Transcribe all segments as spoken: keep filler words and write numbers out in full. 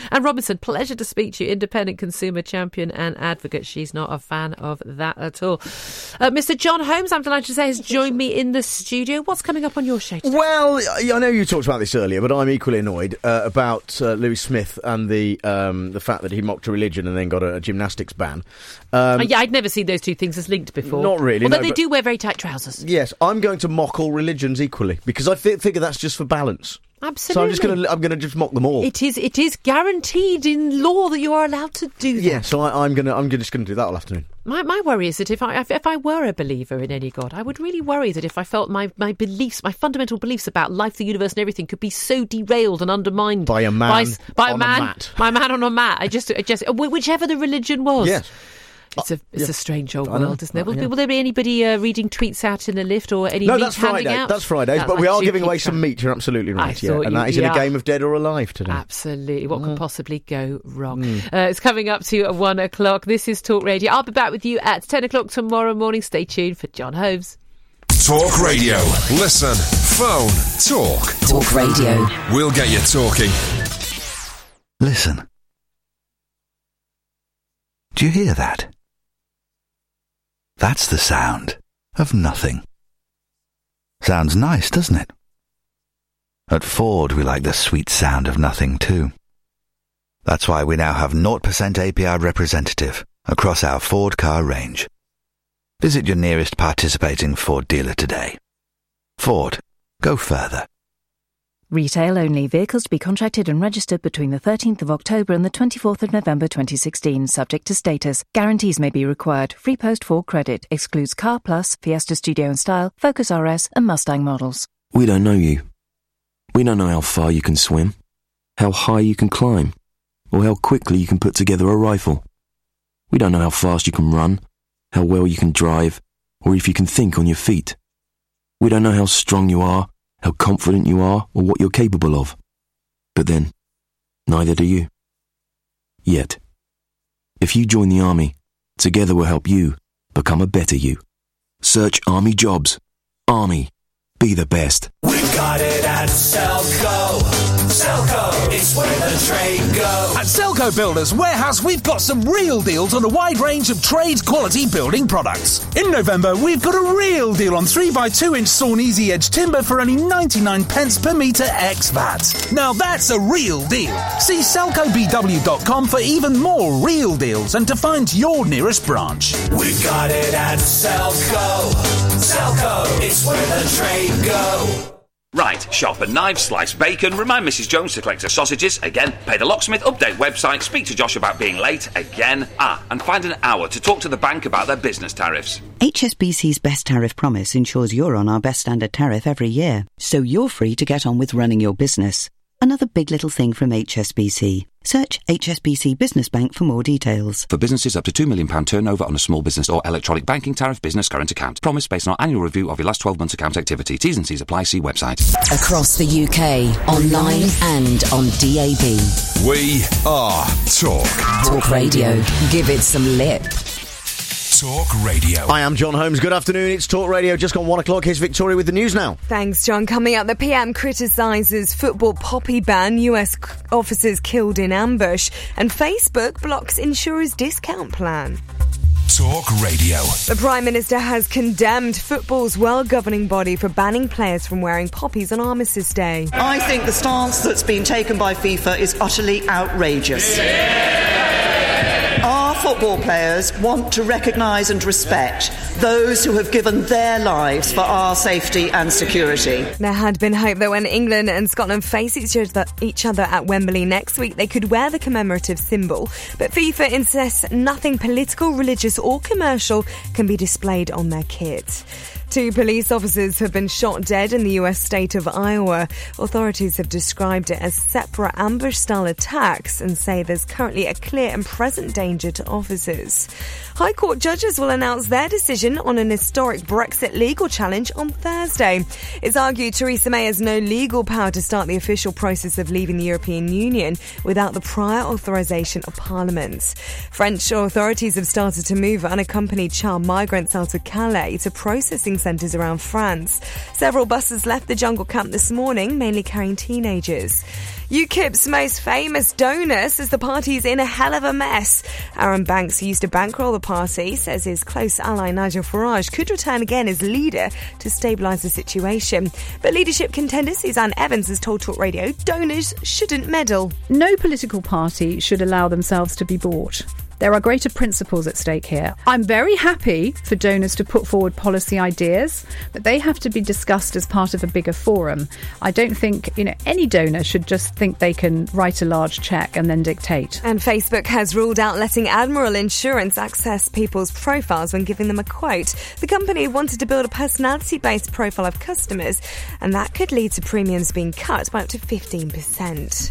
Anne Robinson, pleasure to speak to you, independent consumer champion and advocate. She's not a fan of that at all. Uh, Mister John Holmes, I'm delighted to say, has joined me in the studio. What's coming up on your show today? Well, I know you talked about this earlier, but I'm equally annoyed uh, about uh, Louis Smith and the um, the fact that he mocked a religion and then got a, a gymnastics ban. Um, oh, yeah, I'd never seen those two things as linked before. Not really. Although no, they but, do wear very tight trousers. Yes, I'm going to mock all religions equally because I th- figure that's just for balance. Absolutely. So I'm just going to I'm going to just mock them all. It is it is guaranteed in law that you are allowed to do that. Yeah, so I, I'm going to I'm just going to do that all afternoon. My my worry is that if I if, if I were a believer in any god, I would really worry that if I felt my, my beliefs, my fundamental beliefs about life, the universe, and everything could be so derailed and undermined by a man by, by on a man, a mat. by a man on a mat. I just I just whichever the religion was. Yes. It's a it's yeah. a strange old I know. world, isn't it? Will, yeah. will there be anybody uh, reading tweets out in the lift or any no, meat that's handing Friday. out? That's Fridays, That's but we like are two giving away keep some track. meat. You're absolutely right. I Yeah, thought and you- that is in yeah. a game of Dead or Alive today. Absolutely. What Mm. could possibly go wrong? Mm. Uh, it's coming up to one o'clock. This is Talk Radio. I'll be back with you at ten o'clock tomorrow morning. Stay tuned for John Holmes. Talk Radio. Listen, phone, talk. Talk Radio. We'll get you talking. Listen. Do you hear that? That's the sound of nothing. Sounds nice, doesn't it? At Ford, we like the sweet sound of nothing too. That's why we now have zero percent A P R representative across our Ford car range. Visit your nearest participating Ford dealer today. Ford, go further. Retail only. Vehicles to be contracted and registered between the thirteenth of October and the twenty-fourth of November twenty sixteen, subject to status. Guarantees may be required. Free post for credit. Excludes Car Plus, Fiesta Studio and Style, Focus R S and Mustang models. We don't know you. We don't know how far you can swim, how high you can climb, or how quickly you can put together a rifle. We don't know how fast you can run, how well you can drive, or if you can think on your feet. We don't know how strong you are, how confident you are, or what you're capable of. But then, neither do you. Yet. If you join the Army, together we'll help you become a better you. Search Army Jobs. Army. Be the best. We've got it at Selco. Selco, it's where the trade goes. At Selco Builders Warehouse, we've got some real deals on a wide range of trade quality building products. In November, we've got a real deal on three by two inch sawn easy edge timber for only ninety-nine pence per metre ex V A T. Now that's a real deal. See selco b w dot com for even more real deals and to find your nearest branch. We've got it at Selco. Selco, it's where the trade go. Right, shop at knives, slice bacon, remind Missus Jones to collect her sausages, again, pay the locksmith, update website, speak to Josh about being late, again, ah, and find an hour to talk to the bank about their business tariffs. H S B C's Best Tariff Promise ensures you're on our best standard tariff every year, so you're free to get on with running your business. Another big little thing from H S B C. Search H S B C Business Bank for more details. For businesses up to two million pounds turnover on a small business or electronic banking tariff business current account. Promise based on our annual review of your last twelve months account activity. T's and C's apply. See website. Across the U K, online and on D A B. We are Talk. Talk Radio. Give it some lip. Talk Radio. I am John Holmes. Good afternoon. It's Talk Radio. Just gone one o'clock. Here's Victoria with the news now. Thanks, John. Coming up, the P M criticises football poppy ban, U S officers killed in ambush, and Facebook blocks insurers' discount plan. Talk Radio. The Prime Minister has condemned football's well-governing body for banning players from wearing poppies on Armistice Day. I think the stance that's been taken by FIFA is utterly outrageous. Yeah. Our football players want to recognise and respect those who have given their lives for our safety and security. There had been hope that when England and Scotland face each other, each other at Wembley next week, they could wear the commemorative symbol. But FIFA insists nothing political, religious or commercial can be displayed on their kit. Two police officers have been shot dead in the U S state of Iowa. Authorities have described it as separate ambush-style attacks and say there's currently a clear and present danger to officers. High Court judges will announce their decision on an historic Brexit legal challenge on Thursday. It's argued Theresa May has no legal power to start the official process of leaving the European Union without the prior authorisation of Parliament. French authorities have started to move unaccompanied child migrants out of Calais to processing centres around France. Several buses left the jungle camp this morning, mainly carrying teenagers. UKIP's most famous donor says the party's in a hell of a mess. Aaron Banks, who used to bankroll the party, says his close ally Nigel Farage could return again as leader to stabilise the situation. But leadership contender Suzanne Evans has told Talk Radio donors shouldn't meddle. No political party should allow themselves to be bought. There are greater principles at stake here. I'm very happy for donors to put forward policy ideas, but they have to be discussed as part of a bigger forum. I don't think, you know, any donor should just think they can write a large cheque and then dictate. And Facebook has ruled out letting Admiral Insurance access people's profiles when giving them a quote. The company wanted to build a personality-based profile of customers, and that could lead to premiums being cut by up to fifteen percent.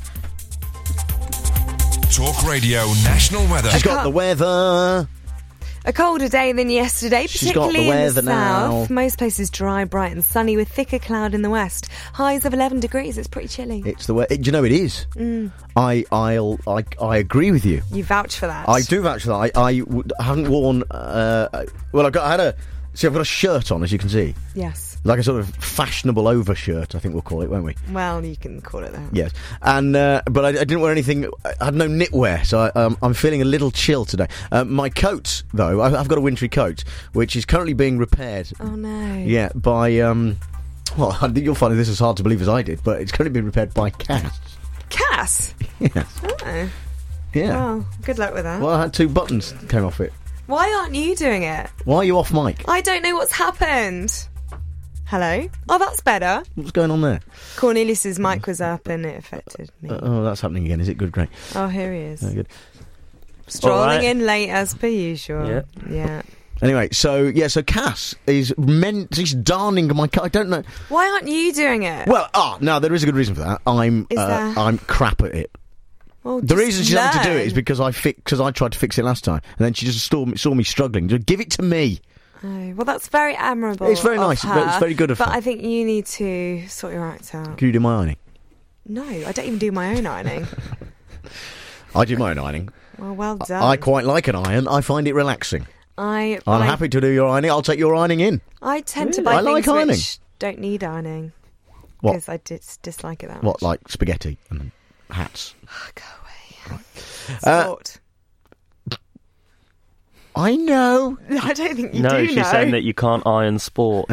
Talk Radio National Weather. She's got the weather. A colder day than yesterday, She's got particularly the weather in the south. now. Most places dry, bright and sunny with thicker cloud in the west. Highs of eleven degrees. It's pretty chilly. It's the weather. Do you know it is? Mm. I, I'll, I, I agree with you. You vouch for that. I do vouch for that. I, I w- haven't worn. Uh, well, I got. I had a. See, I've got a shirt on, as you can see. Yes. Like a sort of fashionable overshirt, I think we'll call it, won't we? Well, you can call it that. Yes. And uh, but I, I didn't wear anything. I had no knitwear, so I, um, I'm feeling a little chill today. Uh, my coat, though, I, I've got a wintry coat, which is currently being repaired. Oh no. Yeah, by um. Well, I think you'll find this as hard to believe as I did, but it's currently being repaired by Cass. Cass? Yes. Oh. Yeah. Well, good luck with that. Well, I had two buttons came off it. Why aren't you doing it? Why are you off mic? I don't know what's happened. Hello? Oh, that's better. What's going on there? Cornelius's mic was up and it affected me. Uh, oh, that's happening again. Is it good? Great. Oh, here he is. Oh, good. Strolling right. in late as per usual. Yeah. Yeah. Anyway, so yeah, so Cass is meant. She's darning my coat. I don't know. Why aren't you doing it? Well, ah, no, there is a good reason for that. I'm, Is uh, there? I'm crap at it. Well, The just reason she's having to do it learn. is because I fi- cause I tried to fix it last time, and then she just saw me, saw me struggling. Just give it to me. Oh, well, that's very admirable. It's very of nice. her, It's very good of But her. I think you need to sort your act out. Can you do my ironing? No, I don't even do my own ironing. I do my own ironing. Well, well done. I quite like an iron. I find it relaxing. I, I'm I, happy to do your ironing. I'll take your ironing in. I tend to Really? buy I like things ironing. which don't need ironing. What? Because I dis- dislike it that What, much. like spaghetti and hats? Go away. Uh, Sport. I know. I don't think you no, do she's know. saying that you can't iron sport.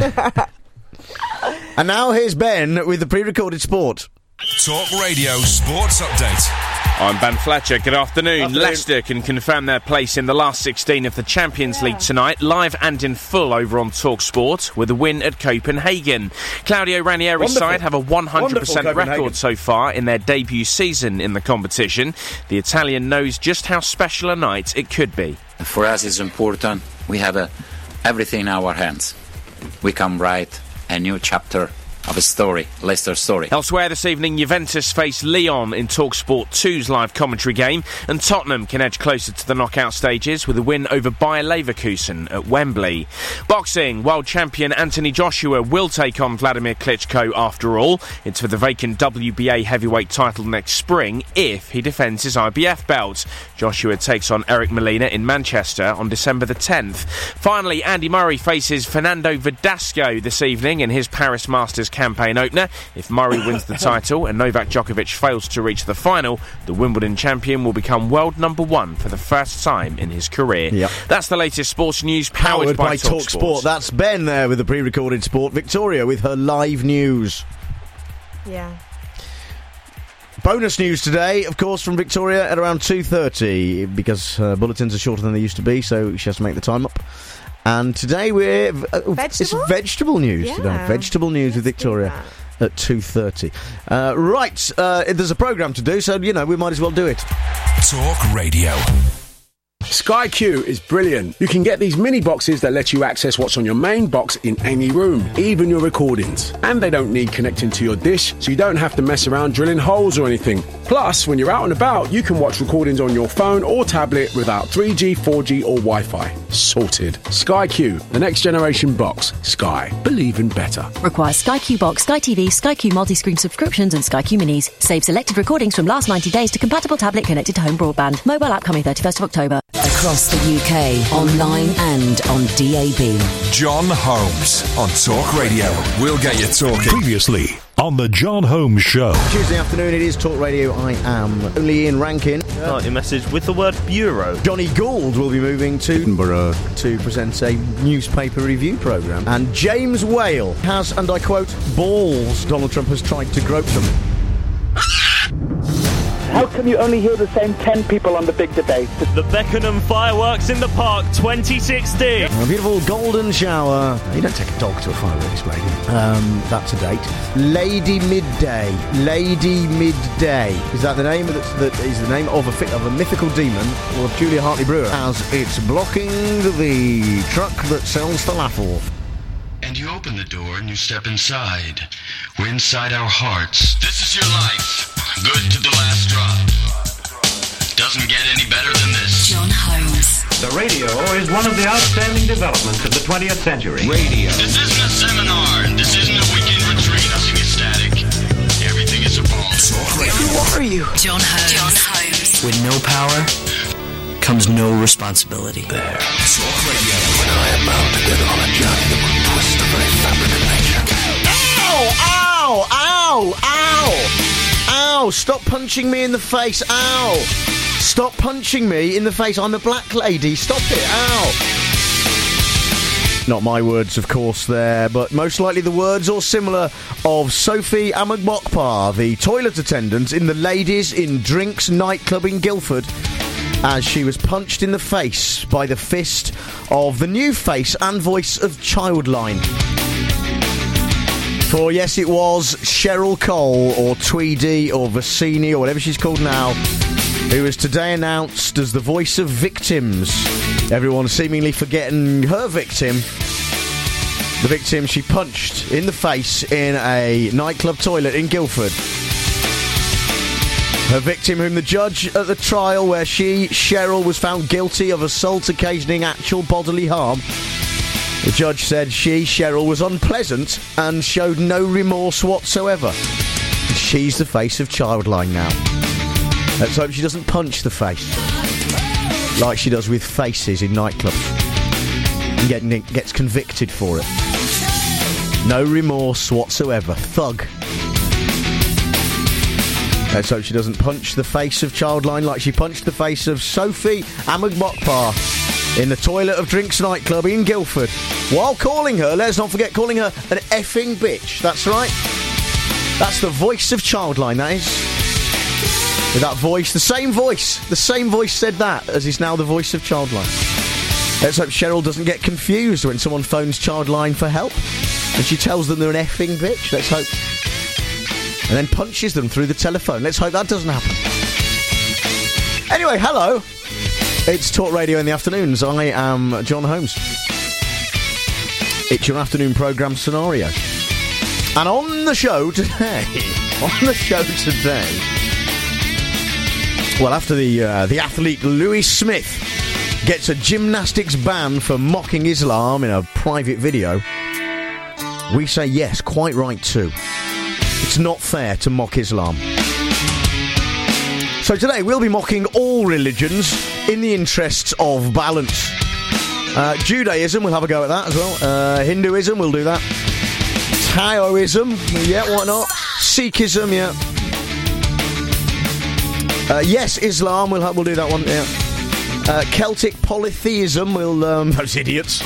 And now here's Ben with the pre-recorded sport. Talk Radio Sports Update. I'm Ben Fletcher. Good afternoon. Afternoon. Leicester can confirm their place in the last sixteen of the Champions League tonight, live and in full over on Talk Sport, with a win at Copenhagen. Claudio Ranieri's Wonderful. side have a one hundred percent Wonderful, Copenhagen. record so far in their debut season in the competition. The Italian knows just how special a night it could be. For us, it's important. We have a, everything in our hands. We can write a new chapter of a story, Leicester story. Elsewhere this evening, Juventus face Lyon in TalkSport two's live commentary game, and Tottenham can edge closer to the knockout stages with a win over Bayer Leverkusen at Wembley. Boxing, world champion Anthony Joshua will take on Vladimir Klitschko after all. It's for the vacant W B A heavyweight title next spring if he defends his I B F belt. Joshua takes on Eric Molina in Manchester on December the tenth. Finally, Andy Murray faces Fernando Verdasco this evening in his Paris Masters campaign opener. If Murray wins the title and Novak Djokovic fails to reach the final, the Wimbledon champion will become world number one for the first time in his career. Yep. That's the latest sports news powered, Powered by, Talk Talk Sport. That's Ben there with the pre-recorded sport. Victoria with her live news. Yeah. Bonus news today, of course, from Victoria at around two thirty, because uh, bulletins are shorter than they used to be, so she has to make the time up. And today we're... Uh, it's vegetable news Yeah. today. Vegetable news with Victoria at two thirty. Uh, right, uh, there's a programme to do, so, you know, we might as well do it. Talk Radio. Sky Q is brilliant. You can get these mini boxes that let you access what's on your main box in any room, even your recordings. And they don't need connecting to your dish, so you don't have to mess around drilling holes or anything. Plus, when you're out and about, you can watch recordings on your phone or tablet without three G, four G or Wi-Fi. Sorted. Sky Q, the next generation box. Sky. Believe in better. Requires Sky Q Box, Sky T V, Sky Q multi-screen subscriptions and Sky Q Minis. Save selected recordings from last ninety days to compatible tablet connected to home broadband. Mobile app coming thirty-first of October. across the U K, online and on D A B. John Holmes on Talk Radio. We'll get you talking. Previously on the John Holmes Show. Tuesday afternoon, it is Talk Radio. I am only Ian Rankin. Start your message with the word bureau. Johnny Gould will be moving to Edinburgh to present a newspaper review programme. And James Whale has, and I quote, balls Donald Trump has tried to grope them. How come you only hear the same ten people on the big debate? The Beckenham Fireworks in the Park twenty sixteen. A beautiful golden shower. You don't take a dog to a fireworks, lady. Um, that's a date. Lady Midday. Lady Midday. Is that the name? That's that is the name of a fi- of a mythical demon, or of Julia Hartley Brewer, as it's blocking the truck that sells falafel. And you open the door and you step inside. We're inside our hearts. This is your life. Good to the last drop. Doesn't get any better than this. John Holmes. The radio is one of the outstanding developments of the twentieth century. Radio. This isn't a seminar. This isn't a weekend retreat. Nothing is static. Everything is a bomb. Who are you? John Holmes. John Holmes. With no power comes no responsibility. There. Talk Radio. When I am about to get on a journey that will twist the very fabric of nature. Ow! Ow! Ow! Ow! Ow! Stop punching me in the face! Ow! Stop punching me in the face! I'm a black lady! Stop it! Ow! Not my words, of course, there, but most likely the words or similar of Sophie Amagbokpa, the toilet attendant in the Ladies in Drinks nightclub in Guildford, as she was punched in the face by the fist of the new face and voice of Childline. For yes, it was Cheryl Cole, or Tweedy, or Vicini, or whatever she's called now, who was today announced as the voice of victims. Everyone seemingly forgetting her victim. The victim she punched in the face in a nightclub toilet in Guildford. Her victim, whom the judge at the trial where she, Cheryl, was found guilty of assault occasioning actual bodily harm. The judge said she, Cheryl, was unpleasant and showed no remorse whatsoever. She's the face of Childline now. Let's hope she doesn't punch the face like she does with faces in nightclubs and get, gets convicted for it. No remorse whatsoever. Thug. Let's hope she doesn't punch the face of Childline like she punched the face of Sophie Amagbokpa in the toilet of Drinks nightclub in Guildford. While calling her, let's not forget, calling her an effing bitch. That's right. That's the voice of Childline, that is. With that voice, the same voice, the same voice said that as is now the voice of Childline. Let's hope Cheryl doesn't get confused when someone phones Childline for help and she tells them they're an effing bitch. Let's hope. And then punches them through the telephone. Let's hope that doesn't happen. Anyway, hello. It's Talk Radio in the afternoons. I am John Holmes. It's your afternoon programme scenario. And on the show today, on the show today, well, after the uh, the athlete Louis Smith gets a gymnastics ban for mocking Islam in a private video, we say yes, quite right too. It's not fair to mock Islam. So today we'll be mocking all religions in the interests of balance. Uh, Judaism, we'll have a go at that as well. Uh, Hinduism, we'll do that. Taoism, yeah, why not? Sikhism, yeah. Uh, yes, Islam, we'll, ha- we'll do that one, yeah. Uh, Celtic polytheism, we'll, um, those idiots.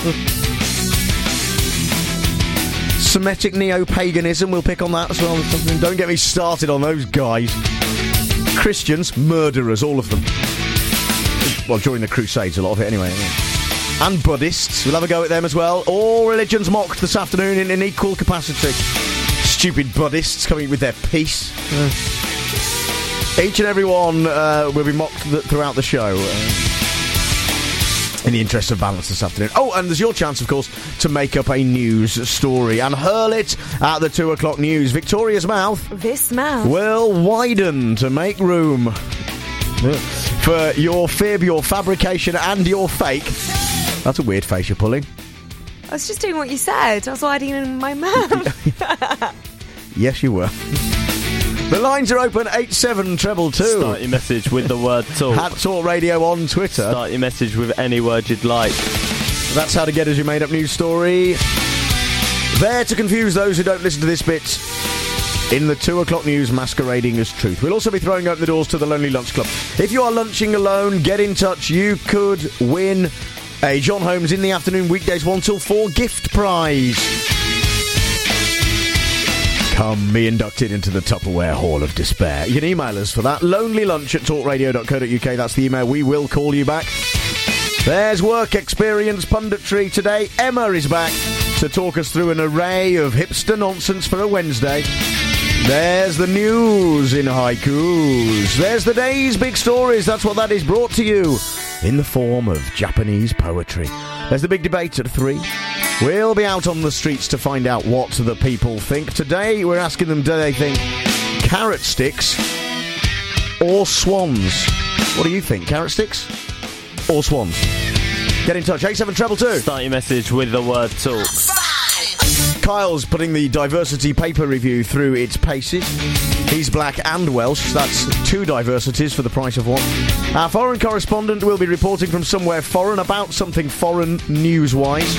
Semitic neo-paganism, we'll pick on that as well. Don't get me started on those guys. Christians, murderers, all of them. Well, during the Crusades, a lot of it anyway. And Buddhists, we'll have a go at them as well. All religions mocked this afternoon in an equal capacity. Stupid Buddhists coming with their peace. Uh, each and every one uh, will be mocked th- throughout the show. Uh, in the interest of balance this afternoon. Oh, and there's your chance, of course, to make up a news story and hurl it at the two o'clock news. Victoria's mouth. This mouth. Will widen to make room for your fib, your fabrication, and your fake. That's a weird face you're pulling. I was just doing what you said. I was widening in my mouth. Yes, you were. The lines are open, eight seven treble two. Start your message with the word talk. At Talk Radio on Twitter. Start your message with any word you'd like. That's how to get us your made-up news story. There to confuse those who don't listen to this bit in the two o'clock news masquerading as truth. We'll also be throwing open the doors to the Lonely Lunch Club. If you are lunching alone, get in touch. You could win a John Holmes in the afternoon weekdays one till four gift prize. Come be inducted into the Tupperware Hall of Despair. You can email us for that. lonelylunch at talkradio dot co dot uk. That's the email. We will call you back. There's work experience punditry today. Emma is back to talk us through an array of hipster nonsense for a Wednesday. There's the news in haikus. There's the day's big stories. That's what that is, brought to you in the form of Japanese poetry. There's the big debate at three. We'll be out on the streets to find out what the people think. Today, we're asking them, do they think carrot sticks or swans? What do you think, carrot sticks or swans? Get in touch, eight seven two two. Start your message with the word talk. Kyle's putting the diversity paper review through its paces. He's black and Welsh. That's two diversities for the price of one. Our foreign correspondent will be reporting from somewhere foreign about something foreign news-wise.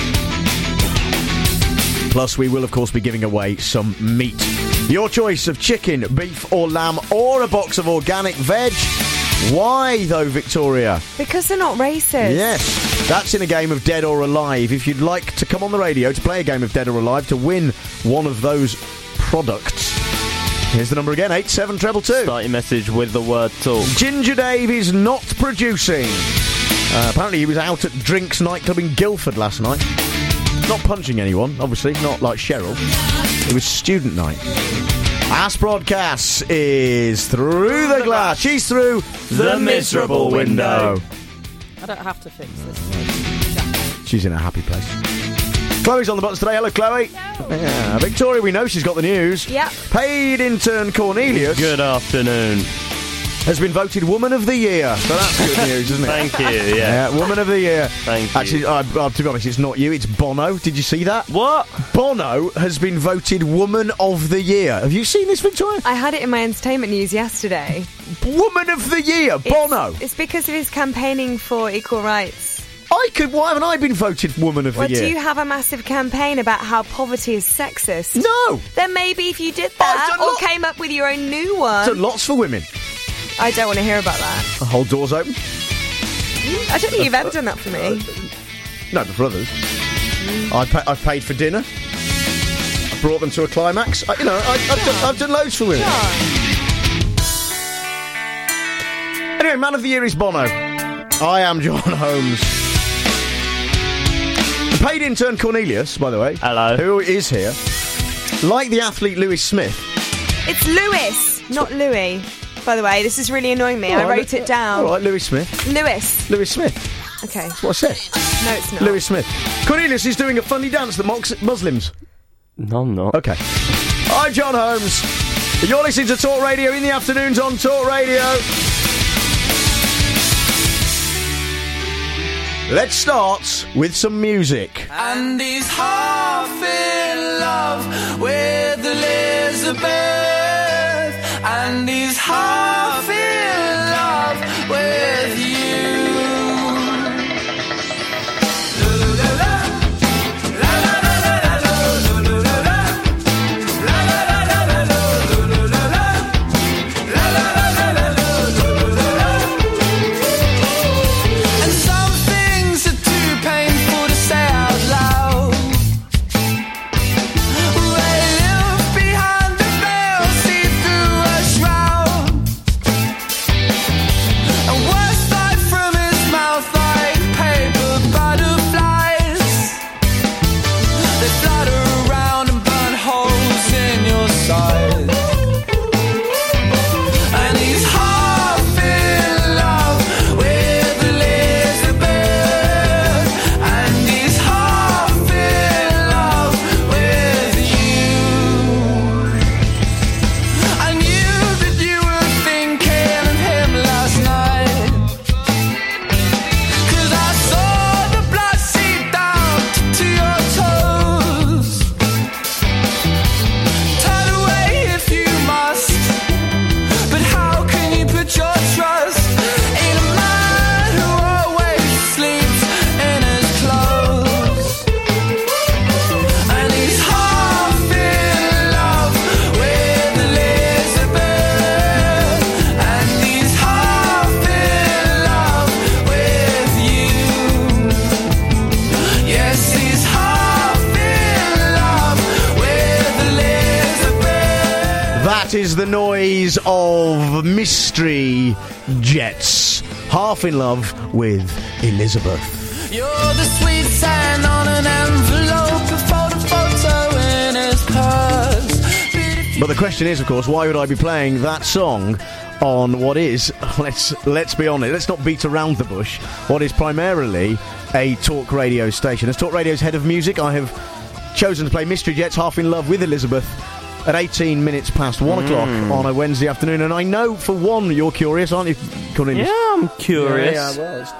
Plus, we will, of course, be giving away some meat. Your choice of chicken, beef or lamb, or a box of organic veg. Why, though, Victoria? Because they're not racist. Yes, that's in a game of Dead or Alive. If you'd like to come on the radio to play a game of Dead or Alive to win one of those products, here's the number again, eight seven two two. Start your message with the word talk. Ginger Dave is not producing. Uh, apparently he was out at Drinks nightclub in Guildford last night. Not punching anyone, obviously, not like Cheryl. It was student night. Ask Broadcast is through the glass. She's through the miserable window. I don't have to fix this. She's in a happy place. Chloe's on the buttons today. Hello, Chloe. Hello. Yeah, Victoria, we know she's got the news. Yep. Paid intern Cornelius. Good afternoon. Has been voted Woman of the Year. So that's good news, isn't it? Thank you, yeah. yeah. Woman of the Year. Thank you. Actually, uh, uh, to be honest, it's not you, it's Bono. Did you see that? What? Bono has been voted Woman of the Year. Have you seen this, Victoria? I had it in my entertainment news yesterday. Woman of the Year, It's, Bono. it's because of his campaigning for equal rights. I could. Why haven't I been voted Woman of Well, the Year? do you have a massive campaign about how poverty is sexist? No. Then maybe if you did that, I've done or lot- came up with your own new one. I've done lots for women. I don't want to hear about that. The whole door's open. I don't think you've ever done that for me. No, but for others. I pay, I've paid for dinner. I brought them to a climax. I, you know, I, I've, done, I've done loads for women. Anyway, Man of the Year is Bono. I am John Holmes. The paid intern Cornelius, by the way. Hello. Who is here. Like the athlete Lewis Smith. It's Lewis, not Louis. By the way, this is really annoying me. All I right, wrote it down. All right, Lewis Smith. Lewis. Lewis Smith. Okay. That's what I said. No, it's not. Lewis Smith. Cornelius is doing a funny dance that mocks Muslims. No, I'm not. Okay. I'm John Holmes. You're listening to Talk Radio in the afternoons on Talk Radio. Let's start with some music. And he's half in love with Elizabeth, and he's half in love with you. And some things are too painful to say out loud. They live behind the veil, see through a shroud. That is the noise of Mystery Jets. Half in Love with Elizabeth. You're the sweet sign on an envelope, a photo photo in his purse. But the question is, of course, why would I be playing that song on what is, let's let's be honest, let's not beat around the bush, what is primarily a talk radio station. As Talk Radio's head of music, I have chosen to play Mystery Jets, Half in Love with Elizabeth, at eighteen minutes past one mm. o'clock on a Wednesday afternoon. And I know, for one, you're curious, aren't you, Cornelius? Yeah, I'm curious. Yeah, yeah, well, it's,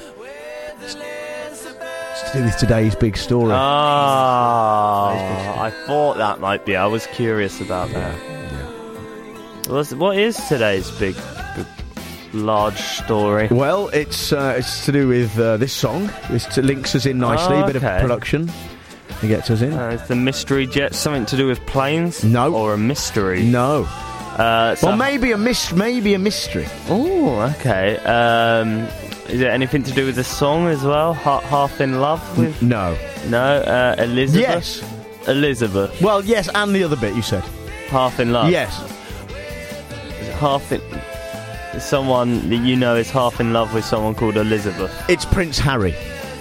it's to do with today's big story. Ah, oh, I thought that might be. I was curious about that. Yeah. What's, what is today's big, big large story? Well, it's uh, it's to do with uh, this song. It links us in nicely, a oh, bit okay. of production. It gets us in. Uh, is the Mystery Jet something to do with planes? No. Or a mystery? No. Uh, so well, maybe a mis- maybe a mystery. Oh, okay. Um, is it anything to do with the song as well? Ha- Half in Love with? No. No. Uh, Elizabeth. Yes. Elizabeth. Well, yes, and the other bit you said. Half in Love. Yes. Is it half in? Someone that you know is half in love with someone called Elizabeth. It's Prince Harry.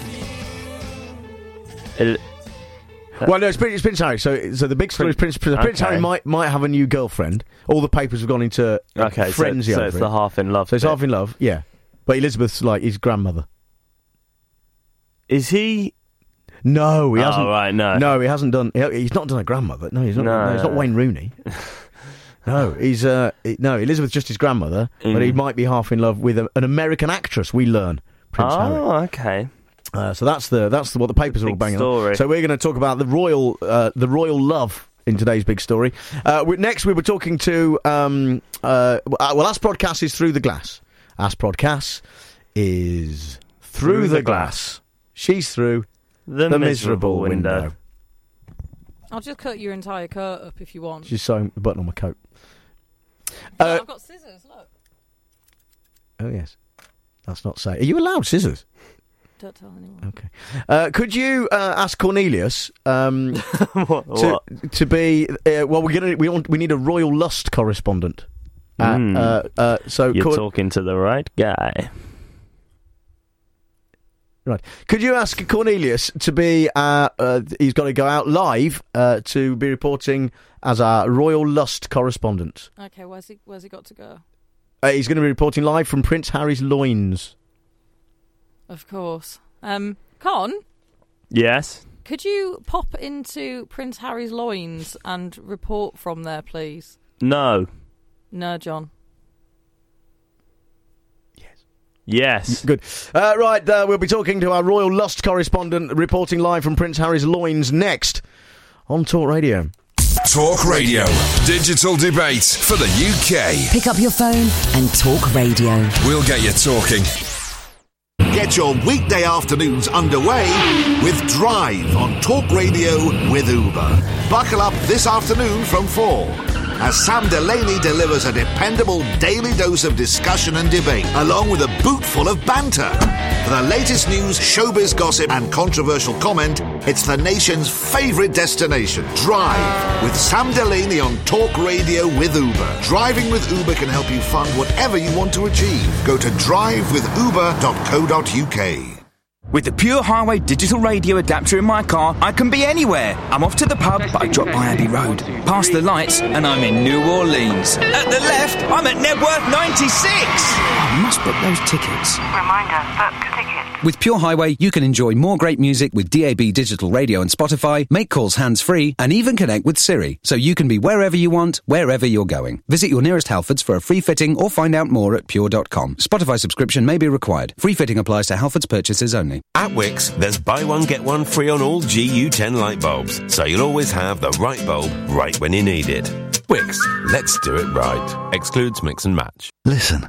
El- Well, no, it's Prince, it's Prince Harry. So, so the big story is Prince, Prince, Prince okay. Harry might might have a new girlfriend. All the papers have gone into okay, frenzy so, so over it's it. the half in love. So it's bit. half in love, yeah. But Elizabeth's like his grandmother. Is he? No, he oh, hasn't. Right, no, no, he hasn't done. He, he's not done a grandmother. No, he's not. No, no, he's not no. Wayne Rooney. No, he's uh, he, no. Elizabeth's just his grandmother, mm. but he might be half in love with a, an American actress. We learn, Prince oh, Harry. Oh, okay. Uh, so that's the that's the, what the papers the are all banging story. on. So we're going to talk about the royal uh, the royal love in today's big story. Uh, we, next, we were talking to um, uh, well, Asprodcast is through the glass. Asprodcast is through, through the, the glass. glass. She's through the, the miserable, miserable window. window. I'll just cut your entire coat up if you want. She's sewing the button on my coat. Oh, Uh, I've got scissors, look. Oh, yes. That's not safe. Are you allowed scissors? Don't tell anyone. Okay. Uh, could you uh, ask Cornelius um, what, to what? to be? Uh, well, we're gonna we want we need a royal lust correspondent. Uh, mm. uh, uh, so you're Cor- talking to the right guy. Right. Could you ask Cornelius to be? Uh, uh, he's got to go out live uh, to be reporting as our royal lust correspondent. Okay, where's he? Where's he got to go? Uh, he's going to be reporting live from Prince Harry's loins. Of course. Um, Con? Yes? Could you pop into Prince Harry's loins and report from there, please? No. No, John. Yes. Good. Uh, right, uh, we'll be talking to our royal lust correspondent reporting live from Prince Harry's loins next on Talk Radio. Talk Radio. Digital debate for the U K. Pick up your phone and Talk Radio. We'll get you talking. Get your weekday afternoons underway with Drive on Talk Radio with Uber. Buckle up this afternoon from four as Sam Delaney delivers a dependable daily dose of discussion and debate, along with a boot full of banter. For the latest news, showbiz gossip and controversial comment, it's the nation's favourite destination, Drive, with Sam Delaney on Talk Radio with Uber. Driving with Uber can help you fund whatever you want to achieve. Go to drive with uber dot co dot uk. With the Pure Highway digital radio adapter in my car, I can be anywhere. I'm off to the pub, but I drop by Abbey Road. Past the lights, and I'm in New Orleans. At the left, I'm at Networth ninety-six. I must book those tickets. Reminder, book tickets. With Pure Highway, you can enjoy more great music with D A B digital radio and Spotify, make calls hands-free, and even connect with Siri, so you can be wherever you want, wherever you're going. Visit your nearest Halfords for a free fitting or find out more at pure dot com. Spotify subscription may be required. Free fitting applies to Halfords purchases only. At Wix, there's buy one get one free on all G U ten light bulbs, so you'll always have the right bulb right when you need it. Wix, let's do it right. Excludes mix and match. Listen.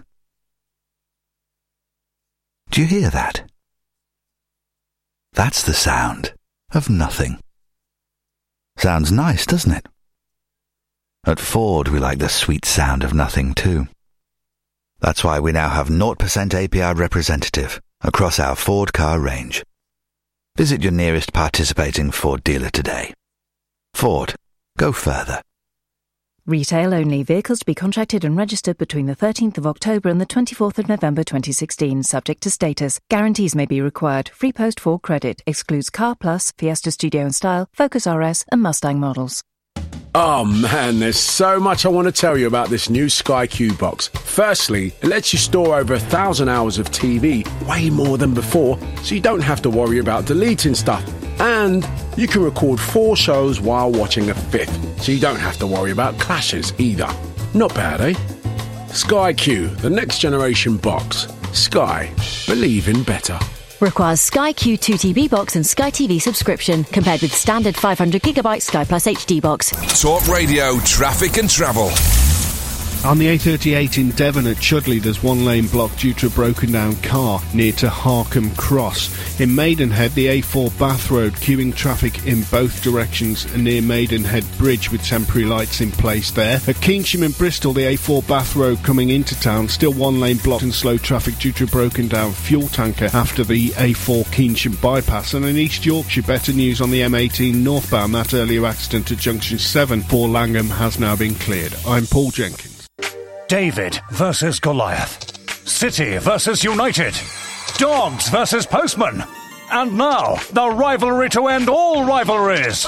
Do you hear that? That's the sound of nothing. Sounds nice, doesn't it? At Ford, we like the sweet sound of nothing too. That's why we now have zero percent A P R representative across our Ford car range. Visit your nearest participating Ford dealer today. Ford, go further. Retail only. Vehicles to be contracted and registered between the thirteenth of October and the twenty-fourth of November twenty sixteen, subject to status. Guarantees may be required. Free post for credit. Excludes Car Plus, Fiesta Studio and Style, Focus R S and Mustang models. Oh man, there's so much I want to tell you about this new Sky Q box. Firstly, it lets you store over a thousand hours of T V, way more than before, so you don't have to worry about deleting stuff. And you can record four shows while watching a fifth, so you don't have to worry about clashes either. Not bad, eh? Sky Q, the next generation box. Sky, believe in better. Requires Sky Q two T B box and Sky T V subscription, compared with standard five hundred gigabyte Sky Plus H D box. Talk Radio, traffic and travel. On the A thirty-eight in Devon at Chudley, there's one lane blocked due to a broken down car near to Harkham Cross. In Maidenhead, the A four Bath Road queuing traffic in both directions near Maidenhead Bridge with temporary lights in place there. At Keynsham in Bristol, the A four Bath Road coming into town, still one lane blocked and slow traffic due to a broken down fuel tanker after the A four Keynsham bypass. And in East Yorkshire, better news on the M eighteen northbound. That earlier accident at Junction seven for Langham has now been cleared. I'm Paul Jenkins. David versus Goliath. City versus United. Dogs versus Postman. And now, the rivalry to end all rivalries.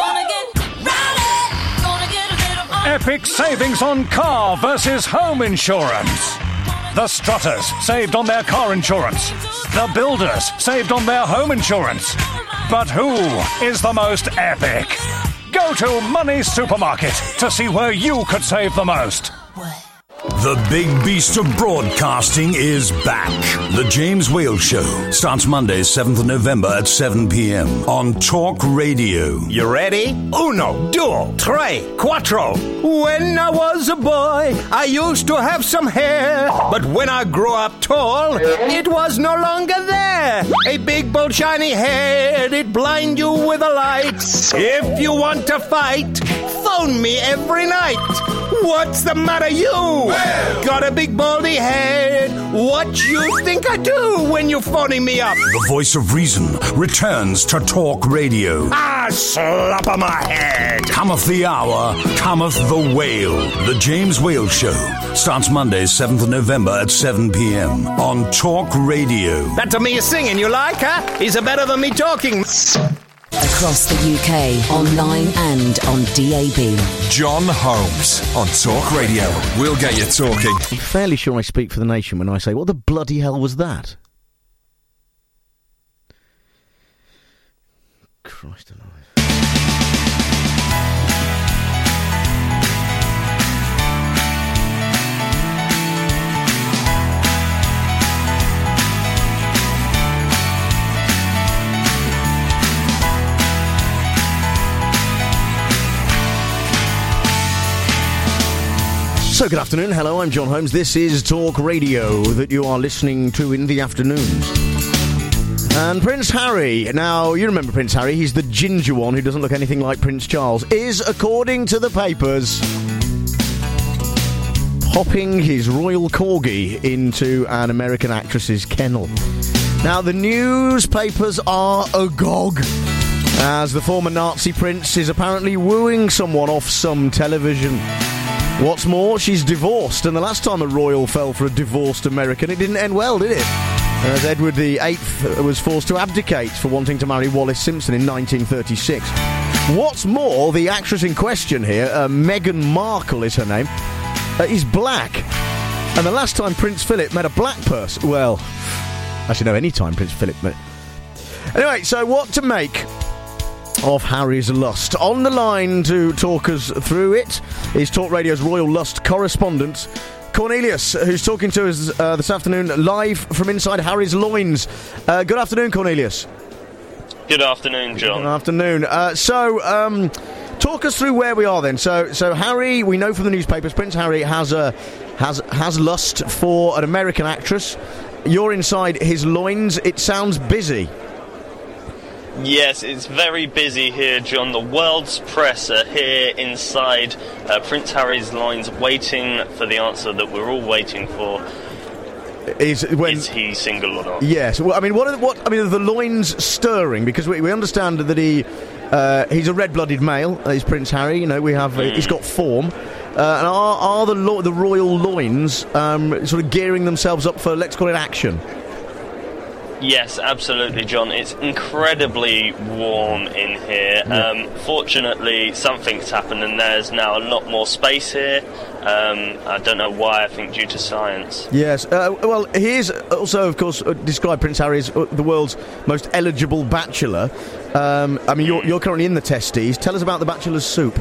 Epic savings on car versus home insurance. The Strutters saved on their car insurance. The Builders saved on their home insurance. But who is the most epic? Go to Money Supermarket to see where you could save the most. The big beast of broadcasting is back. The James Whale Show starts Monday, seventh of November at seven p.m. on Talk Radio. You ready? Uno, duo, tre, quattro. When I was a boy, I used to have some hair. But when I grew up tall, it was no longer there. A big, bold, shiny head, it blind you with a light. If you want to fight, phone me every night. What's the matter, you? Well. Got a big baldy head. What you think I do when you phoning me up? The voice of reason returns to Talk Radio. Ah, slap on my head. Cometh the hour, cometh the whale. The James Whale Show starts Monday, seventh of November at seven p.m. on Talk Radio. That's me singing, you like, huh? Is it better than me talking? Across the U K, online and on D A B. John Holmes on Talk Radio. We'll get you talking. I'm fairly sure I speak for the nation when I say, what the bloody hell was that? Christ alive. So good afternoon, hello, I'm John Holmes. This is Talk Radio that you are listening to in the afternoons. And Prince Harry, now you remember Prince Harry, he's the ginger one who doesn't look anything like Prince Charles, is, according to the papers, popping his royal corgi into an American actress's kennel. Now the newspapers are agog, as the former Nazi prince is apparently wooing someone off some television. What's more, she's divorced, and the last time a royal fell for a divorced American, it didn't end well, did it? As Edward the Eighth was forced to abdicate for wanting to marry Wallis Simpson in nineteen thirty-six. What's more, the actress in question here, uh, Meghan Markle is her name, uh, is black. And the last time Prince Philip met a black person, well, actually no, any time Prince Philip met... Anyway, so what to make of Harry's lust? On the line to talk us through it is Talk Radio's Royal Lust correspondent Cornelius, who's talking to us uh, this afternoon live from inside Harry's loins. Uh, good afternoon, Cornelius. Good afternoon, John. Good afternoon. Uh, so, um, talk us through where we are then. So, so Harry, we know from the newspapers, Prince Harry has a has has lust for an American actress. You're inside his loins. It sounds busy. Yes, it's very busy here, John. The world's press are here inside uh, Prince Harry's loins, waiting for the answer that we're all waiting for. Is when is he single or not? Yes. Well, I mean, what are the, what? I mean, are the loins stirring? Because we, we understand that he uh, he's a red-blooded male. Uh, he's Prince Harry. You know, we have mm. uh, he's got form. Uh, and are, are the lo- the royal loins um, sort of gearing themselves up for, let's call it, action? Yes, absolutely, John. It's incredibly warm in here. Yeah. Um, fortunately, something's happened and there's now a lot more space here. Um, I don't know why, I think due to science. Yes. Uh, well, he is also, of course, uh, described Prince Harry as uh, the world's most eligible bachelor. Um, I mean, you're, you're currently in the testes. Tell us about the bachelor's soup.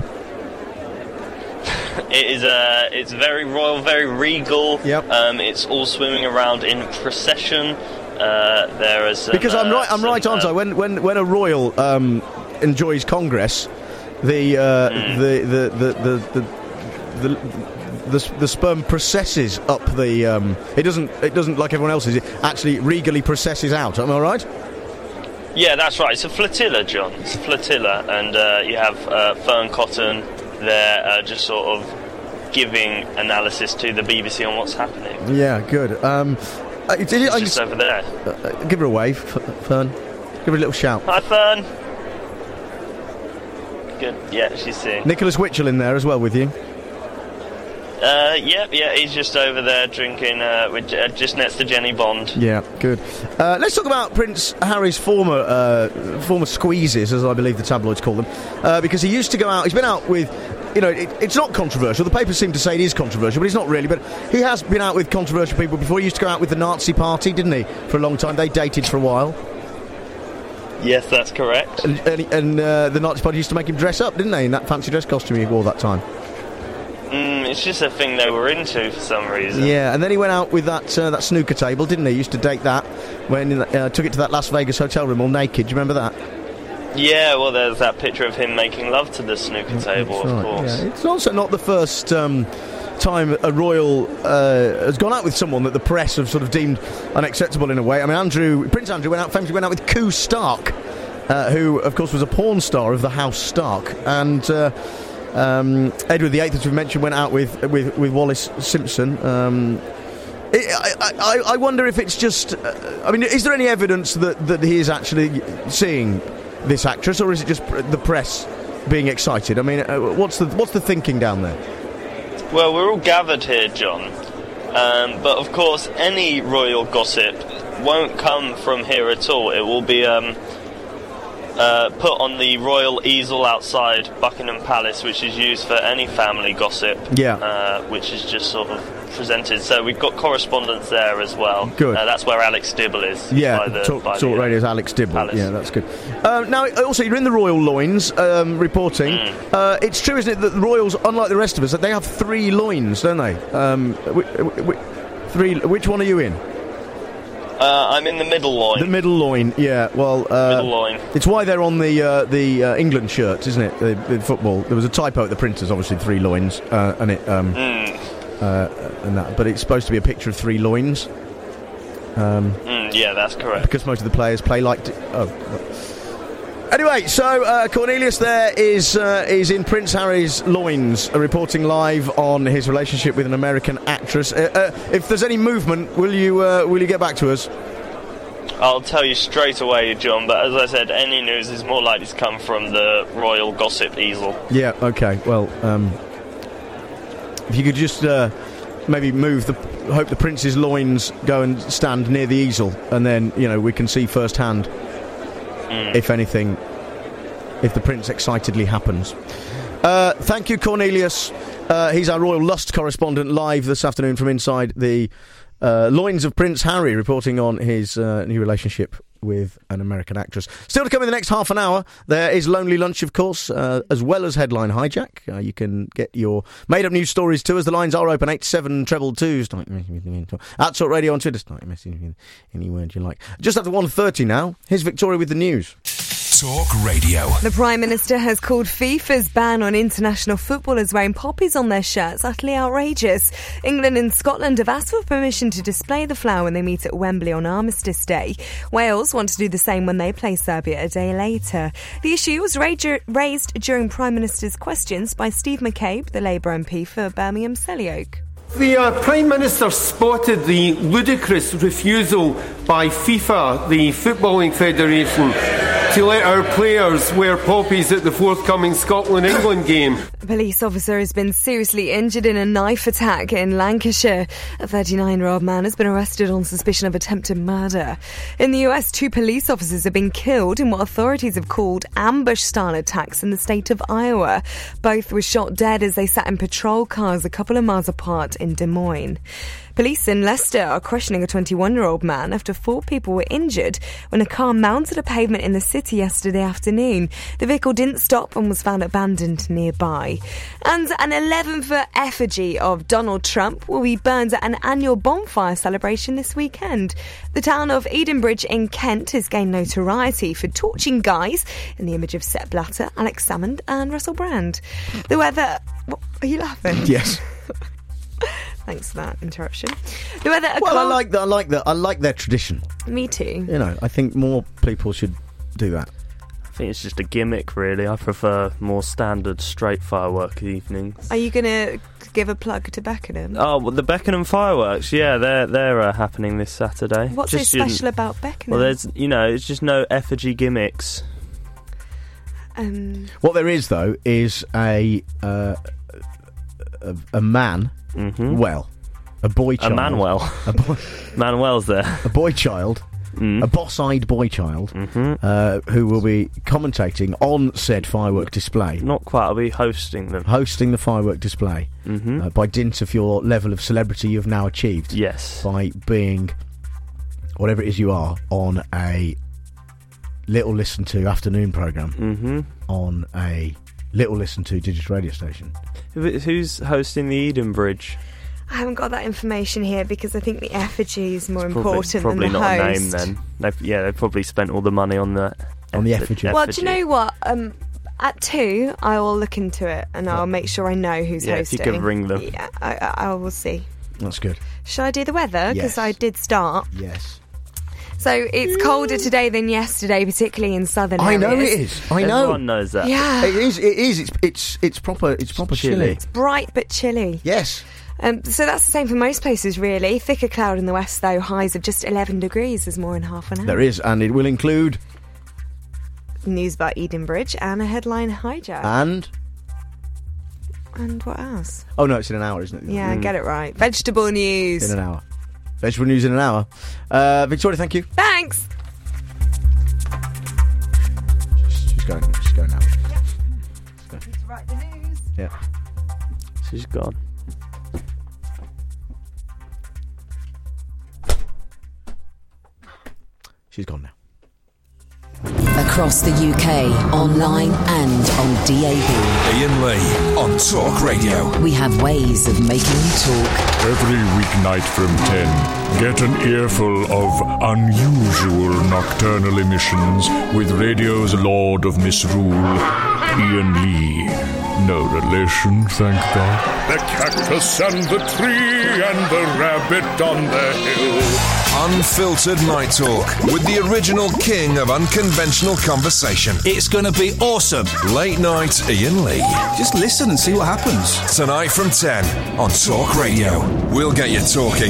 It is uh, it's very royal, very regal. Yep. Um, it's all swimming around in procession. Uh, there is some, Because I'm uh, right, I'm some, right, aren't uh, I? When when when a royal um, enjoys Congress, the, uh, mm. the, the, the, the, the the the the sperm processes up the. Um, it doesn't. It doesn't like everyone else's. It actually regally processes out. Am I right? Yeah, that's right. It's a flotilla, John. It's a flotilla, and uh, you have uh, Fern Cotton there, uh, just sort of giving analysis to the B B C on what's happening. Yeah, good. Um, uh, did you, It's I just just, over there. uh, give her a wave, F- Fern. Give her a little shout. Hi, Fern. Good. Yeah, she's seeing. Nicholas Witchell in there as well with you. Uh, yeah, yeah, he's just over there drinking, uh, with, uh, just next to Jenny Bond. Yeah, good. Uh, let's talk about Prince Harry's former uh, former squeezes, as I believe the tabloids call them, uh, because he used to go out. He's been out with, you know, it, it's not controversial. The papers seem to say it is controversial, but it's not really. But he has been out with controversial people before. He used to go out with the Nazi Party, didn't he? For a long time, they dated for a while. Yes, that's correct. And, and, and uh, the Nazi Party used to make him dress up, didn't they? In that fancy dress costume he wore that time. Mm, it's just a thing they were into for some reason. Yeah, and then he went out with that uh, that snooker table, didn't he? He used to date that when uh, took it to that Las Vegas hotel room all naked. Do you remember that? Yeah, well, there's that picture of him making love to the snooker table, That's of right, course. yeah. It's also not the first um, time a royal uh, has gone out with someone that the press have sort of deemed unacceptable in a way. I mean, Andrew, Prince Andrew went out famously went out with Koo Stark, uh, who, of course, was a porn star of the House Stark, and. Uh, Um, Edward the Eighth, as we mentioned, went out with with, with Wallace Simpson. Um, it, I, I, I wonder if it's just. Uh, I mean, is there any evidence that, that he is actually seeing this actress, or is it just the press being excited? I mean, uh, what's the what's the thinking down there? Well, we're all gathered here, John. Um, but of course, any royal gossip won't come from here at all. It will be. Um, Uh, put on the royal easel outside Buckingham Palace, which is used for any family gossip. Yeah. Uh, which is just sort of presented. So we've got correspondence there as well. Good. Uh, that's where Alex Dibble is. Yeah, by the, Talk, by Talk the, Radio's Alex Dibble. Palace. Yeah, that's good. Uh, now, also, you're in the royal loins, um, reporting. Mm. Uh, it's true, isn't it, that the royals, unlike the rest of us, that they have three loins, don't they? Um, wh- wh- wh- three. Which one are you in? Uh, I'm in the middle loin. The middle loin, yeah. Well, uh, Middle loin. it's why they're on the uh, the uh, England shirts, isn't it? The, the football. There was a typo at the printers, obviously three loins, uh, and it um, Mm. uh, and that. But it's supposed to be a picture of three loins. Um, Mm, yeah, that's correct. because most of the players play like. D- oh. Anyway, so uh, Cornelius there is uh, is in Prince Harry's loins, uh, reporting live on his relationship with an American actress. Uh, uh, if there's any movement, will you uh, will you get back to us? I'll tell you straight away, John, but as I said, any news is more likely to come from the royal gossip easel. Yeah. Okay. Well, um, if you could just uh, maybe move the. Hope the prince's loins go and stand near the easel, and then you know we can see firsthand. Mm. If anything, if the prince excitedly happens. Uh, thank you, Cornelius. Uh, he's our Royal Lust correspondent live this afternoon from inside the uh, loins of Prince Harry, reporting on his uh, new relationship with an American actress. Still to come in the next half an hour, there is Lonely Lunch, of course, uh, as well as Headline Hijack. Uh, you can get your made-up news stories to us. The lines are open, eight seven treble two. At Talk Radio on Twitter. Start messaging any word you like. Just after one thirty now, here's Victoria with the news. Talk Radio. The Prime Minister has called FIFA's ban on international footballers wearing poppies on their shirts utterly outrageous. England and Scotland have asked for permission to display the flower when they meet at Wembley on Armistice Day. Wales want to do the same when they play Serbia a day later. The issue was raised during Prime Minister's questions by Steve McCabe, the Labour M P for Birmingham Selly Oak. The uh, Prime Minister spotted the ludicrous refusal by FIFA, the Footballing Federation, to let our players wear poppies at the forthcoming Scotland-England game. A police officer has been seriously injured in a knife attack in Lancashire. A thirty-nine-year-old man has been arrested on suspicion of attempted murder. In the U S, two police officers have been killed in what authorities have called ambush-style attacks in the state of Iowa. Both were shot dead as they sat in patrol cars a couple of miles apart in Des Moines. Police in Leicester are questioning a twenty-one-year-old man after four people were injured when a car mounted a pavement in the city yesterday afternoon. The vehicle didn't stop and was found abandoned nearby. And an eleven-foot effigy of Donald Trump will be burned at an annual bonfire celebration this weekend. The town of Edenbridge in Kent has gained notoriety for torching guys in the image of Sepp Blatter, Alex Salmond and Russell Brand. The weather... What, are you laughing? Yes. Thanks for that interruption. The weather. Well, I like that. I like that. I like their tradition. Me too. You know, I think more people should do that. I think it's just a gimmick, really. I prefer more standard, straight firework evenings. Are you going to give a plug to Beckenham? Oh, well, the Beckenham fireworks, yeah, they're they're uh, happening this Saturday. What's just, so special about Beckenham? Well, there's, you know, it's just no effigy gimmicks. Um, what there is, though, is a uh, a, a man. Mm-hmm. Well, a boy child. A Manuel. A boy, Manuel's there. A boy child. Mm. A boss-eyed boy child mm-hmm. uh, who will be commentating on said firework display. Not quite, I'll be hosting them. Hosting the firework display mm-hmm. uh, by dint of your level of celebrity you've now achieved. Yes. By being whatever it is you are on a little listened to afternoon programme mm-hmm. on a little listened to digital radio station. Who's hosting the Edenbridge? I haven't got that information here because I think the effigy is more it's important probably, than the probably not host. a name then. They've, yeah, they've probably spent all the money on the on the effigy. Well, do you know what? Um, at two, I will look into it and I'll make sure I know who's yeah, hosting. If you could ring them. Yeah, I, I, I will see. That's good. Shall I do the weather? Because yes. I did start. Yes. So it's colder today than yesterday, particularly in southern I areas. know it is. I know. Everyone knows that. Yeah. It is. It is. It's it's it's proper. It's proper chilly. chilly. It's bright but chilly. Yes. Um, so that's the same for most places, really. Thicker cloud in the west, though. Highs of just eleven degrees. There's more in half an hour. There is, and it will include news about Edenbridge and a headline hijack. And and what else? Oh no, it's in an hour, isn't it? Yeah, mm. Get it right. Vegetable news in an hour. Vegetable news in an hour. Uh, Victoria, thank you. Thanks. She's going. She's going now. Yep. Need to write the news. Yeah. She's gone. She's gone now. Across the U K, online and on D A B. Ian Lee on Talk Radio. We have ways of making you talk. Every weeknight from ten, get an earful of unusual nocturnal emissions with radio's Lord of Misrule, Ian Lee. No relation, thank God. The cactus and the tree and the rabbit on the hill. Unfiltered Night Talk with the original king of unconventional conversation. It's going to be awesome. Late night Ian Lee. Just listen and see what happens. Tonight from ten on Talk Radio. We'll get you talking.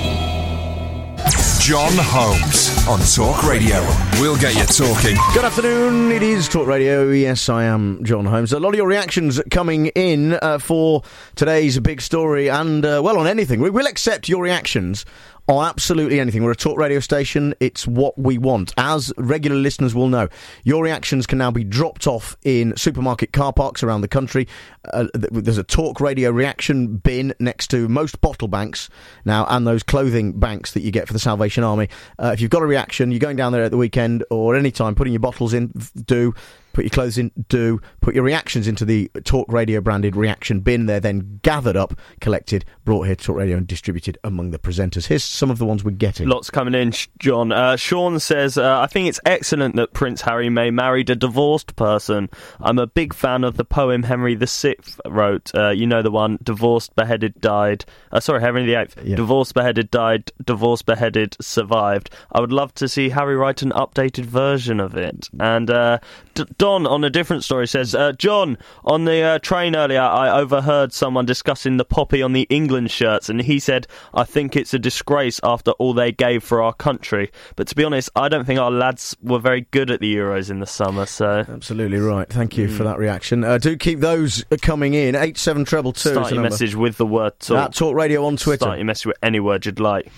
John Holmes on Talk Radio. We'll get you talking. Good afternoon, it is Talk Radio. Yes, I am John Holmes. A lot of your reactions coming in uh, for today's big story and, uh, well, on anything. We will accept your reactions on absolutely anything. We're a talk radio station. It's what we want. As regular listeners will know, your reactions can now be dropped off in supermarket car parks around the country. Uh, there's a Talk Radio reaction bin next to most bottle banks now, and those clothing banks that you get for the Salvation Army. Uh, if you've got a reaction, you're going down there at the weekend or any time, putting your bottles in, do. Put your clothes in, do. Put your reactions into the Talk Radio branded reaction bin. They're then gathered up, collected, brought here to Talk Radio and distributed among the presenters. Here's some of the ones we're getting. Lots coming in, John. Uh, Sean says, uh, I think it's excellent that Prince Harry May married a divorced person. I'm a big fan of the poem Henry the Sixth wrote. Uh, you know the one, divorced, beheaded, died. Uh, sorry, Henry the Eighth. Yeah. Divorced, beheaded, died. Divorced, beheaded, survived. I would love to see Harry write an updated version of it. And uh, D- Don, on a different story, says, uh, John, on the uh, train earlier, I overheard someone discussing the poppy on the England shirts, and he said, I think it's a disgrace after all they gave for our country. But to be honest, I don't think our lads were very good at the Euros in the summer, so... Absolutely right. Thank you mm. for that reaction. Uh, do keep those coming in. eight seven two two two. Start your message with the word talk. At Talk Radio on Twitter. Start your message with any word you'd like.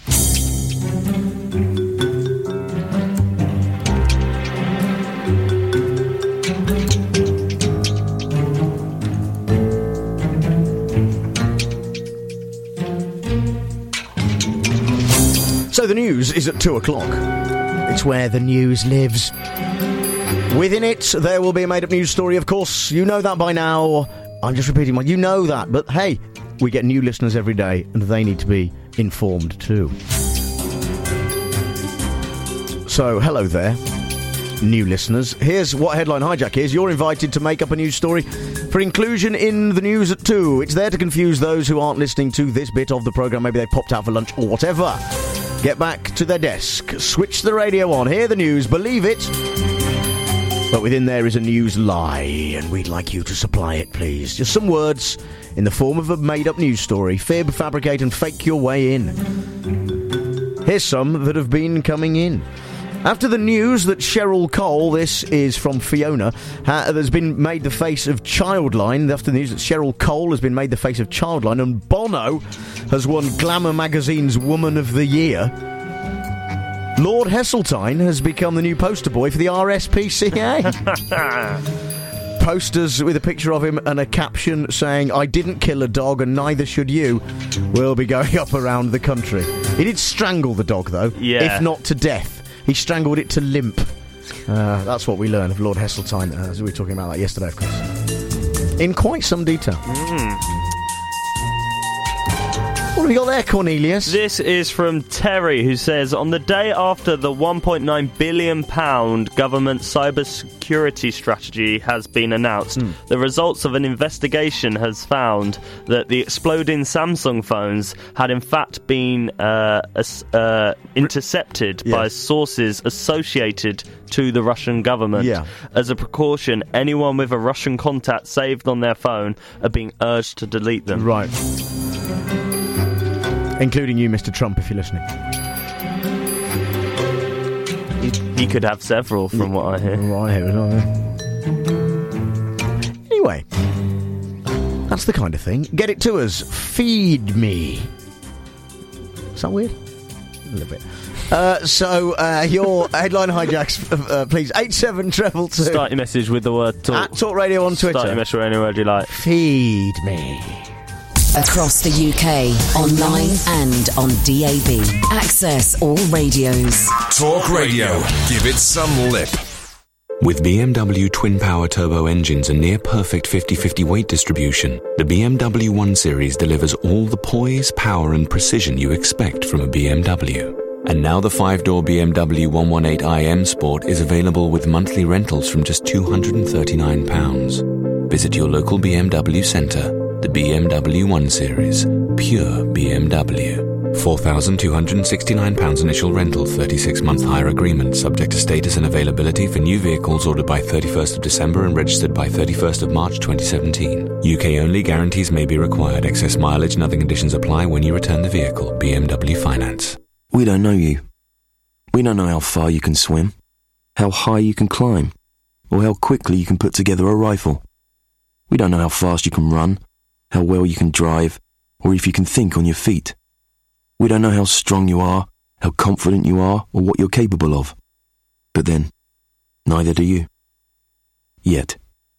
So the news is at two o'clock. It's where the news lives. Within it, there will be a made-up news story, of course. You know that by now. I'm just repeating my... You know that, but hey, we get new listeners every day, and they need to be informed too. So, hello there, new listeners. Here's what Headline Hijack is. You're invited to make up a news story for inclusion in the news at two. It's there to confuse those who aren't listening to this bit of the programme. Maybe they popped out for lunch or whatever. Get back to their desk, switch the radio on, hear the news, believe it. But within there is a news lie, and we'd like you to supply it, please. Just some words in the form of a made-up news story. Fib, fabricate, and fake your way in. Here's some that have been coming in. After the news that Cheryl Cole, this is from Fiona, ha- has been made the face of Childline, after the news that Cheryl Cole has been made the face of Childline, and Bono has won Glamour magazine's Woman of the Year, Lord Heseltine has become the new poster boy for the R S P C A. Posters with a picture of him and a caption saying, I didn't kill a dog and neither should you, will be going up around the country. He did strangle the dog, though, yeah. if not to death. He strangled it to limp. Uh, that's what we learn of Lord Heseltine, uh, as we were talking about that yesterday, of course. In quite some detail. Mm. What have you got there, Cornelius? This is from Terry, who says, on the day after the one point nine billion pounds government cybersecurity strategy has been announced, mm. the results of an investigation has found that the exploding Samsung phones had in fact been uh, uh, intercepted yes. by sources associated to the Russian government. Yeah. As a precaution, anyone with a Russian contact saved on their phone are being urged to delete them. Right. Including you, Mister Trump, if you're listening. He, he could have several, from what I hear. From what I hear, anyway, that's the kind of thing. Get it to us. Feed me. Is that weird? A little bit. Uh, so, uh, your headline hijacks, uh, please. eight seven two two. Start your message with the word talk. At Talk Radio on Twitter. Start your message with any word you like. Feed me. Across the U K, online and on D A B. Access all radios. Talk Radio. Give it some lip. With B M W twin-power turbo engines and near-perfect fifty-fifty weight distribution, the B M W one Series delivers all the poise, power and precision you expect from a B M W. And now the five-door B M W one eighteen i M Sport is available with monthly rentals from just two hundred thirty-nine pounds. Visit your local B M W centre. The B M W one Series. Pure B M W. four thousand two hundred sixty-nine pounds initial rental, thirty-six month hire agreement, subject to status and availability for new vehicles ordered by thirty-first of December and registered by thirty-first of March twenty seventeen. U K only guarantees may be required. Excess mileage and other conditions apply when you return the vehicle. B M W Finance. We don't know you. We don't know how far you can swim, how high you can climb, or how quickly you can put together a rifle. We don't know how fast you can run, how well you can drive, or if you can think on your feet. We don't know how strong you are, how confident you are, or what you're capable of. But then, neither do you. Yet.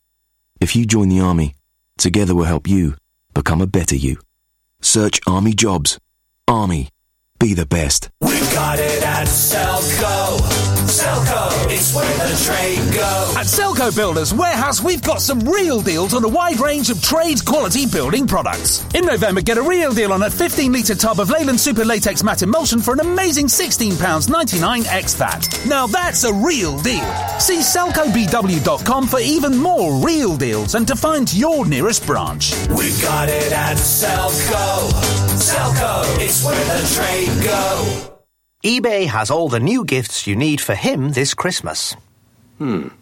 If you join the Army, together we'll help you become a better you. Search Army Jobs. Army. Be the best. We got it at Selco. Selco, it's where the trade goes. At Selco Builders Warehouse, we've got some real deals on a wide range of trade-quality building products. In November, get a real deal on a fifteen litre tub of Leyland Super Latex Matte Emulsion for an amazing sixteen pounds ninety-nine ex V A T. Now that's a real deal. See selco b w dot com for even more real deals and to find your nearest branch. We got it at Selco. Selco, it's where the trade go. eBay has all the new gifts you need for him this Christmas. Hmm.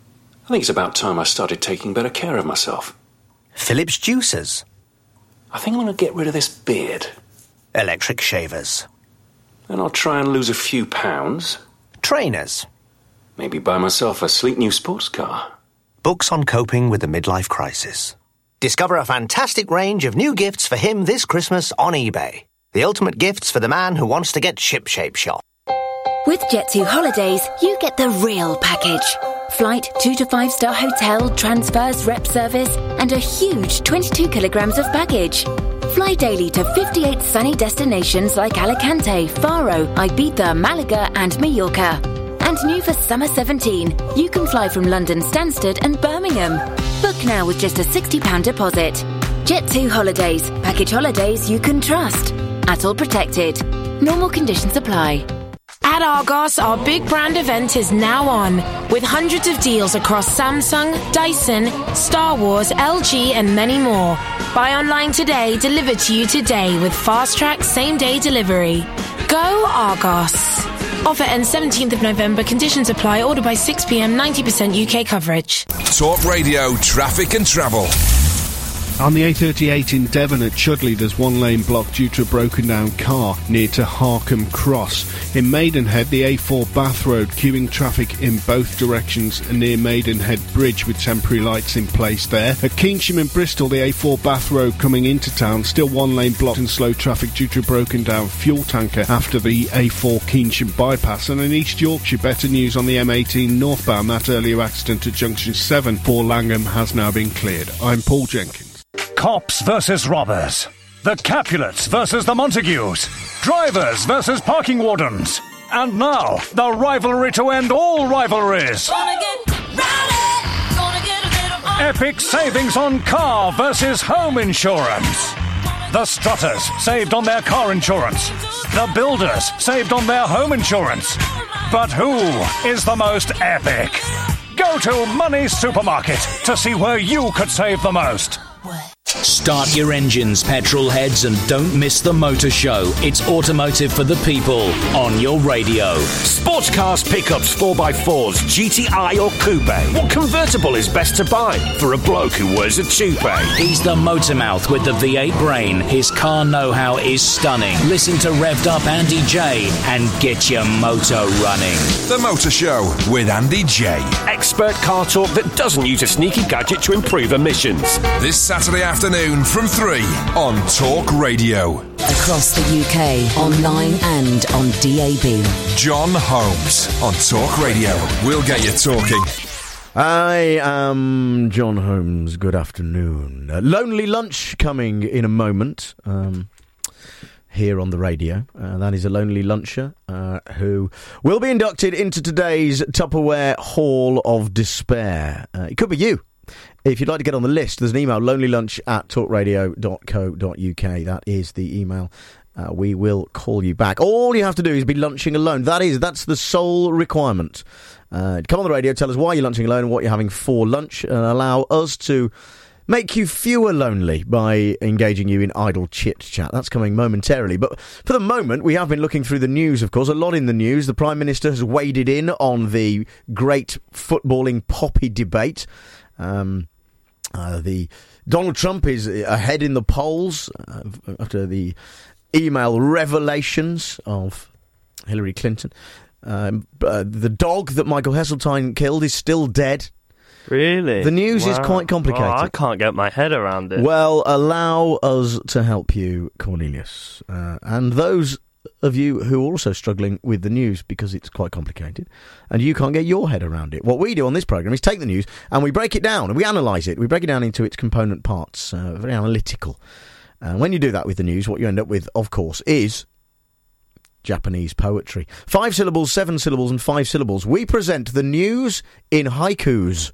I think it's about time I started taking better care of myself. Philips juicers. I think I'm going to get rid of this beard. Electric shavers. And I'll try and lose a few pounds. Trainers. Maybe buy myself a sleek new sports car. Books on coping with the midlife crisis. Discover a fantastic range of new gifts for him this Christmas on eBay. The ultimate gifts for the man who wants to get ship-shape shop. With Jet two Holidays, you get the real package. Flight, two to five star hotel, transfers, rep service, and a huge twenty-two kilograms of baggage. Fly daily to fifty-eight sunny destinations like Alicante, Faro, Ibiza, Malaga, and Mallorca. And new for summer seventeen, you can fly from London Stansted and Birmingham. Book now with just a sixty pounds deposit. Jet two Holidays. Package holidays you can trust. At all protected. Normal conditions apply. At Argos, our big brand event is now on, with hundreds of deals across Samsung, Dyson, Star Wars, L G, and many more. Buy online today, delivered to you today with fast track same day delivery. Go Argos. Offer ends seventeenth of November. Conditions apply. Order by six p.m. ninety percent U K coverage. Talk Radio Traffic and Travel. On the A thirty-eight in Devon at Chudley, there's one lane blocked due to a broken down car near to Harkham Cross. In Maidenhead, the A four Bath Road queuing traffic in both directions near Maidenhead Bridge with temporary lights in place there. At Keynsham in Bristol, the A four Bath Road coming into town, still one lane blocked and slow traffic due to a broken down fuel tanker after the A four Keynsham bypass. And in East Yorkshire, better news on the M eighteen northbound. That earlier accident at Junction seven for Langham has now been cleared. I'm Paul Jenkins. Cops versus robbers. The Capulets versus the Montagues. Drivers versus parking wardens. And now, the rivalry to end all rivalries. Epic savings on car versus home insurance. The Strutters saved on their car insurance. The Builders saved on their home insurance. But who is the most epic? Go to Money Supermarket to see where you could save the most. Start your engines, petrol heads, and don't miss the motor show. It's automotive for the people on your radio. Sports cars, pickups, four by fours, G T I or coupe. What convertible is best to buy for a bloke who wears a toupee? He's the motor mouth with the V eight brain. His car know-how is stunning. Listen to Revved Up Andy J and get your motor running. The Motor Show with Andy J. Expert car talk that doesn't use a sneaky gadget to improve emissions. This Saturday afternoon from three on Talk Radio. Across the U K, online and on D A B. John Holmes on Talk Radio. We'll get you talking. I am John Holmes. Good afternoon. Uh, Lonely Lunch coming in a moment. Um... Here on the radio. Uh, that is a lonely luncher uh, who will be inducted into today's Tupperware Hall of Despair. Uh, it could be you. If you'd like to get on the list, there's an email, lonelylunch at talkradio dot co dot uk. That is the email. Uh, we will call you back. All you have to do is be lunching alone. That is, that's the sole requirement. Uh, come on the radio, tell us why you're lunching alone and what you're having for lunch, and allow us to make you fewer lonely by engaging you in idle chit-chat. That's coming momentarily. But for the moment, we have been looking through the news, of course. A lot in the news. The Prime Minister has waded in on the great footballing poppy debate. Um, uh, the Donald Trump is ahead in the polls uh, after the email revelations of Hillary Clinton. Um, uh, the dog that Michael Heseltine killed is still dead. Really? The news wow. is quite complicated. Oh, I can't get my head around it. Well, allow us to help you, Cornelius. Uh, and those of you who are also struggling with the news because it's quite complicated and you can't get your head around it. What we do on this programme is take the news and we break it down and we analyse it. We break it down into its component parts. Uh, very analytical. And uh, when you do that with the news, what you end up with, of course, is Japanese poetry. Five syllables, seven syllables and five syllables. We present the news in haikus.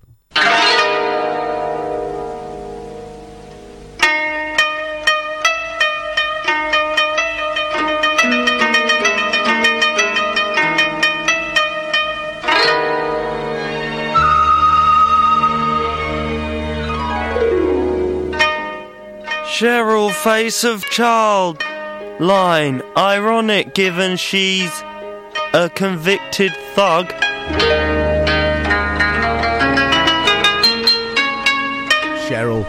Cheryl, face of child. Line, ironic given she's a convicted thug. Cheryl.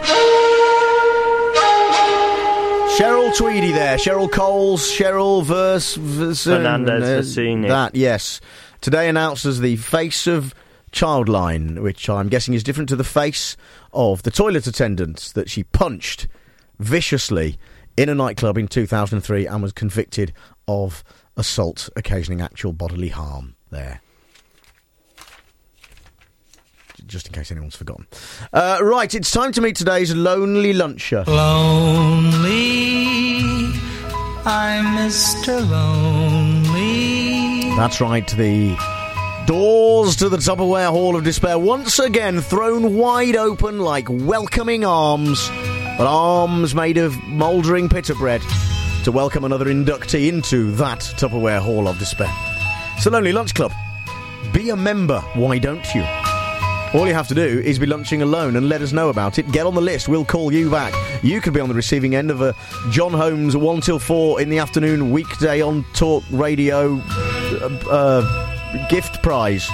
Cheryl Tweedy there. Cheryl Coles, Cheryl Vers... Vers Fernandez uh, Vicini. That, yes. Today announced as the face of Childline, which I'm guessing is different to the face of the toilet attendant that she punched viciously in a nightclub in two thousand three and was convicted of assault occasioning actual bodily harm there. Just in case anyone's forgotten. Uh, right, it's time to meet today's Lonely Luncher. Lonely, I'm Mister Lonely. That's right, the doors to the Tupperware Hall of Despair once again thrown wide open like welcoming arms, but arms made of mouldering pita bread to welcome another inductee into that Tupperware Hall of Despair. It's the Lonely Lunch Club. Be a member, why don't you? All you have to do is be lunching alone and let us know about it. Get on the list, we'll call you back. You could be on the receiving end of a John Holmes one till four in the afternoon weekday on Talk Radio uh, uh, gift prize.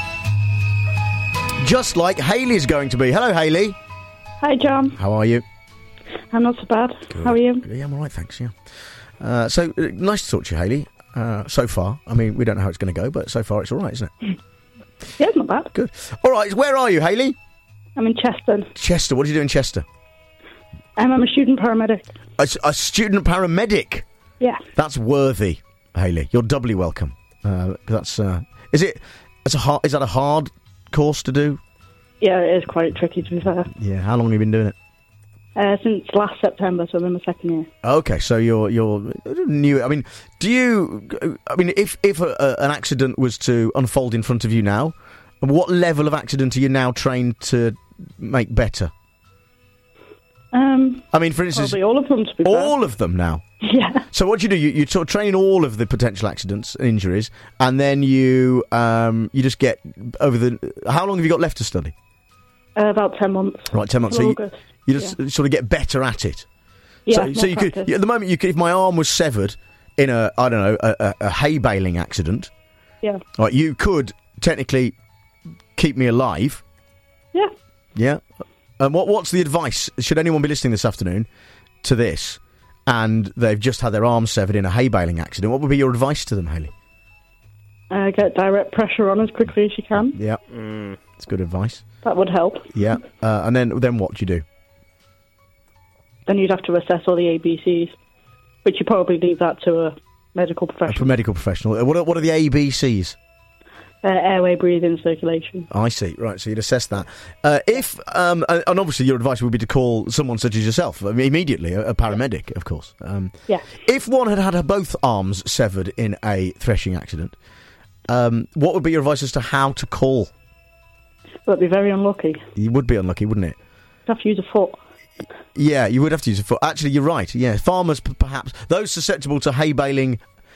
Just like Hayley's going to be. Hello, Hayley. Hi, John. How are you? I'm not so bad. Good. How are you? Yeah, I'm all right, thanks, yeah. Uh, so, uh, nice to talk to you, Hayley. Uh, so far. I mean, we don't know how it's going to go, but so far it's all right, isn't it? Yeah, it's not bad. Good. All right, where are you, Hayley? I'm in Chester. Chester, what do you do in Chester? Um, I'm a student paramedic. A, a student paramedic? Yeah. That's worthy, Hayley. You're doubly welcome. Uh, that's, uh, is it, it's a hard, is that a hard course to do? Yeah, it is quite tricky, to be fair. Yeah, how long have you been doing it? Uh, since last September, so I'm in my second year. Okay, so you're you're new. I mean, do you? I mean, if if a, a, an accident was to unfold in front of you now, what level of accident are you now trained to make better? Um, I mean, for instance, probably all of them. To be all fair. of them now. Yeah. So what do you do? You, you sort of train all of the potential accidents and injuries, and then you um you just get over the. How long have you got left to study? Uh, about ten months. Right, ten months. So you, you just yeah. sort of get better at it. Yeah, So, so you practice. could, at the moment, you could. If my arm was severed in a, I don't know, a, a, a hay baling accident, Yeah. right, you could technically keep me alive. Yeah. Yeah. And what what's the advice? Should anyone be listening this afternoon to this, and they've just had their arm severed in a hay baling accident? What would be your advice to them, Hayley? Uh, get direct pressure on as quickly as you can. Yeah, mm. It's good advice. That would help. Yeah, uh, and then then what do you do? Then you'd have to assess all the A B Cs, which you probably leave that to a medical professional. A medical professional. Uh, What are, what are the A B Cs? Uh, airway, breathing, circulation. I see. Right, so you'd assess that. Uh, if um, and and obviously your advice would be to call someone such as yourself I mean, immediately, a, a paramedic, of course. Um, Yeah. If one had had both arms severed in a threshing accident, um, what would be your advice as to how to call? That'd be very unlucky. You would be unlucky, wouldn't it? You'd have to use a foot. Yeah, you would have to use a foot. Actually, you're right. Yeah, farmers p- perhaps those susceptible to hay baling,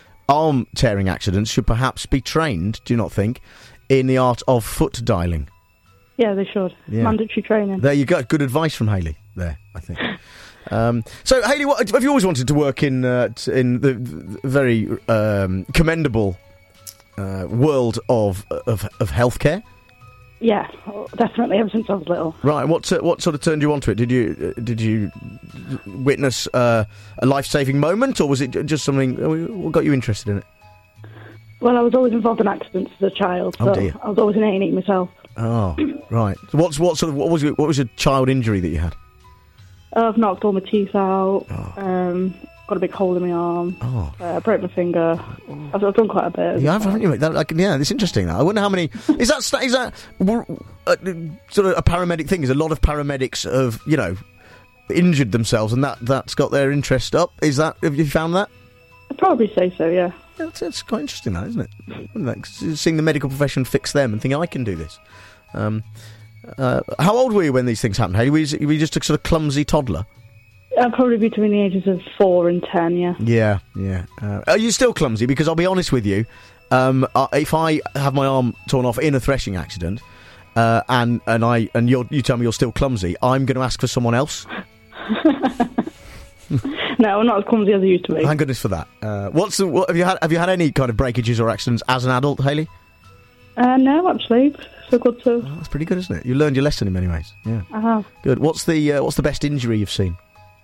arm tearing accidents should perhaps be trained. Do you not think, in the art of foot dialing? Yeah, they should. Yeah. Mandatory training. There you go. Good advice from Hayley. There, I think. um, so, Hayley, what, have you always wanted to work in uh, t- in the, the very um, commendable uh, world of of, of healthcare? Yeah, definitely. Ever since I was little. Right. What uh, what sort of turned you onto it? Did you uh, did you witness uh, a life saving moment, or was it just something? What got you interested in it? Well, I was always involved in accidents as a child, Oh, so dear. I was always in A and E myself. Oh, right. So what's what sort of what was your, what was your child injury that you had? Uh, I've knocked all my teeth out. Oh. Um, got a big hole in my arm. Oh. Uh, broke my finger. I've, I've done quite a bit. Yeah, haven't you? That, like, yeah, it's interesting. That I wonder how many. Is that sta- is that uh, sort of a paramedic thing? Is a lot of paramedics have you know injured themselves, and that that's got their interest up. Is that have you found that? I'd probably say so. Yeah. Yeah, it's, it's quite interesting, that isn't it? Wouldn't that? 'Cause seeing the medical profession fix them and thinking I can do this. Um, uh, how old were you when these things happened? Hey, were you, were you just a sort of clumsy toddler? I'd probably be between the ages of four and ten. Yeah. Yeah, yeah. Uh, are you still clumsy? Because I'll be honest with you, um, uh, if I have my arm torn off in a threshing accident, uh, and and I and you're, you tell me you're still clumsy, I'm going to ask for someone else. No, I'm not as clumsy as I used to be. Thank goodness for that. Uh, what's the, what, have you had? Have you had any kind of breakages or accidents as an adult, Hayley? Uh, no, actually, so good too. Oh, that's pretty good, isn't it? You learned your lesson in many ways. Yeah. I have. Good. What's the uh, What's the best injury you've seen?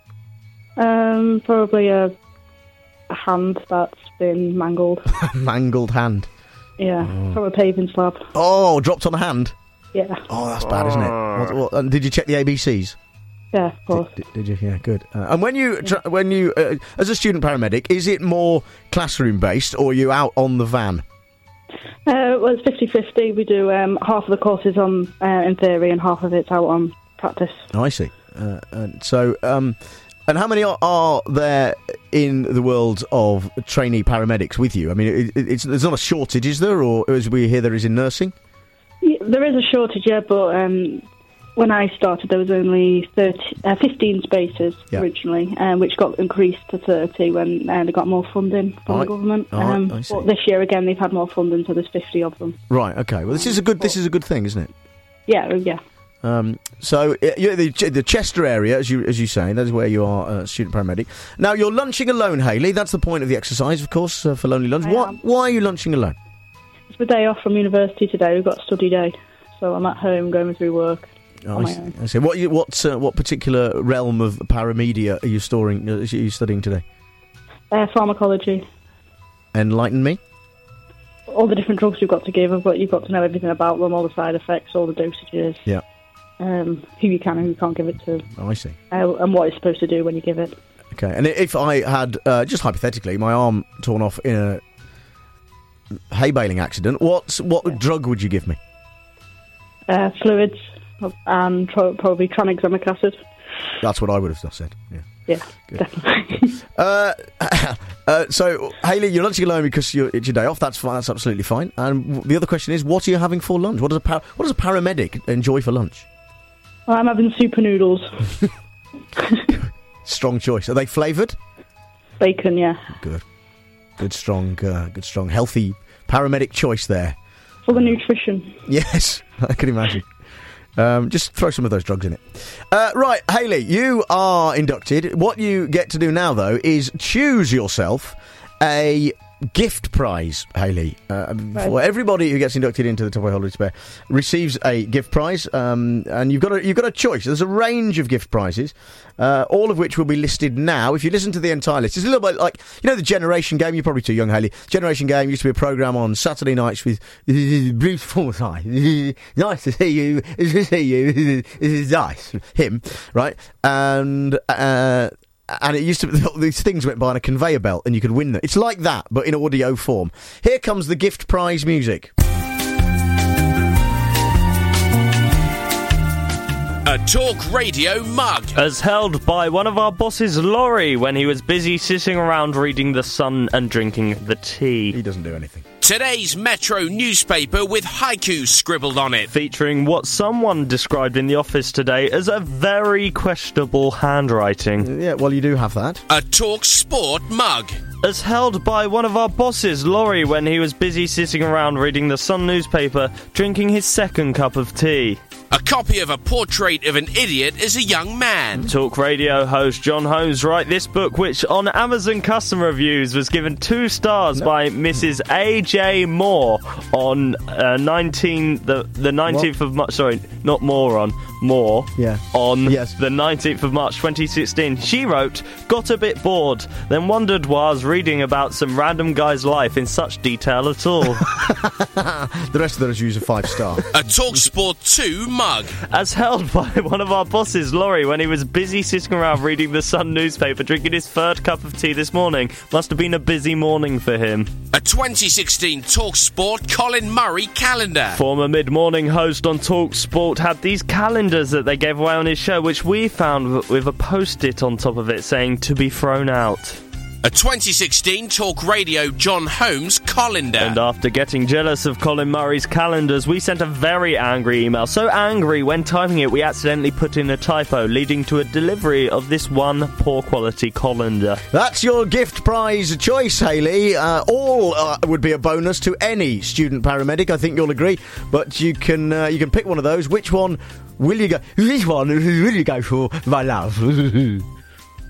Um, probably a, a hand that's been mangled. Mangled hand. Yeah, Oh. from a paving slab. Oh, dropped on a hand. Yeah. Oh, that's bad, isn't it? What, what, and did you check the A B Cs? Yeah, of course. Did, did, did you? Yeah, good. Uh, and when you, tra- when you, uh, as a student paramedic, is it more classroom based, or are you out on the van? Uh, well, it's fifty-fifty. We do um, half of the courses on uh, in theory and half of it's out on practice. Oh, I see. Uh, and so, um, and how many are, are there in the world of trainee paramedics with you? I mean, it, it, it's there's not a shortage, is there, or as we hear there is in nursing? Yeah, there is a shortage, yeah, but um, when I started, there was only thirty, uh, fifteen spaces Yeah. originally, um, which got increased to thirty when uh, they got more funding from Right. the government. All right, Um, I see. but this year again, they've had more funding, so there's fifty of them. Right. Okay. Well, this is a good. This is a good thing, isn't it? Yeah, yeah. Um, so uh, you're the, the Chester area, as you as you say, that is where you are a student paramedic. Now you're lunching alone, Hayley. That's the point of the exercise, of course, uh, for Lonely Lunch. I Why, am. why are you lunching alone? It's my day off from university today. We've got a study day, so I'm at home going through work. Oh, on I my see. own. I see. What you, what uh, what particular realm of paramedia are you storing? Uh, are you studying today? Uh, pharmacology. Enlighten me. All the different drugs you've got to give, but you've got to know everything about them, all the side effects, all the dosages, Yeah. um, who you can and who you can't give it to, Oh, I see. uh, and what it's supposed to do when you give it. Okay. And if I had, uh, just hypothetically, my arm torn off in a hay baling accident, what what drug would you give me? Uh, fluids and tro- probably tranexamic acid. That's what I would have said. Yeah. Yeah, definitely. Uh, uh, so, Hayley, you're lunching alone because you're, it's your day off. That's fine. That's absolutely fine. And w- the other question is, what are you having for lunch? What does a par- what does a paramedic enjoy for lunch? Well, I'm having super noodles. Strong choice. Are they flavoured? Bacon, yeah. Good. Good, strong, uh, good, strong, healthy paramedic choice there. For the nutrition. Yes, I can imagine. Um, just throw some of those drugs in it. Uh, right, Hayley, you are inducted. What you get to do now, though, is choose yourself a gift prize, Hayley. Uh, Right. For everybody who gets inducted into the Top Boy Holiday Spare receives a gift prize, um, and you've got a, you've got a choice. There's a range of gift prizes, uh, all of which will be listed now. If you listen to the entire list, it's a little bit like, you know, the Generation Game. You're probably too young, Hayley. Generation Game used to be a programme on Saturday nights with Bruce Forsyth. Nice to see you. To see you. This is nice. Him, right? And uh, and it used to be, these things went by on a conveyor belt, and you could win them. It's like that, but in audio form. Here comes the gift prize music. A Talk Radio mug. As held by one of our bosses, Laurie, when he was busy sitting around reading The Sun and drinking the tea. He doesn't do anything. Today's Metro newspaper with haiku scribbled on it. Featuring what someone described in the office today as a very questionable handwriting. Yeah, well, you do have that. A Talk Sport mug. As held by one of our bosses, Laurie, when he was busy sitting around reading the Sun newspaper, drinking his second cup of tea. A copy of a portrait of an idiot as a young man. Talk Radio host John Holmes wrote this book, which on Amazon customer reviews was given two stars no. by Missus A J Moore on uh, nineteen the the nineteenth what? of March. Sorry, not moron, Moore. Yeah. On yes. the nineteenth of March, twenty sixteen. She wrote, "Got a bit bored, then wondered why I was reading about some random guy's life in such detail at all." The rest of the reviews are five star. A Talk Sport two mug. As held by one of our bosses, Laurie, when he was busy sitting around reading the Sun newspaper, drinking his third cup of tea this morning. Must have been a busy morning for him. A twenty sixteen Talk Sport Colin Murray calendar. Former mid-morning host on Talk Sport had these calendars that they gave away on his show, which we found with a post-it on top of it saying to be thrown out. A twenty sixteen Talk Radio John Holmes colander. And after getting jealous of Colin Murray's calendars, we sent a very angry email. So angry, when typing it, we accidentally put in a typo, leading to a delivery of this one poor quality colander. That's your gift prize choice, Hayley. Uh, all uh, would be a bonus to any student paramedic, I think you'll agree. But you can uh, you can pick one of those. Which one will you go? Which one will you go for, my love?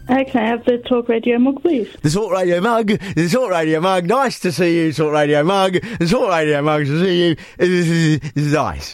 Uh, can I have the Talk Radio mug, please? The Talk Radio mug. The Talk Radio mug. Nice to see you, Talk Radio mug. The Talk Radio mug to see you. It's nice.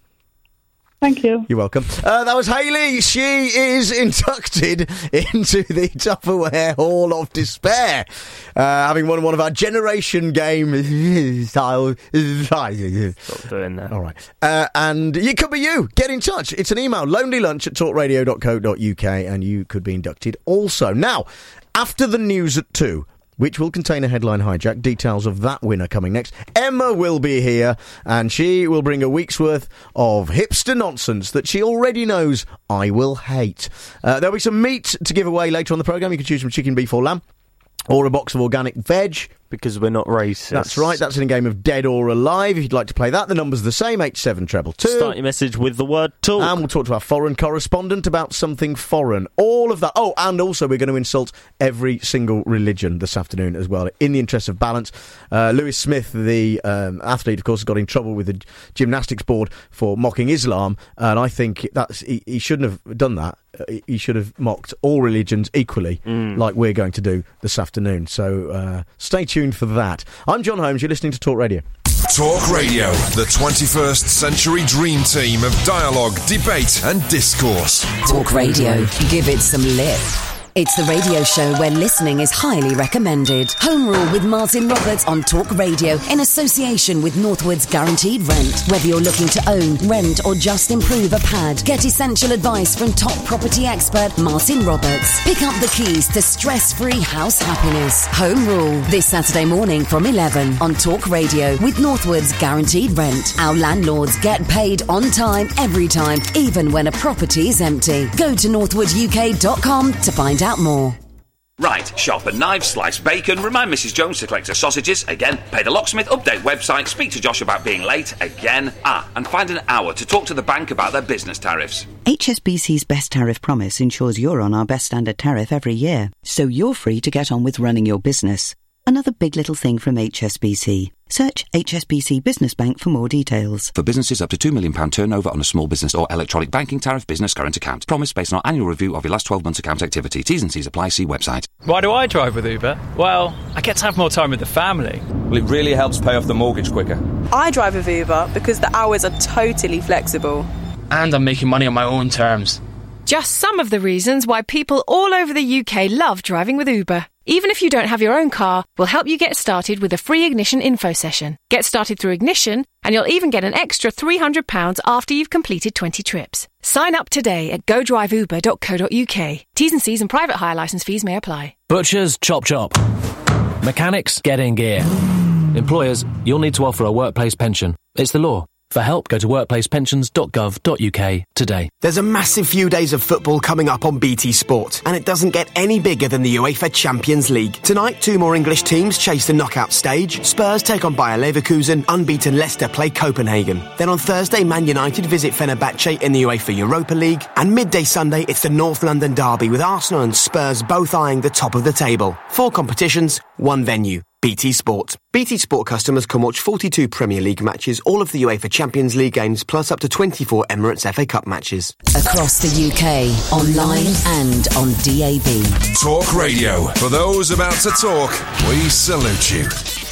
Thank you. You're welcome. Uh, that was Hayley. She is inducted into the Tupperware Hall of Despair, uh, having won one of our Generation Game style. Stop doing that. All right. Uh, and it could be you. Get in touch. It's an email, lonelylunch at talkradio dot co dot uk, and you could be inducted also. Now, after the news at two, which will contain a headline hijack. Details of that winner coming next. Emma will be here, and she will bring a week's worth of hipster nonsense that she already knows I will hate. Uh, there'll be some meat to give away later on the programme. You can choose from chicken, beef or lamb, or a box of organic veg. Because we're not racist. That's right. That's in a game of Dead or Alive. If you'd like to play that, the number's the same, eight seven two two two. Start your message with the word talk. And we'll talk to our foreign correspondent about something foreign. All of that. Oh, and also we're going to insult every single religion this afternoon as well, in the interest of balance. Uh, Lewis Smith, the um, athlete, of course, got in trouble with the gymnastics board for mocking Islam, and I think that's he, he shouldn't have done that. He should have mocked all religions equally, mm. like we're going to do this afternoon. So uh, stay tuned for that. I'm John Holmes. You're listening to Talk Radio. Talk Radio, the twenty-first century dream team of dialogue, debate and discourse. Talk Radio. Give it some lip. It's the radio show where listening is highly recommended. Home Rule with Martin Roberts on Talk Radio in association with Northwood's Guaranteed Rent. Whether you're looking to own, rent or just improve a pad, get essential advice from top property expert Martin Roberts. Pick up the keys to stress-free house happiness. Home Rule this Saturday morning from eleven on Talk Radio with Northwood's Guaranteed Rent. Our landlords get paid on time, every time, even when a property is empty. Go to northwood u k dot com to find out more. Right, sharpen knives, slice bacon, remind Missus Jones to collect her sausages, again, pay the locksmith, update website, speak to Josh about being late, again, ah, and find an hour to talk to the bank about their business tariffs. H S B C's Best Tariff Promise ensures you're on our best standard tariff every year, so you're free to get on with running your business. Another big little thing from H S B C. Search H S B C Business Bank for more details. For businesses up to two million pounds turnover on a small business or electronic banking tariff business current account. Promise based on our annual review of your last twelve months account activity. T's and C's apply. See website. Why do I drive with Uber? Well, I get to have more time with the family. Well, it really helps pay off the mortgage quicker. I drive with Uber because the hours are totally flexible. And I'm making money on my own terms. Just some of the reasons why people all over the U K love driving with Uber. Even if you don't have your own car, we'll help you get started with a free Ignition info session. Get started through Ignition, and you'll even get an extra three hundred pounds after you've completed twenty trips. Sign up today at go drive uber dot co dot u k. T's and C's and private hire licence fees may apply. Butchers, chop chop. Mechanics, get in gear. Employers, you'll need to offer a workplace pension. It's the law. For help, go to workplace pensions dot gov dot u k today. There's a massive few days of football coming up on B T Sport, and it doesn't get any bigger than the UEFA Champions League. Tonight, two more English teams chase the knockout stage. Spurs take on Bayer Leverkusen, unbeaten Leicester play Copenhagen. Then on Thursday, Man United visit Fenerbahce in the UEFA Europa League, and midday Sunday, it's the North London derby with Arsenal and Spurs both eyeing the top of the table. Four competitions, one venue. B T Sport. B T Sport customers can watch forty-two Premier League matches, all of the UEFA Champions League games, plus up to twenty-four Emirates F A Cup matches. Across the U K, online and on D A B. Talk Radio. For those about to talk, we salute you.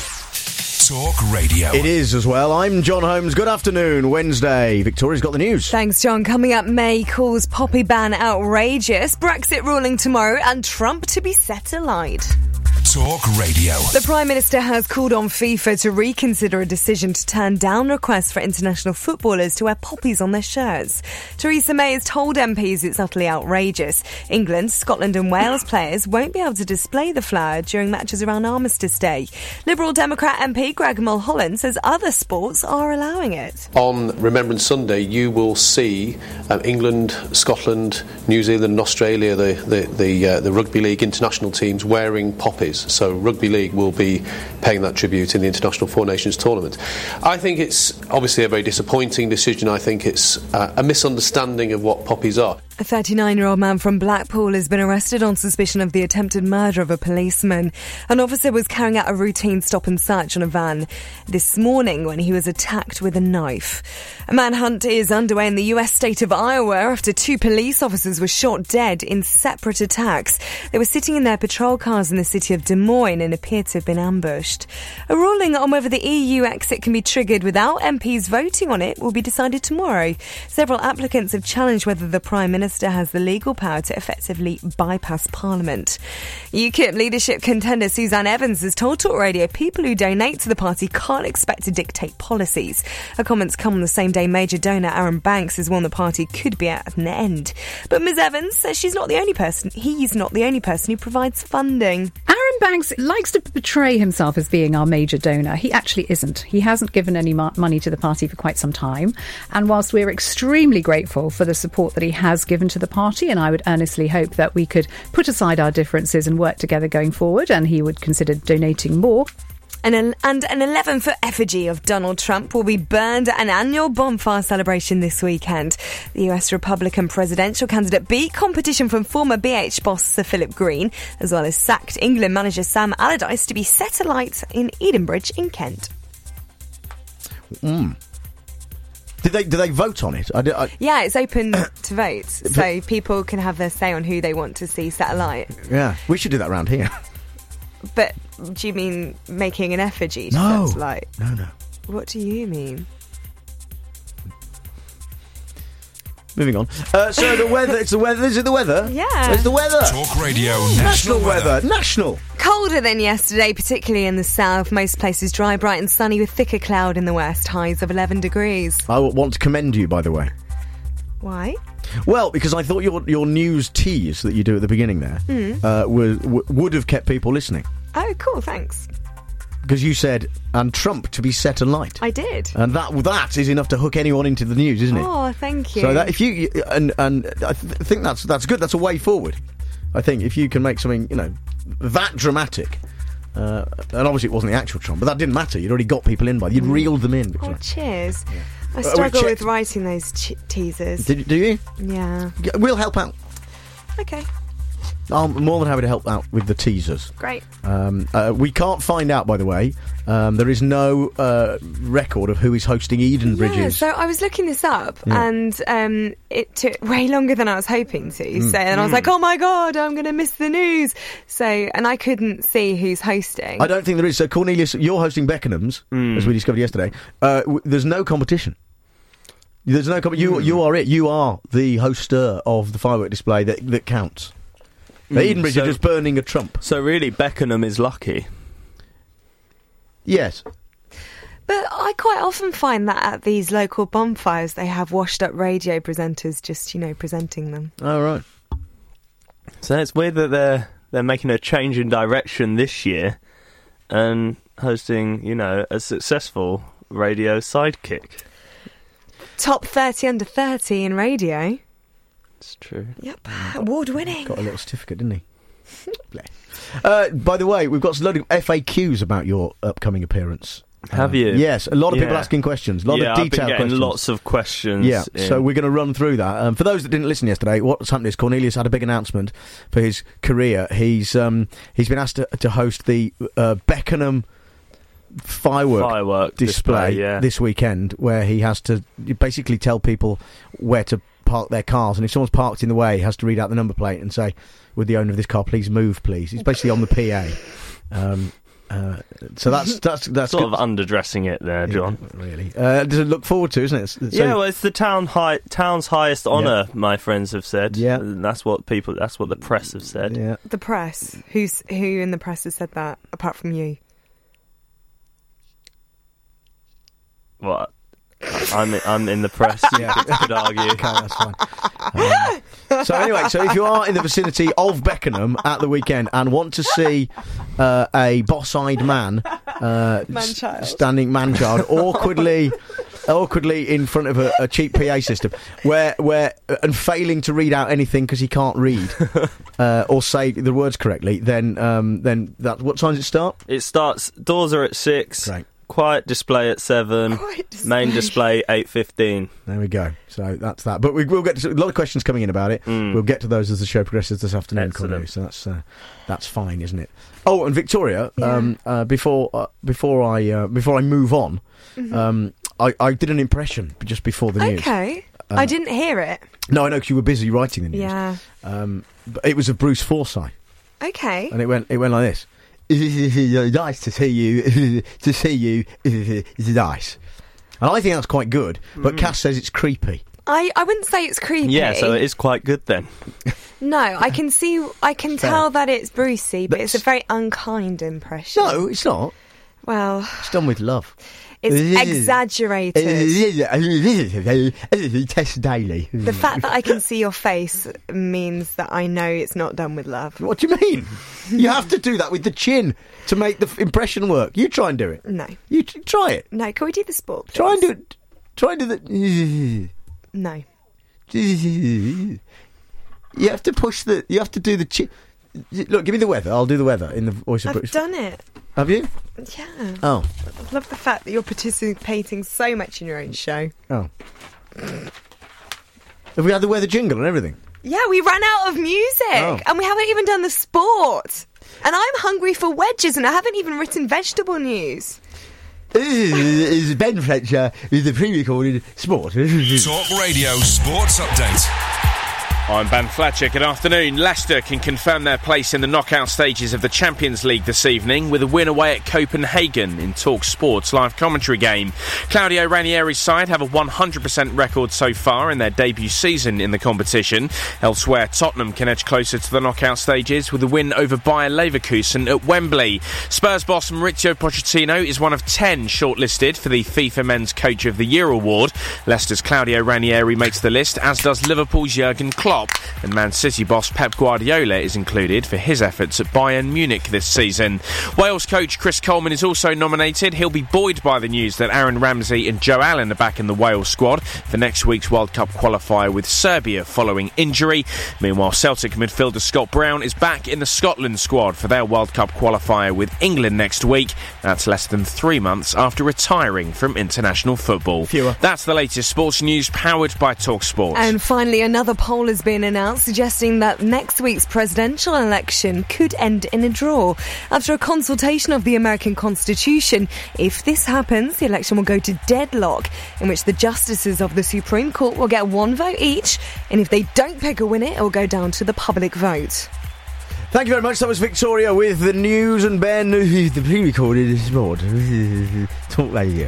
Talk Radio. It is as well. I'm John Holmes. Good afternoon. Wednesday. Victoria's got the news. Thanks, John. Coming up, May calls poppy ban outrageous, Brexit ruling tomorrow, and Trump to be set alight. Talk Radio. The Prime Minister has called on FIFA to reconsider a decision to turn down requests for international footballers to wear poppies on their shirts. Theresa May has told M Ps it's utterly outrageous. England, Scotland and Wales players won't be able to display the flower during matches around Armistice Day. Liberal Democrat M P Greg Mulholland says other sports are allowing it. On Remembrance Sunday, you will see um, England, Scotland, New Zealand and Australia, the, the, the, uh, the Rugby League international teams wearing poppies. So Rugby League will be paying that tribute in the International Four Nations tournament. I think it's obviously a very disappointing decision. I think it's uh, a misunderstanding of what poppies are. A thirty-nine-year-old man from Blackpool has been arrested on suspicion of the attempted murder of a policeman. An officer was carrying out a routine stop and search on a van this morning when he was attacked with a knife. A manhunt is underway in the U S state of Iowa after two police officers were shot dead in separate attacks. They were sitting in their patrol cars in the city of Des Moines and appeared to have been ambushed. A ruling on whether the E U exit can be triggered without M Ps voting on it will be decided tomorrow. Several applicants have challenged whether the Prime Minister has the legal power to effectively bypass Parliament. UKIP leadership contender Suzanne Evans has told Talk Radio people who donate to the party can't expect to dictate policies. Her comments come on the same day major donor Aaron Banks has warned the party could be at an end. But Miz Evans says she's not the only person, he's not the only person who provides funding. Aaron Banks likes to portray himself as being our major donor. He actually isn't. He hasn't given any mo- money to the party for quite some time. And whilst we're extremely grateful for the support that he has given to the party, and I would earnestly hope that we could put aside our differences and work together going forward, and he would consider donating more. And an, and an eleven-foot effigy of Donald Trump will be burned at an annual bonfire celebration this weekend. The U S Republican presidential candidate beat competition from former B H boss Sir Philip Green, as well as sacked England manager Sam Allardyce to be set alight in Edenbridge in Kent. Mm. Did they, did they vote on it? I did, I... Yeah, it's open to vote, so people can have their say on who they want to see set alight. Yeah, we should do that around here. But do you mean making an effigy to No. set alight? No, no. What do you mean? Moving on. Uh, so the weather, it's the weather, is it the weather? Yeah. It's the weather. Talk Radio National, National weather. Weather. National. Colder than yesterday, particularly in the south. Most places dry, bright and sunny with thicker cloud in the west. Highs of eleven degrees. I want to commend you, by the way. Why? Well, because I thought your your news tease that you do at the beginning there Mm. uh, would, w- would have kept people listening. Oh, cool, thanks. Because you said, and Trump to be set alight. I did. And that that is enough to hook anyone into the news, isn't it? Oh, thank you. So that if you and and I th- think that's that's good. That's a way forward. I think if you can make something, you know, that dramatic. Uh, and obviously it wasn't the actual Trump, but that didn't matter. You'd already got people in by. You'd reeled them in. Oh, cheers. I Uh, struggle we with checked- writing those ch- teasers. Did, do you? Yeah. Yeah, we'll help out. Okay, I'm more than happy to help out with the teasers. great. Um, uh, we can't find out, by the way. Um, there is no uh, record of who is hosting Eden Yeah, Bridges. so I was looking this up, Yeah. and um, it took way longer than I was hoping to. Mm. So, and I was Mm. like, "Oh my god, I'm going to miss the news." So, and I couldn't see who's hosting. I don't think there is. So Cornelius, you're hosting Beckenham's, as we discovered yesterday. Uh, w- there's no competition. There's no com- you. You are it. You are the hoster of the firework display that that counts. Mm, Eden Bridge so- are just burning a Trump. So really, Beckenham is lucky. Yes. But I quite often find that at these local bonfires, they have washed-up radio presenters just, you know, presenting them. All right. So it's weird that they're they're making a change in direction this year and hosting, you know, a successful radio sidekick. Top thirty under thirty in radio. It's true. Yep, award-winning. Got a little certificate, didn't he? Bless. Uh, by the way, we've got a load of F A Qs about your upcoming appearance. Have Uh, you? Yes, a lot of people Yeah. asking questions. A lot yeah, of I've been detailed getting questions. lots of questions. Yeah, in. so we're going to run through that. Um, for those that didn't listen yesterday, what's happened is Cornelius had a big announcement for his career. He's um, he's been asked to, to host the uh, Beckenham firework, Firework display, display, yeah. this weekend, where he has to basically tell people where to park their cars, and if someone's parked in the way, he has to read out the number plate and say, "Would the owner of this car please move, please?" It's basically on the P A. Um, uh, so that's that's that's sort good. of underdressing it there, John. Yeah, really. Uh, does it look forward to, isn't it? So, yeah, well, it's the town high, town's highest honour. My friends have said. Yeah, that's what people. That's what the press have said. Yeah, The press. Who's who in the press has said that apart from you? What? I'm I'm in the press. Yeah. You could, could argue. Okay, that's fine. Um, so anyway, so if you are in the vicinity of Beckenham at the weekend and want to see uh, a boss-eyed man, uh, Man-child. s- standing man-child, awkwardly, awkwardly in front of a, a cheap P A system, where where and failing to read out anything because he can't read uh, or say the words correctly, then um, then that what time does it start? It starts. Doors are at six. Right. quiet display at seven. Main display eight fifteen. There we go. So that's that. But we, we'll get to, a lot of questions coming in about it. Mm. We'll get to those as the show progresses this afternoon, Cornelius. So that's uh, that's fine, isn't it? Oh, and Victoria, Yeah. um, uh, before uh, before I uh, before I move on, Mhm. um, I, I did an impression just before the news. Okay. Uh, I didn't hear it. No, I know because you were busy writing the news. Yeah. Um, but it was of Bruce Forsyth, Okay. and it went it went like this. Nice to see you. To see you is nice, and I think that's quite good. But Mm. Cass says it's creepy. I, I wouldn't say it's creepy. Yeah, so it is quite good then. No, I can see, I can Fair. tell that it's Brucey, but it's a very unkind impression. No, it's not. Well, It's done with love. it's exaggerated. Tess Daly. The fact that I can see your face means that I know it's not done with love. What do you mean? You have to do that with the chin to make the f- impression work. You try and do it. No. You t- try it. No, can we do the sport, please? Try and do it. Try and do the. No. You have to push the. You have to do the chin. Look, give me the weather. I'll do the weather in the voice of I've British. done it. Have you? Yeah. Oh. I love the fact that you're participating so much in your own show. Oh. Have we had the weather jingle and everything? Yeah, we ran out of music, Oh. and we haven't even done the sport. And I'm hungry for wedges, and I haven't even written vegetable news. This is Ben Fletcher with the pre-recorded sport. Talk Radio Sports Update. I'm Ben Fletcher. Good afternoon. Leicester can confirm their place in the knockout stages of the Champions League this evening with a win away at Copenhagen in Talk Sports live commentary game. Claudio Ranieri's side have a one hundred percent record so far in their debut season in the competition. Elsewhere, Tottenham can edge closer to the knockout stages with a win over Bayer Leverkusen at Wembley. Spurs boss Mauricio Pochettino is one of ten shortlisted for the FIFA Men's Coach of the Year award. Leicester's Claudio Ranieri makes the list, as does Liverpool's Jurgen Klopp. And Man City boss Pep Guardiola is included for his efforts at Bayern Munich this season. Wales coach Chris Coleman is also nominated. He'll be buoyed by the news that Aaron Ramsey and Joe Allen are back in the Wales squad for next week's World Cup qualifier with Serbia following injury. Meanwhile, Celtic midfielder Scott Brown is back in the Scotland squad for their World Cup qualifier with England next week. That's less than three months after retiring from international football. Fewer. That's the latest sports news powered by TalkSport. And finally, another poll has been announced suggesting that next week's presidential election could end in a draw. After a consultation of the American Constitution, if this happens, the election will go to deadlock, in which the justices of the Supreme Court will get one vote each, and if they don't pick a winner, it will go down to the public vote. Thank you very much. That was Victoria with the news and Ben, the pre-recorded sport. Talk Radio.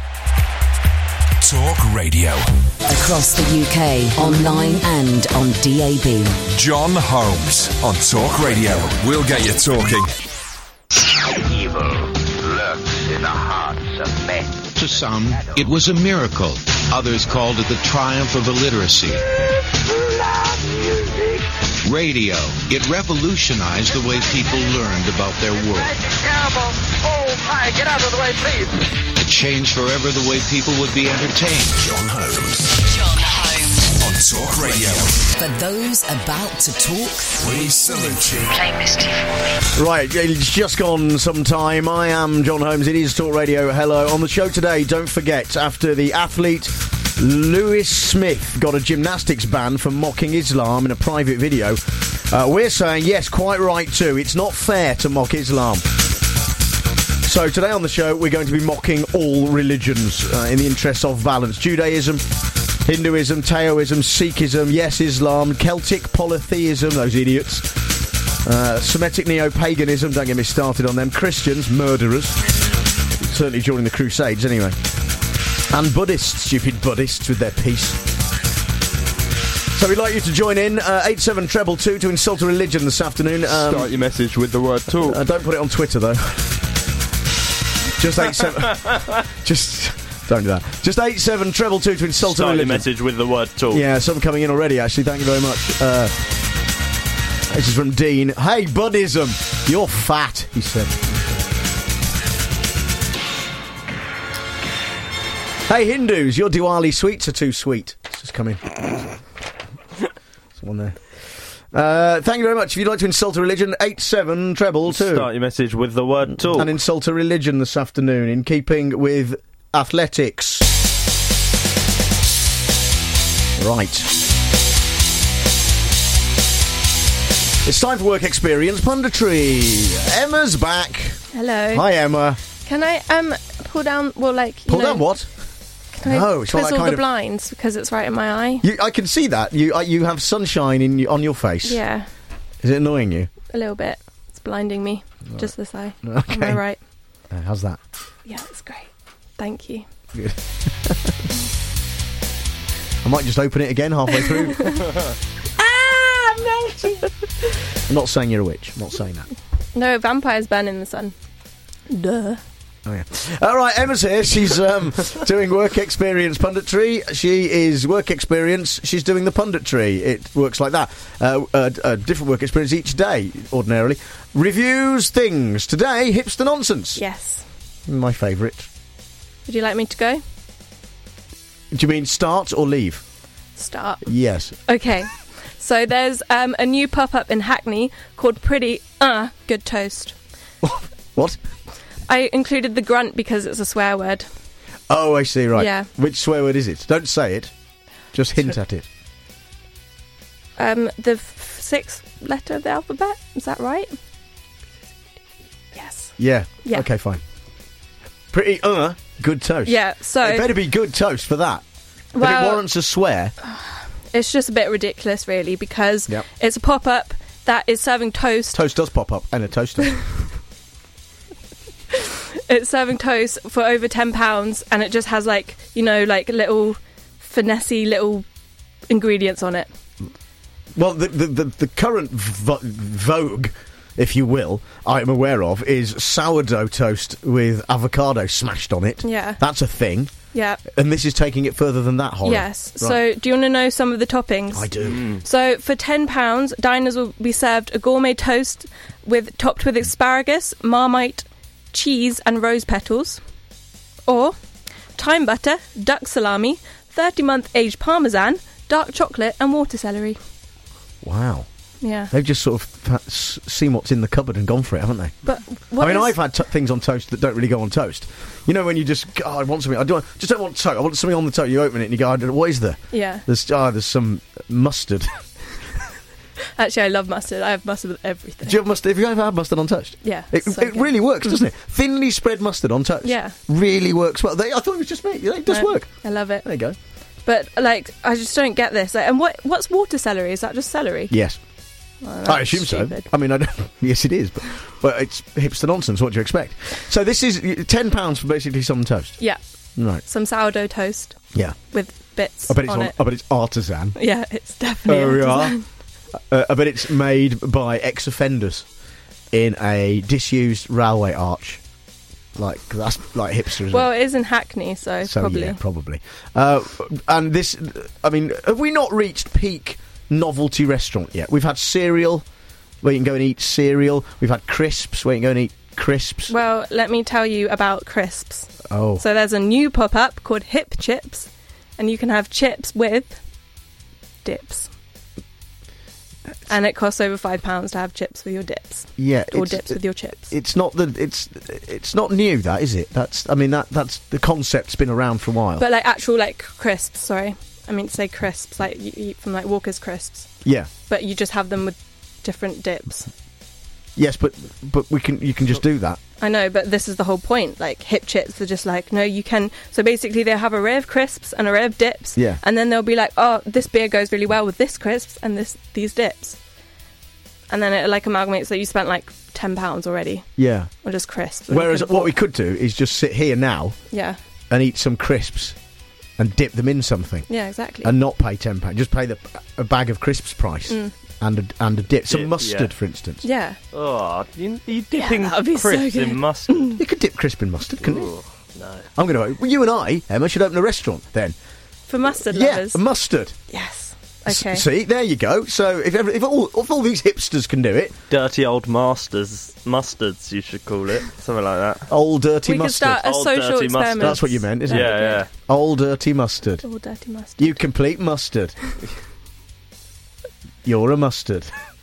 Talk Radio. Across the U K, online and on D A B. John Holmes on Talk Radio. We'll get you talking. Evil lurks in the hearts of men. To some, it was a miracle. Others called it the triumph of illiteracy. Radio. It revolutionized the way people learned about their world. Terrible. Oh my, get out of the way, please. It changed forever the way people would be entertained. John Holmes. John Holmes. On Talk Radio. For those about to talk, we salute you. Play Misty for me. Right, it's just gone some time. I am John Holmes. It is Talk Radio. Hello. On the show today, don't forget, after the athlete Lewis Smith got a gymnastics ban for mocking Islam in a private video, uh, we're saying, yes, quite right too. It's not fair to mock Islam. So today on the show, we're going to be mocking all religions uh, in the interests of balance. Judaism, Hinduism, Taoism, Sikhism, yes, Islam, Celtic polytheism, those idiots, uh, Semitic neo-paganism, don't get me started on them, Christians, murderers, certainly during the Crusades anyway, and Buddhists, stupid Buddhists with their peace. So we'd like you to join in, uh, eight seven two two two to insult a religion this afternoon. Um, Start your message with the word talk. Uh, don't put it on Twitter though. Just eight seven. Just don't do that. Just eight seven treble two to insult Start a religion. your message with the word talk. Yeah, some coming in already. Actually, thank you very much. Uh, this is from Dean. Hey, Buddhism, you're fat. He said. Hey, Hindus, your Diwali sweets are too sweet. It's just come in. There's one there. Uh, thank you very much. If you'd like to insult a religion, eight seven treble two. Start your message with the word talk. And insult a religion this afternoon in keeping with athletics. Right. It's time for work experience punditry. Emma's back. Hello. Hi, Emma. Can I um pull down? Well, like you pull know, down what? Can I no, it's not that twizzle kind the of blinds because it's right in my eye? You, I can see that. You uh, you have sunshine in on your face. Yeah. Is it annoying you? A little bit. It's blinding me. Right. Just this eye. Okay. Am I right? Uh, how's that? Yeah, it's great. Thank you. Good. I might just open it again halfway through. Ah, I'm melting. I'm not saying you're a witch. I'm not saying that. No, vampires burn in the sun. Duh. Oh, yeah. All right, Emma's here. She's um, doing work experience punditry. She is work experience. She's doing the punditry. It works like that. Uh, a, a different work experience each day, ordinarily. Reviews things. Today, hipster nonsense. Yes. My favourite. Would you like me to go? Do you mean start or leave? Start. Yes. Okay. So there's um, a new pop-up in Hackney called Pretty Uh Good Toast. What? I included the grunt because it's a swear word. Oh, I see, right. Yeah. Which swear word is it? Don't say it. Just hint at it. Um, the f- sixth letter of the alphabet? Is that right? Yes. Yeah. Yeah. Okay, fine. Pretty uh good toast. Yeah, so... It better be good toast for that. Well, if it warrants a swear... It's just a bit ridiculous, really, because yep. it's a pop-up that is serving toast. Toast does pop up, and a toaster. It's serving toast for over ten pounds, and it just has, like, you know, like, little finessey little ingredients on it. Well, the the, the, the current vo- vogue, if you will, I'm aware of, is sourdough toast with avocado smashed on it. Yeah. That's a thing. Yeah. And this is taking it further than that, horror. Yes. Right. So, do you want to know some of the toppings? I do. Mm. So, for ten pounds, diners will be served a gourmet toast with topped with asparagus, Marmite, cheese and rose petals. Or thyme butter, duck salami, thirty-month aged parmesan, dark chocolate and water celery. Wow. Yeah. They've just sort of fa- s- seen what's in the cupboard and gone for it, haven't they? But what I mean, is... I've had t- things on toast that don't really go on toast. You know, when you just, oh, I want something, I don't, just don't want toast, I want something on the toast, you open it and you go, oh, what is there? Yeah. There's, oh, there's some mustard. Actually, I love mustard. I have mustard with everything. Do you have mustard? Have you ever had mustard on toast? Yeah. It, so it really works, doesn't it? Thinly spread mustard on toast. Yeah. Really works well. They, I thought it was just me. It does no, work. I love it. There you go. But, like, I just don't get this. Like, and what what's water celery? Is that just celery? Yes. Well, I assume stupid. so. I mean, I don't, yes, it is, but, but it's hipster nonsense. What do you expect? So this is ten pounds for basically some toast. Yeah. Right. Some sourdough toast. Yeah. With bits I bet it's on on, it. I bet it's artisan. Yeah, it's definitely There we artisan. are. Uh, I bet it's made by ex-offenders in a disused railway arch. Like that's like hipster, isn't Well, it? it is in Hackney, so, So probably. yeah, probably. Uh, and this, I mean, have we not reached peak novelty restaurant yet? We've had cereal, where you can go and eat cereal. We've had crisps, where you can go and eat crisps. Well, let me tell you about crisps. Oh. So there's a new pop-up called Hip Chips, and you can have chips with dips. And it costs over five pounds to have chips with your dips. Yeah, or it's- dips with your chips. It's not the it's it's not new, that is it? That's I mean that that's the concept's been around for a while. But like actual like crisps. Sorry, I mean to say crisps, like you eat from like Walker's crisps. Yeah. But you just have them with different dips. Yes, but but we can you can just do that. I know, but this is the whole point. Like Hip Chips are just like no, you can. So basically, they'll have a array of crisps and a array of dips. Yeah. And then they'll be like, oh, this beer goes really well with this crisps and this these dips. And then it like amalgamates that you spent like ten pounds already. Yeah. Or just crisps. Whereas what we could do is just sit here now. Yeah. And eat some crisps, and dip them in something. Yeah, exactly. And not pay ten pounds. Just pay the a bag of crisps price. Mm. And a, and a dip, some Dip, mustard, yeah. for instance. Yeah. Oh, you, you dipping that would be so crisps good. in mustard? You could dip crisp in mustard, couldn't you? No. I'm going to. Well, you and I, Emma, should open a restaurant then. For mustard Yeah, lovers. mustard. Yes. S- Okay. see, there you go. So if every, if all if all these hipsters can do it, Dirty old masters, mustards, you should call it. Something like that. old dirty We could mustard. start a Old social dirty experiment. mustard. That's what you meant, isn't Yeah, it? yeah. Old dirty mustard. All dirty mustard. You complete mustard. You're a mustard.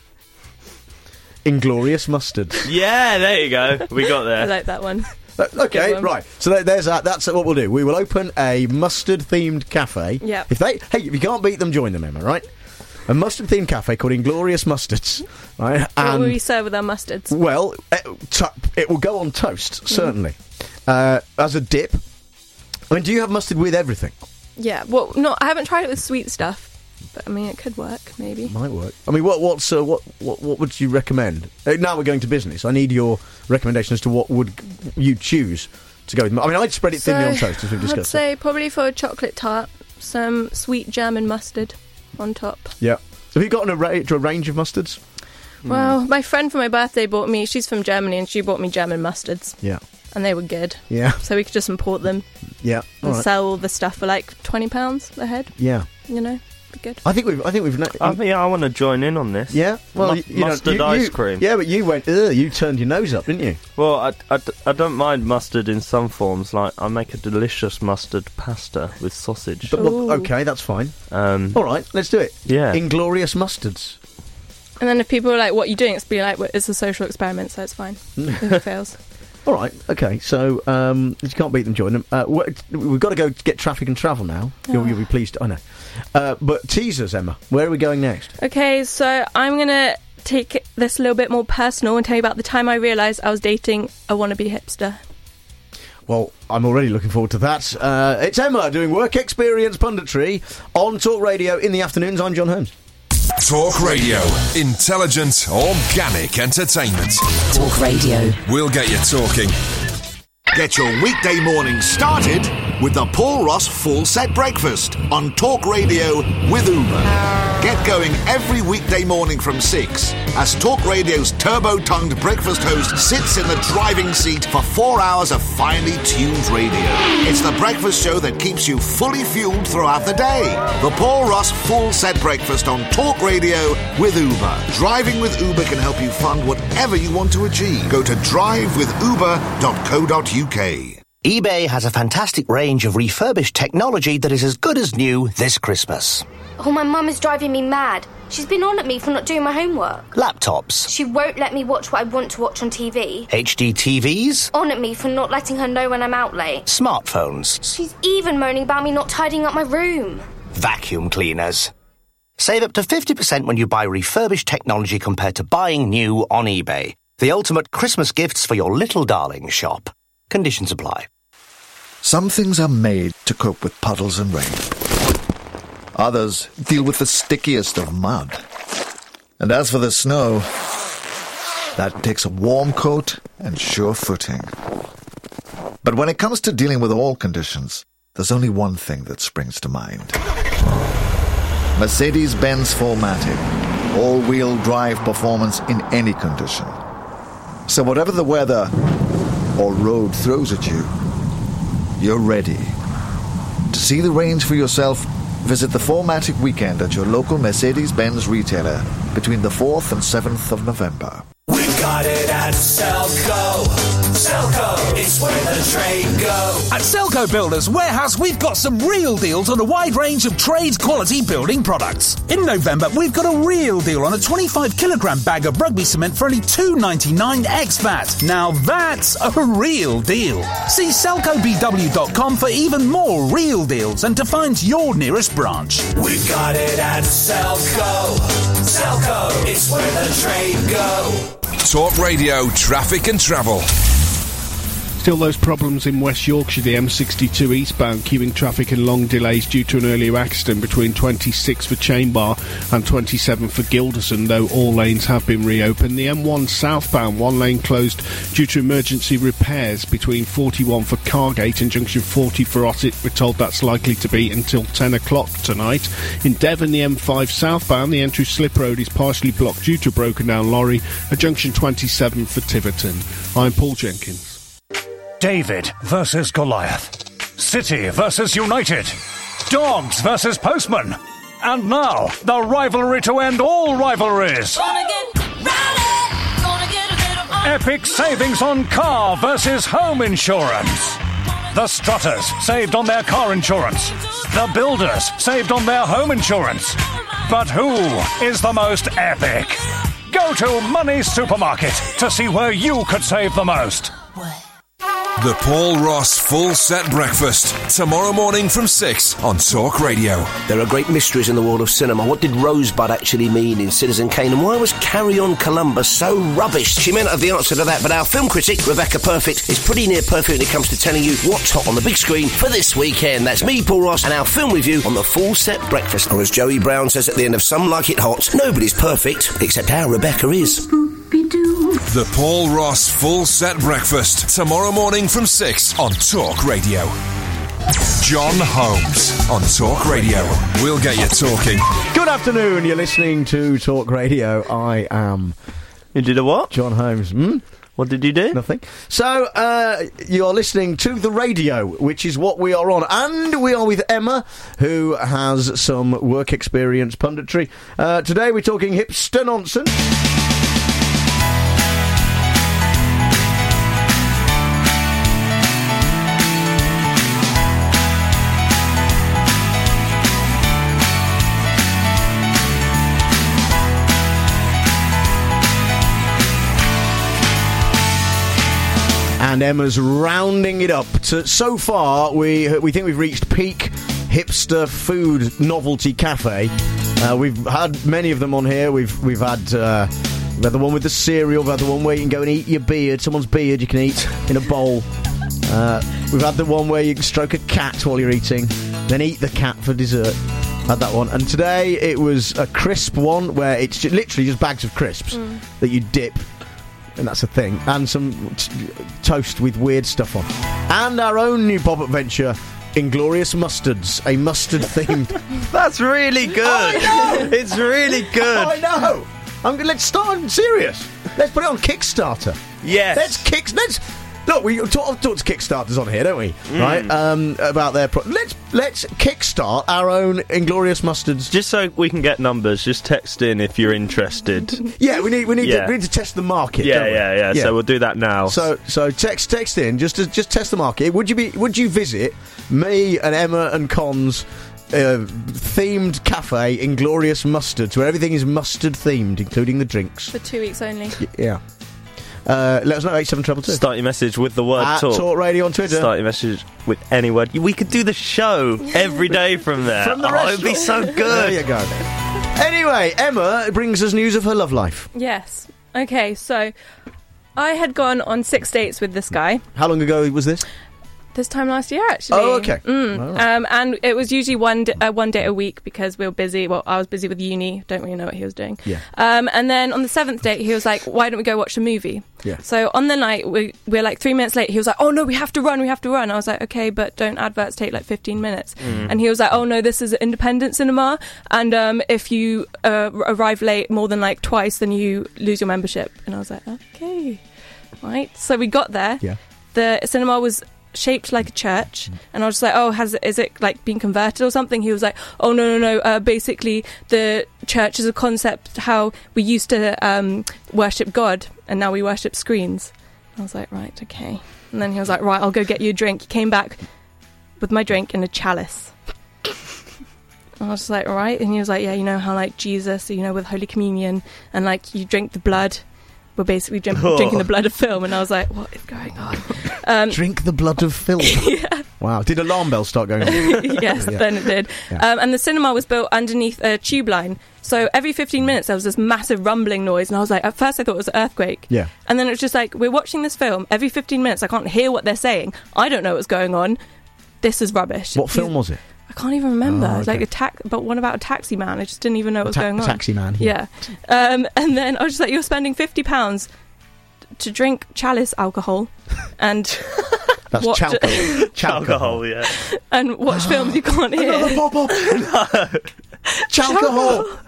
Inglorious Mustard. Yeah, there you go. We got there. I like that one. Uh, okay, one. right. So there, there's that. That's what we'll do. We will open a mustard-themed cafe. Yeah. If they, hey, if you can't beat them, join them, Emma. Right? A mustard-themed cafe called Inglorious Mustards. Right. What and, will we serve with our mustards? Well, it, t- it will go on toast, certainly, mm. uh, as a dip. I mean, do you have mustard with everything? Yeah. Well, no, I haven't tried it with sweet stuff. But I mean, it could work, maybe. Might work. I mean, what what's uh, what what what would you recommend? Uh, now we're going to business. I need your recommendation as to what would you choose to go with. I mean, I'd spread it thinly so, on toast, as we've discussed. I'd say probably for a chocolate tart, some sweet German mustard on top. Yeah. Have you got an array, a range of mustards? Well, mm. my friend for my birthday bought me. She's from Germany, and she bought me German mustards. Yeah. And they were good. Yeah. So we could just import them. Yeah. And right. sell all the stuff for like twenty pounds a head. Yeah. You know. Good. I think we've. I think we've. No, I mean, I want to join in on this. Yeah, well, Mu- you, you mustard know, you, ice you, cream. Yeah, but you went. Ugh, you turned your nose up, didn't you? Well, I, I, I don't mind mustard in some forms. Like I make a delicious mustard pasta with sausage. But, well, okay, that's fine. Um, All right, let's do it. Yeah, Inglorious Mustards. And then if people are like, "What are you doing?" It's be like, well, "It's a social experiment, so it's fine." If it fails. All right, okay. So um, if you can't beat them, join them. Uh, we've got to go get traffic and travel now. Oh. You'll, you'll be pleased. I know. Uh, but tease us, Emma. Where are we going next? Okay, so I'm going to take this a little bit more personal and tell you about the time I realised I was dating a wannabe hipster. Well, I'm already looking forward to that. Uh, it's Emma doing work experience punditry on Talk Radio in the afternoons. I'm John Holmes. Talk Radio. Intelligent, organic entertainment. Talk Radio. We'll get you talking. Get your weekday morning started with the Paul Ross Full Set Breakfast on Talk Radio with Uber. Get going every weekday morning from six as Talk Radio's turbo-tongued breakfast host sits in the driving seat for four hours of finely tuned radio. It's the breakfast show that keeps you fully fueled throughout the day. The Paul Ross Full Set Breakfast on Talk Radio with Uber. Driving with Uber can help you fund whatever you want to achieve. Go to drive with uber dot co dot uk. eBay has a fantastic range of refurbished technology that is as good as new this Christmas. Oh, my mum is driving me mad. She's been on at me for not doing my homework. Laptops. She won't let me watch what I want to watch on T V. H D T Vs. On at me for not letting her know when I'm out late. Smartphones. She's even moaning about me not tidying up my room. Vacuum cleaners. Save up to fifty percent when you buy refurbished technology compared to buying new on eBay. The ultimate Christmas gifts for your little darling shop. Conditions apply. Some things are made to cope with puddles and rain. Others deal with the stickiest of mud. And as for the snow, that takes a warm coat and sure footing. But when it comes to dealing with all conditions, there's only one thing that springs to mind. Mercedes-Benz four matic. All-wheel drive performance in any condition. So whatever the weather or road throws at you, you're ready. To see the range for yourself, visit the four matic weekend at your local Mercedes-Benz retailer between the fourth and seventh of November. We got it at Selco. Selco, it's where the trade go. At Selco Builders Warehouse, we've got some real deals on a wide range of trade-quality building products. In November, we've got a real deal on a twenty-five kilogram bag of rugby cement for only two ninety-nine ex-V A T. Now that's a real deal. See selco b w dot com for even more real deals and to find your nearest branch. We got it at Selco. Selco, it's where the trade go. Talk Radio, traffic and travel. Still those problems in West Yorkshire, the M sixty-two eastbound, queuing traffic and long delays due to an earlier accident between twenty-six for Chainbar and twenty-seven for Gilderson, though all lanes have been reopened. The M one southbound, one lane closed due to emergency repairs between forty-one for Cargate and junction forty for Ossett. We're told that's likely to be until ten o'clock tonight. In Devon, the M five southbound, the entry slip road is partially blocked due to a broken down lorry at junction twenty-seven for Tiverton. I'm Paul Jenkins. David versus Goliath. City versus United. Dogs versus Postman. And now, the rivalry to end all rivalries. Epic savings on car versus home insurance. The Strutters saved on their car insurance. The Builders saved on their home insurance. But who is the most epic? Go to Money Supermarket to see where you could save the most. The Paul Ross Full Set Breakfast, tomorrow morning from six on Talk Radio. There are great mysteries in the world of cinema. What did Rosebud actually mean in Citizen Kane? And why was Carry On Columbus so rubbish? She may not have the answer to that, but our film critic, Rebecca Perfect, is pretty near perfect when it comes to telling you what's hot on the big screen for this weekend. That's me, Paul Ross, and our film review on the Full Set Breakfast. Or as Joey Brown says at the end of Some Like It Hot, nobody's perfect, except our Rebecca is. The Paul Ross Full Set Breakfast, tomorrow morning from six on Talk Radio. John Holmes on Talk Radio. We'll get you talking. Good afternoon, you're listening to Talk Radio. I am... You did a what? John Holmes. Hmm? What did you do? Nothing. So, uh, you're listening to the radio, which is what we are on. And we are with Emma, who has some work experience punditry. Uh, today we're talking hipster nonsense. And Emma's rounding it up. To, so far, we we think we've reached peak hipster food novelty cafe. Uh, we've had many of them on here. We've we've had uh, we've had the one with the cereal. We've had the one where you can go and eat your beard, someone's beard you can eat in a bowl. Uh, we've had the one where you can stroke a cat while you're eating, then eat the cat for dessert. Had that one. And today it was a crisp one where it's just, literally just bags of crisps mm. that you dip. And that's a thing. And some t- toast with weird stuff on. And our own new pop-up venture, Inglorious Mustards, a mustard-themed... That's really good. I know! It's really good. I know! I'm, let's start serious. Let's put it on Kickstarter. Yes. Let's kick... Let's... Look, we talk, talk to Kickstarters on here, don't we? Mm. Right? Um, about their... Pro- let's let's kickstart our own Inglorious Mustards. Just so we can get numbers, just text in if you're interested. Yeah, we need we need, yeah. to, we need to test the market. Yeah, don't we? yeah, yeah, yeah. So we'll do that now. So so text text in just to just test the market. Would you be would you visit me and Emma and Con's uh, themed cafe, Inglorious Mustards, where everything is mustard themed, including the drinks? For two weeks only. Y- yeah. Uh, let us know, eight seven two two. Start your message with the word At talk. Talk Radio on Twitter. Start your message with any word. We could do the show every day from there. From the oh, it'd be so good. There you go. Anyway, Emma brings us news of her love life. Yes. Okay, so I had gone on six dates with this guy. How long ago was this? This time last year, actually. Oh, okay. Mm. All right. Um, and it was usually one d- uh, one day a week because we were busy. Well, I was busy with uni. Don't really know what he was doing. Yeah. Um, and then on the seventh date, he was like, "Why don't we go watch a movie?" Yeah. So on the night, we we're like three minutes late. He was like, "Oh no, we have to run. We have to run." I was like, "Okay, but don't adverts take like fifteen minutes?" Mm. And he was like, "Oh no, this is an independent cinema, and um, if you uh, arrive late more than like twice, then you lose your membership." And I was like, "Okay, right." So we got there. Yeah. The cinema was shaped like a church, and I was just like, oh, has it, is it like been converted or something? He was like, oh no no no uh, basically the church is a concept how we used to um, worship God and now we worship screens. I was like, right, okay. And then he was like, right, I'll go get you a drink. He came back with my drink in a chalice. I was just like, all right. And he was like, yeah, you know how like Jesus, you know, with Holy Communion and like you drink the blood, we're basically drink, Oh. drinking the blood of film. And I was like, what is going on? Um, Drink the blood of film. Yeah. Wow. Did alarm bells start going off? Yes, Yeah. then it did. Yeah. Um, and the cinema was built underneath a tube line. So every fifteen minutes there was this massive rumbling noise. And I was like, at first I thought it was an earthquake. Yeah. And then it was just like, we're watching this film. Every fifteen minutes I can't hear what they're saying. I don't know what's going on. This is rubbish. What film was it? I can't even remember. Oh, okay. Like a ta- but one about a taxi man. I just didn't even know what was Ta- going on. Taxi Man. Yeah. Um, and then I was just like, you're spending fifty pounds to drink chalice alcohol and That's watch chalcohol. Alcohol, yeah. and watch films you can't hear. Another pop-up. Chalcohol.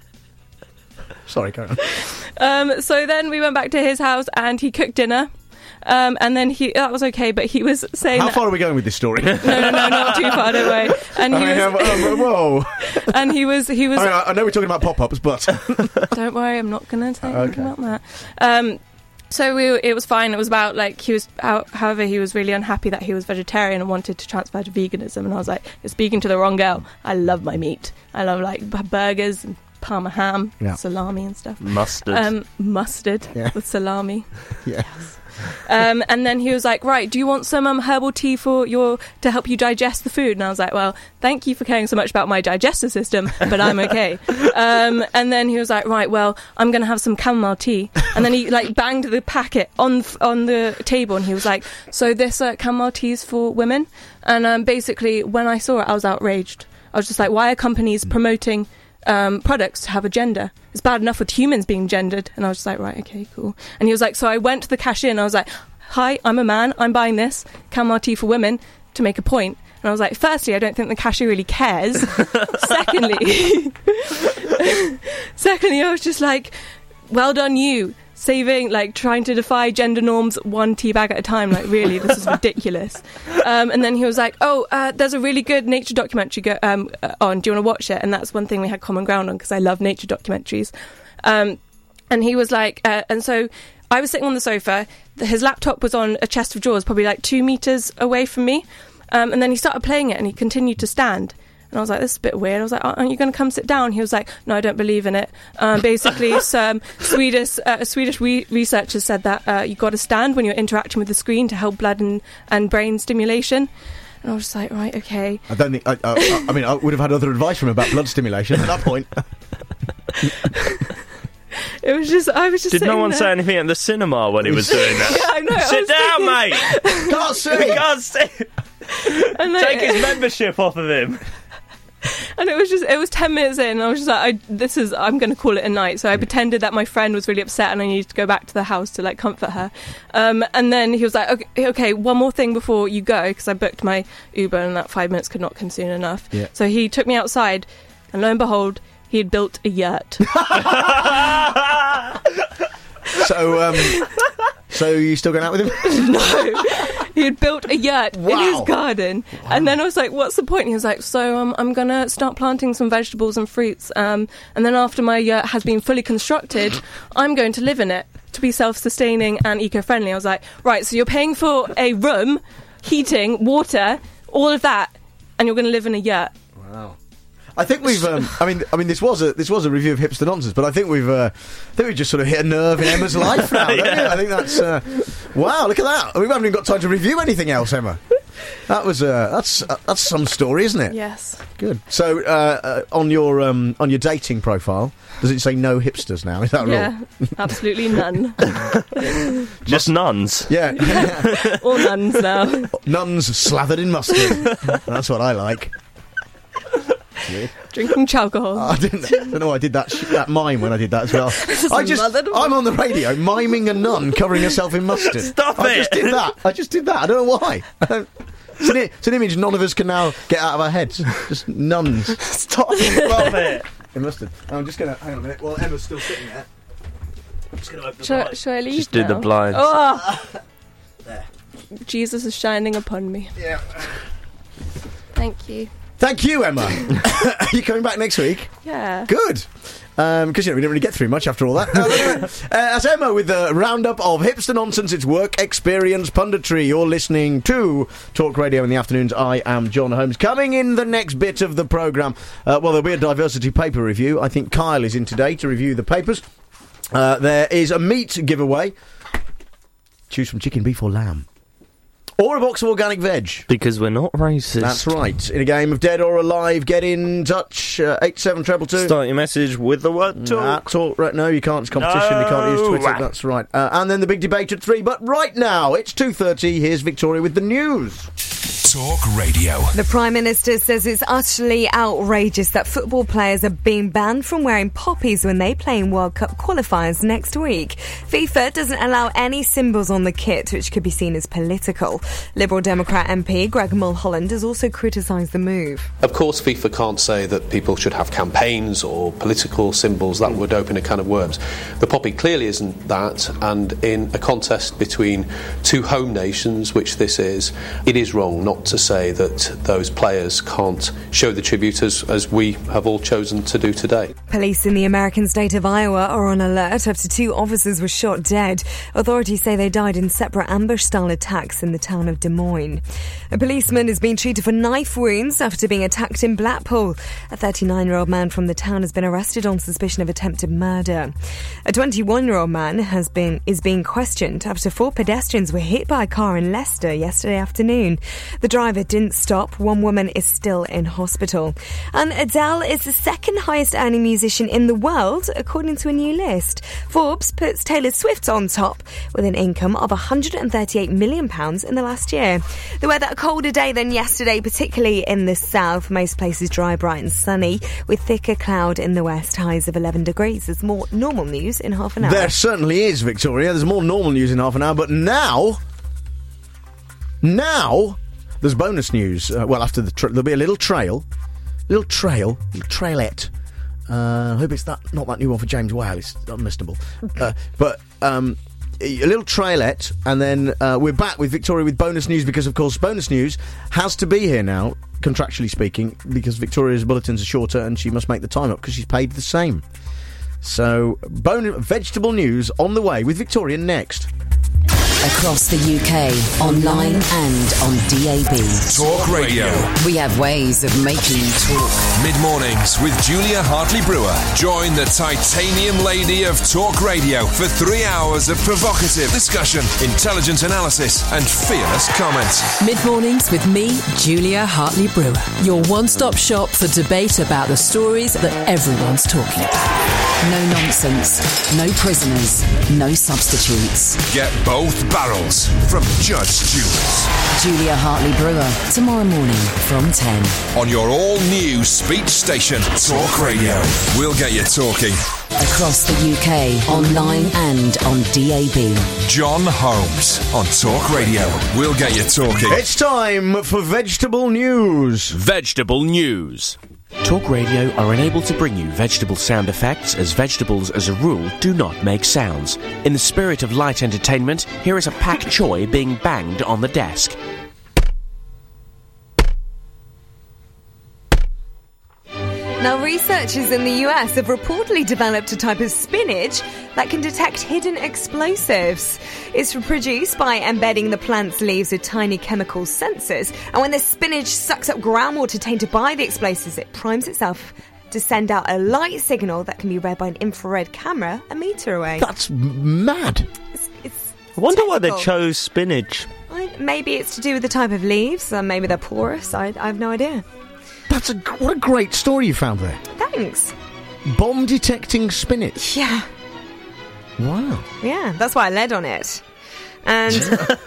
Sorry, Karen. Um, so then we went back to his house and he cooked dinner. Um, and then he that was okay, but he was saying How that, far are we going with this story? no, no, no, not too far, don't worry. And he I was, mean, um, whoa. and he was, he was. I, mean, I, I know we're talking about pop-ups, but Don't worry, I'm not going to say Okay. anything about that. Um, So we, it was fine. It was about, like, he was, how, however, he was really unhappy that he was vegetarian and wanted to transfer to veganism. And I was like, you're speaking to the wrong girl. I love my meat. I love, like, b- burgers and Parma ham, Yeah. salami and stuff. Mustard. Um, mustard Yeah. with salami. Yes. Um, and then he was like, right, do you want some um, herbal tea for your to help you digest the food? And I was like, well, thank you for caring so much about my digestive system, but I'm okay. um, and then he was like, right, well, I'm going to have some chamomile tea. And then he like banged the packet on on the table, and he was like, so this uh, chamomile tea is for women? And um, basically, when I saw it, I was outraged. I was just like, why are companies promoting Um, products to have a gender? It's bad enough with humans being gendered. And I was just like, right, okay, cool. And he was like, so I went to the cashier and I was like, hi, I'm a man, I'm buying this chamomile tea for women to make a point. And I was like, firstly, I don't think the cashier really cares. secondly secondly I was just like, well done you, saving, like, trying to defy gender norms one tea bag at a time. Like, really, this is ridiculous. Um, and then he was like, oh, uh, there's a really good nature documentary go- um, uh, on. Do you want to watch it? And that's one thing we had common ground on, because I love nature documentaries. Um, and he was like, uh, and so I was sitting on the sofa. His laptop was on a chest of drawers, probably like two meters away from me. Um, and then he started playing it and he continued to stand. And I was like, this is a bit weird. I was like, aren't you going to come sit down? He was like, no, I don't believe in it. Um, basically, some Swedish uh, Swedish re- researchers said that uh, you got to stand when you're interacting with the screen to help blood and, and brain stimulation. And I was just like, right, okay. I don't think. I, I, I mean, I would have had other advice from him about blood stimulation at that point. It was just, I was just. Did no one there. say anything at the cinema when he was doing that? Yeah, I know. Sit down, mate. Can't see. Can't see. And Take his membership off of him. And it was just, it was ten minutes in, and I was just like, I, this is, I'm going to call it a night. So I pretended that my friend was really upset and I needed to go back to the house to, like, comfort her. Um, and then he was like, okay, okay, one more thing before you go, because I booked my Uber and that five minutes could not come soon enough. Yeah. So he took me outside, and lo and behold, he had built a yurt. So, um, so you still going out with him? No. He had built a yurt Wow. in his garden. Wow. And then I was like, what's the point? And he was like, so um, I'm going to start planting some vegetables and fruits. Um, and then after my yurt has been fully constructed, I'm going to live in it to be self-sustaining and eco-friendly. I was like, right, so you're paying for a room, heating, water, all of that, and you're going to live in a yurt. Wow. I think we've. Um, I mean, I mean, this was a this was a review of Hipster Nonsense, but I think we've. Uh, I think we've just sort of hit a nerve in Emma's life now. Don't Yeah. you? I think that's. Uh, wow! Look at that. We haven't even got time to review anything else, Emma. That was. Uh, that's uh, that's some story, isn't it? Yes. Good. So, uh, uh, on your um, on your dating profile, does it say no hipsters now? Is that Yeah, right? absolutely none. Just nuns. Yeah. All nuns now. Nuns slathered in mustard. That's what I like. Weird. Drinking alcohol. I didn't, I don't know. I did that sh- that mime when I did that as well. I just, I'm on the radio miming a nun covering herself in mustard. Stop I it. just did that. I just did that. I don't know why. I don't, it's, an, it's an image none of us can now get out of our heads. Just nuns. Stop, Stop it. In mustard. I'm just gonna hang on a minute. While Emma's still sitting there. I'm just gonna open the Shall, blind. shall I leave Just do now? the blinds. Oh, There. Jesus is shining upon me. Yeah. Thank you. Thank you, Emma. Are you coming back next week? Yeah. Good. Because, um, you know, we didn't really get through much after all that. Uh, anyway, uh, that's Emma with the roundup of Hipster Nonsense. It's work experience punditry. You're listening to Talk Radio in the afternoons. I am John Holmes. Coming in the next bit of the programme, uh, well, there'll be a diversity paper review. I think Kyle is in today to review the papers. Uh, there is a meat giveaway. Choose from chicken, beef or lamb. Or a box of organic veg. Because we're not racist. That's right. In a game of Dead or Alive, get in touch. Uh, eight seven two two two. Start your message with the word talk. Nah, talk right, no, you can't. It's competition. No. You can't use Twitter. That's right. Uh, and then the big debate at three. But right now, it's two thirty. Here's Victoria with the news. Talk Radio. The Prime Minister says it's utterly outrageous that football players are being banned from wearing poppies when they play in World Cup qualifiers next week. FIFA doesn't allow any symbols on the kit, which could be seen as political. Liberal Democrat M P Greg Mulholland has also criticised the move. Of course, FIFA can't say that people should have campaigns or political symbols. That would open a can of worms. The poppy clearly isn't that, and in a contest between two home nations, which this is, it is wrong not not to say that those players can't show the tribute as, as we have all chosen to do today. Police in the American state of Iowa are on alert after two officers were shot dead. Authorities say they died in separate ambush-style attacks in the town of Des Moines. A policeman is being treated for knife wounds after being attacked in Blackpool. A thirty-nine-year-old man from the town has been arrested on suspicion of attempted murder. A twenty-one-year-old man has been is being questioned after four pedestrians were hit by a car in Leicester yesterday afternoon. The driver didn't stop. One woman is still in hospital. And Adele is the second highest earning musician in the world, according to a new list. Forbes puts Taylor Swift on top with an income of one hundred thirty-eight million pounds in the last year. The weather a colder day than yesterday, particularly in the south. Most places dry, bright and sunny, with thicker cloud in the west. Highs of eleven degrees. There's more normal news in half an hour. There certainly is, Victoria. There's more normal news in half an hour, but now... Now... There's bonus news. Uh, well, after the tra- there'll be a little trail, little trail, little trailette. Uh, I hope it's that not that new one for James Whale. It's unmissable. Uh, but um, a little trailette, and then uh, we're back with Victoria with bonus news because, of course, bonus news has to be here now, contractually speaking, because Victoria's bulletins are shorter and she must make the time up because she's paid the same. So, bon- vegetable news on the way with Victoria next. Across the U K, online and on D A B. Talk Radio. We have ways of making you talk. Mid-mornings with Julia Hartley-Brewer. Join the titanium lady of Talk Radio for three hours of provocative discussion, intelligent analysis and fearless comment. Mid-mornings with me, Julia Hartley-Brewer. Your one-stop shop for debate about the stories that everyone's talking about. No nonsense, no prisoners, no substitutes. Get both barrels from Judge Jules. Julia Hartley-Brewer, tomorrow morning from ten. On your all-new speech station, Talk Radio. We'll get you talking. Across the U K, online and on D A B. John Holmes on Talk Radio. We'll get you talking. It's time for vegetable news. Vegetable news. Talk Radio are unable to bring you vegetable sound effects as vegetables, as a rule, do not make sounds. In the spirit of light entertainment, here is a pak choi being banged on the desk. Now, researchers in the U S have reportedly developed a type of spinach that can detect hidden explosives. It's produced by embedding the plant's leaves with tiny chemical sensors, and when the spinach sucks up groundwater tainted by the explosives, it primes itself to send out a light signal that can be read by an infrared camera a metre away. That's mad. It's, it's I wonder technical. why they chose spinach. I, maybe it's to do with the type of leaves, or maybe they're porous. I, I have no idea. That's a what a great story you found there. Thanks. Bomb detecting spinach. Yeah. Wow. Yeah, that's why I led on it. And you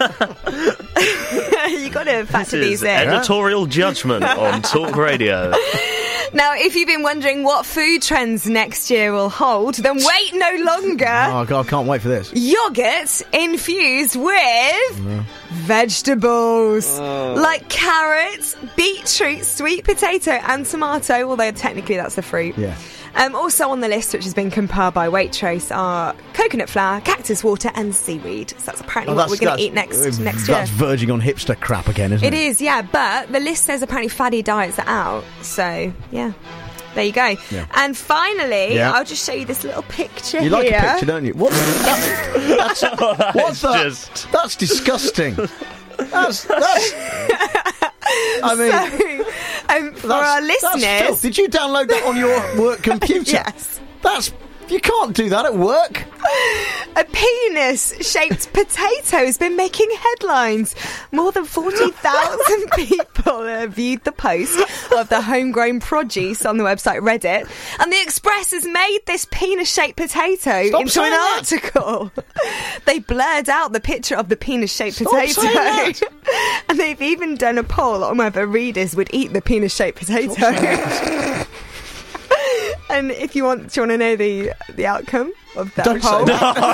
got to factor This these is in. editorial judgment on Talk Radio. Now, if you've been wondering what food trends next year will hold, then wait no longer. Oh, God, I can't wait for this. Yogurt infused with No. vegetables. Oh. Like carrots, beetroot, sweet potato and tomato, although technically that's the fruit. Yeah. Um, also on the list, which has been compiled by Waitrose, are coconut flour, cactus water and seaweed. So that's apparently Oh, what that's- we're going to that's- eat next uh, next year. That's verging on hipster crap again, isn't it? It is, yeah, but the list says apparently fatty diets are out, so yeah, there you go. Yeah. And finally, Yeah. I'll just show you this little picture You here. like a picture, don't you? What? That, that's, That what's is that? just- That's disgusting. That's, that's, I mean, So, um, for that's- our that's listeners, filth. Did you download that on your work computer? Yes. That's you can't do that at work. a penis-shaped potato has been making headlines. More than forty thousand people have viewed the post of the homegrown produce on the website Reddit, and the Express has made this penis-shaped potato Stop into saying an that. article. They blurred out the picture of the penis-shaped Stop potato, saying that. and they've even done a poll on whether readers would eat the penis-shaped potato. And if you want, do you want to know the the outcome of that Don't poll?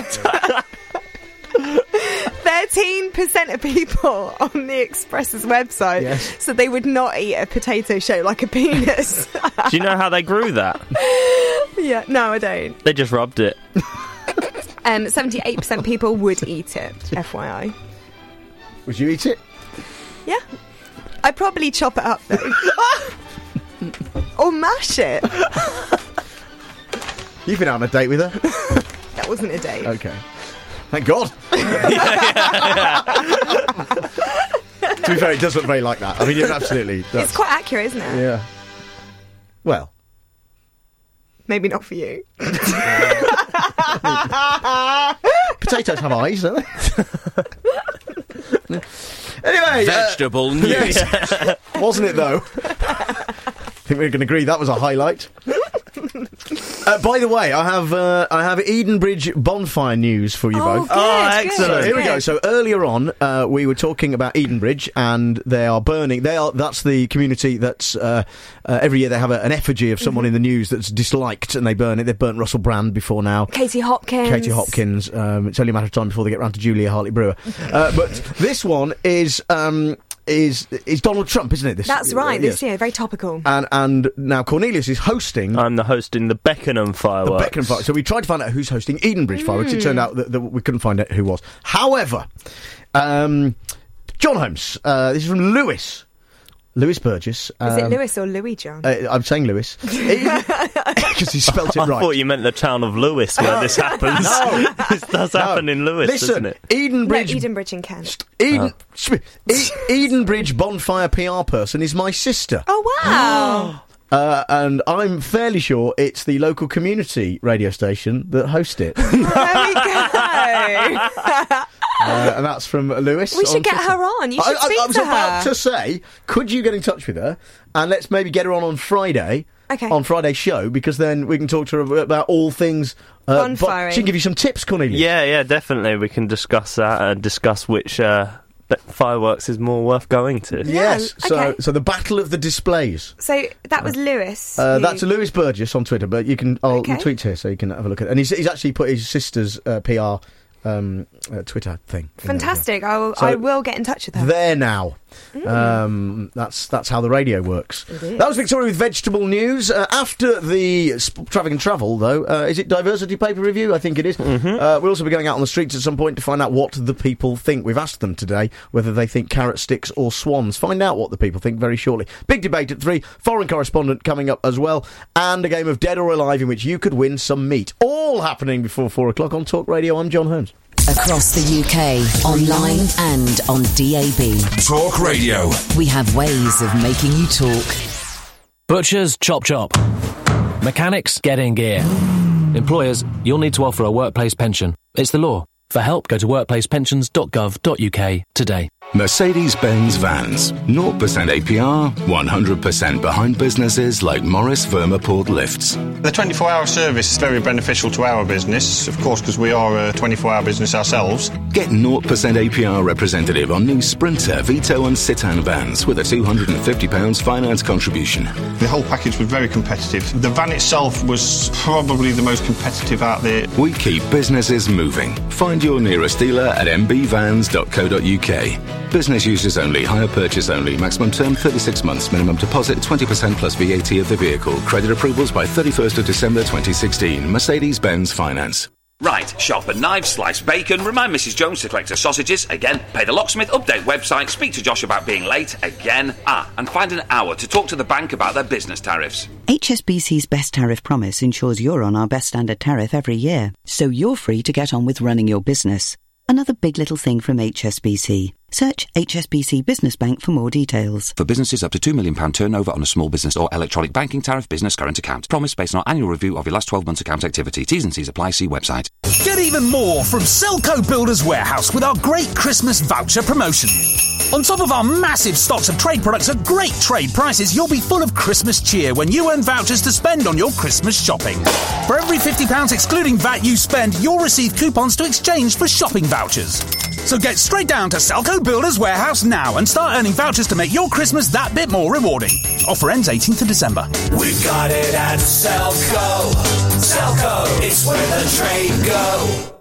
say Thirteen percent of people on the Express's website Yes. said they would not eat a potato shaped like a penis. Do you know how they grew that? Yeah, no, I don't. They just rubbed it. Um, seventy-eight percent people would eat it. F Y I. Would you eat it? Yeah. I'd probably chop it up, though. Or mash it. You've been out on a date with her? That wasn't a date. Okay. Thank God. To be fair, it does look very like that. I mean, you're absolutely... It's quite accurate, isn't it? Yeah. Well. Maybe not for you. Potatoes have eyes, don't they? Anyway. Vegetable uh, news. Yes. Wasn't it, though? I think we're going to agree that was a highlight. Uh, by the way, I have uh, I have Edenbridge bonfire news for you Oh, both. good, Oh, excellent. So here we good. go. So earlier on, uh, we were talking about Edenbridge, and they are burning. They are that's the community that's uh, uh, every year they have a, an effigy of someone Mm-hmm. in the news that's disliked, and they burn it. They've burnt Russell Brand before now. Katie Hopkins. Katie Hopkins. Um, it's only a matter of time before they get round to Julia Hartley-Brewer. Uh, but this one is. Um, Is is Donald Trump, isn't it? This, That's right, uh, this yes. year, very topical. And and now Cornelius is hosting. I'm the host in the Beckenham fireworks. The Beckenham fireworks. So we tried to find out who's hosting Edenbridge fireworks. It turned out that, that we couldn't find out who was. However, um, John Holmes. Uh, this is from Lewis. Lewis Burgess. Is Um, it Lewis or Louis John? Uh, I'm saying Lewis because he spelt it I right. thought you meant the town of Lewis where this happens. No. This does happen No. in Lewis, Listen, doesn't it? Edenbridge. No, Edenbridge in Kent. Eden, e- Edenbridge bonfire P R person is my sister. Oh, wow. Uh, and I'm fairly sure it's the local community radio station that host it. There we go. Uh, and that's from Lewis. We should on get Twitter. her on. You should I, I, speak I was to about her. to say, could you get in touch with her and let's maybe get her on on Friday. Okay. On Friday's show, because then we can talk to her about all things. Uh, but Bonfiring. she can give you some tips, Cornelius. Yeah, yeah, definitely. We can discuss that and discuss which uh, be- fireworks is more worth going to. Yes. So, okay. so the Battle of the Displays. So that was Lewis. Uh, who- that's Lewis Burgess on Twitter, but you can. I'll Okay. tweet here so you can have a look at it. And he's, he's actually put his sister's uh, P R um, uh, Twitter thing. in there as well. Fantastic. I will, So- I will get in touch with her. There now. Mm. Um, that's that's how the radio works. It is. That was Victoria with vegetable news. Uh, after the sp- traffic and travel, though, uh, is it diversity paper review? I think it is. Mm-hmm. Uh, we'll also be going out on the streets at some point to find out what the people think. We've asked them today whether they think carrot sticks or swans. Find out what the people think very shortly. Big debate at three. Foreign correspondent coming up as well, and a game of Dead or Alive in which you could win some meat. All happening before four o'clock on Talk Radio. I'm John Holmes. Across the U K, online and on D A B. Talk Radio. We have ways of making you talk. Butchers, chop chop. Mechanics, get in gear. Employers, you'll need to offer a workplace pension. It's the law. For help, go to workplace pensions dot gov dot U K today. Mercedes-Benz Vans. zero percent A P R, one hundred percent behind businesses like Morris Vermaport Lifts. The twenty-four hour service is very beneficial to our business, of course, because we are a twenty-four hour business ourselves. Get zero percent A P R representative on new Sprinter, Vito and Citan vans with a two hundred fifty pounds finance contribution. The whole package was very competitive. The van itself was probably the most competitive out there. We keep businesses moving. Find your nearest dealer at m b vans dot co dot U K. Business users only, hire purchase only. Maximum term thirty-six months. Minimum deposit twenty percent plus V A T of the vehicle. Credit approvals by thirty-first of December twenty sixteen. Mercedes-Benz Finance. Right, shop a knife, slice bacon, remind Missus Jones to collect her sausages, again, pay the locksmith, update website, speak to Josh about being late, again, ah, and find an hour to talk to the bank about their business tariffs. H S B C's Best Tariff Promise ensures you're on our best standard tariff every year, so you're free to get on with running your business. Another big little thing from H S B C. Search H S B C Business Bank for more details. For businesses up to two million pounds turnover on a small business or electronic banking tariff business current account. Promise based on our annual review of your last twelve months account activity. T's and C's apply. See website. Get even more from Selco Builders Warehouse with our great Christmas voucher promotion. On top of our massive stocks of trade products at great trade prices, you'll be full of Christmas cheer when you earn vouchers to spend on your Christmas shopping. For every fifty pounds excluding V A T you spend, you'll receive coupons to exchange for shopping vouchers. So get straight down to Selco Builders Warehouse now and start earning vouchers to make your Christmas that bit more rewarding. Offer ends eighteenth of December. We've got it at Selco. Selco, it's where the trade go.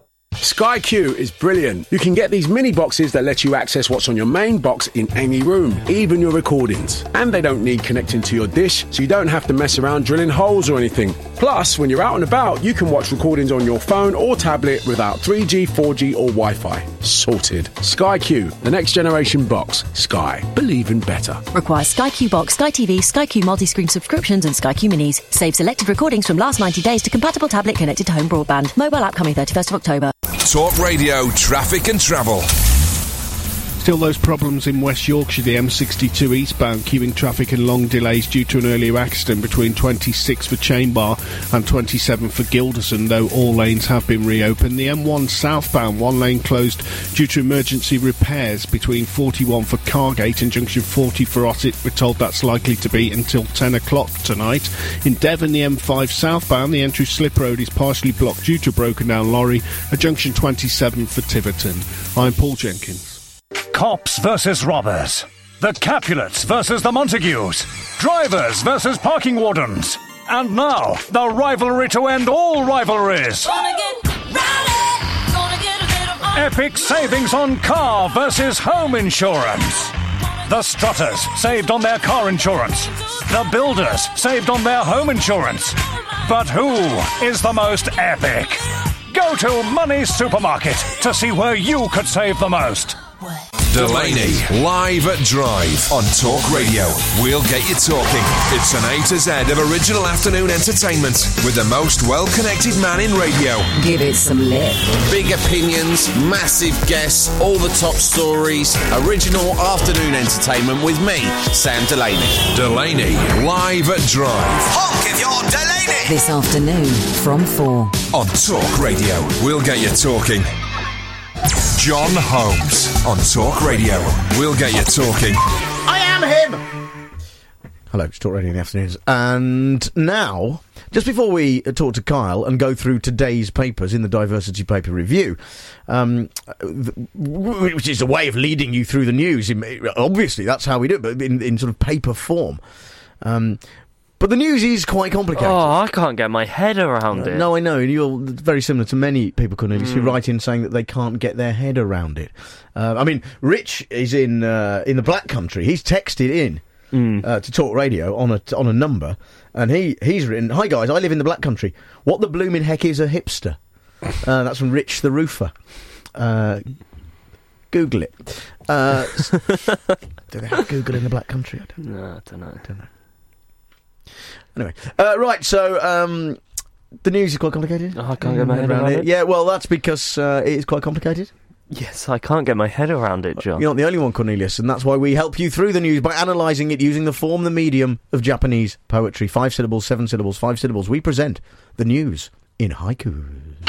Sky Q is brilliant. You can get these mini boxes that let you access what's on your main box in any room, even your recordings. And they don't need connecting to your dish, so you don't have to mess around drilling holes or anything. Plus, when you're out and about, you can watch recordings on your phone or tablet without three G, four G or Wi-Fi. Sorted. Sky Q, the next generation box. Sky. Believe in better. Requires Sky Q Box, Sky T V, Sky Q multi-screen subscriptions and Sky Q Minis. Save selected recordings from last ninety days to compatible tablet connected to home broadband. Mobile app coming thirty-first of October. Talk Radio, traffic and travel. Still those problems in West Yorkshire, the M sixty-two eastbound, queuing traffic and long delays due to an earlier accident between twenty-six for Chainbar and twenty-seven for Gilderson, though all lanes have been reopened. The M one southbound, one lane closed due to emergency repairs between forty-one for Cargate and junction forty for Ossett. We're told that's likely to be until ten o'clock tonight. In Devon, the M five southbound, the entry slip road is partially blocked due to a broken down lorry at junction twenty-seven for Tiverton. I'm Paul Jenkins. Cops versus robbers. The Capulets versus the Montagues. Drivers versus parking wardens. And now, the rivalry to end all rivalries. Epic savings on car versus home insurance. The Strutters saved on their car insurance. The Builders saved on their home insurance. But who is the most epic? Go to Money's Supermarket to see where you could save the most. Delaney, live at Drive on Talk Radio. We'll get you talking. It's an A to Z of original afternoon entertainment with the most well-connected man in radio. Give it some lip. Big opinions, massive guests, all the top stories. Original afternoon entertainment with me, Sam Delaney. Delaney, live at Drive. Honk if you're Delaney! This afternoon from four. On Talk Radio. We'll get you talking. John Holmes on Talk Radio. We'll get you talking. I am him! Hello, it's Talk Radio in the afternoons. And now, just before we talk to Kyle and go through today's papers in the Diversity Paper Review, um, which is a way of leading you through the news, obviously that's how we do it, but in, in sort of paper form. Um, But the news is quite complicated. Oh, I can't get my head around uh, it. No, I know. You're very similar to many people, Cornelius, mm. who write in saying that they can't get their head around it. Uh, I mean, Rich is in uh, in the Black Country. He's texted in mm. uh, to Talk Radio on a on a number, and he, he's written, "Hi guys, I live in the Black Country. What the blooming heck is a hipster?" uh, that's from Rich the Roofer. Uh, Google it. Uh, do they have Google in the Black Country? I don't know. No, I don't know. I don't know. Anyway, uh, right, so um, the news is quite complicated. Oh, I can't get my head around it. it. Yeah, well, that's because uh, it is quite complicated. Yes, I can't get my head around it, John. You're not the only one, Cornelius, and that's why we help you through the news by analysing it using the form, the medium of Japanese poetry. Five syllables, seven syllables, five syllables. We present the news in haiku.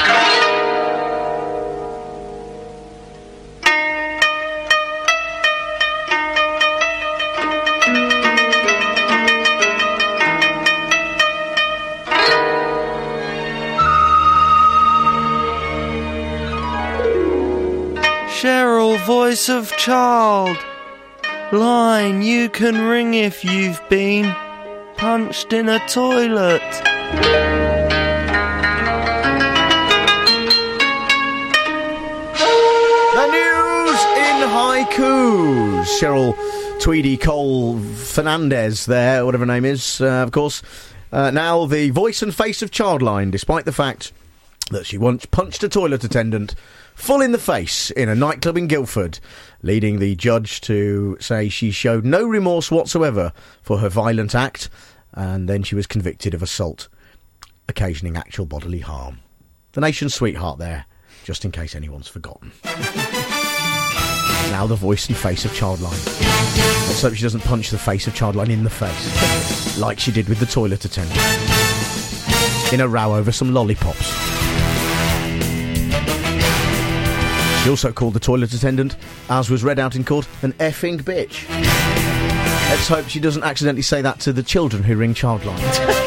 Cheryl, voice of child. Line, you can ring if you've been punched in a toilet. The news in haikus. Cheryl Tweedy Cole Fernandez there, whatever her name is, uh, of course. Uh, now the voice and face of Childline, despite the fact that she once punched a toilet attendant full in the face in a nightclub in Guildford, leading the judge to say she showed no remorse whatsoever for her violent act, and then she was convicted of assault, occasioning actual bodily harm. The nation's sweetheart there, just in case anyone's forgotten. Now the voice and face of Childline. Let's hope she doesn't punch the face of Childline in the face, like she did with the toilet attendant, in a row over some lollipops. She also called the toilet attendant, as was read out in court, an effing bitch. Let's hope she doesn't accidentally say that to the children who ring Childline.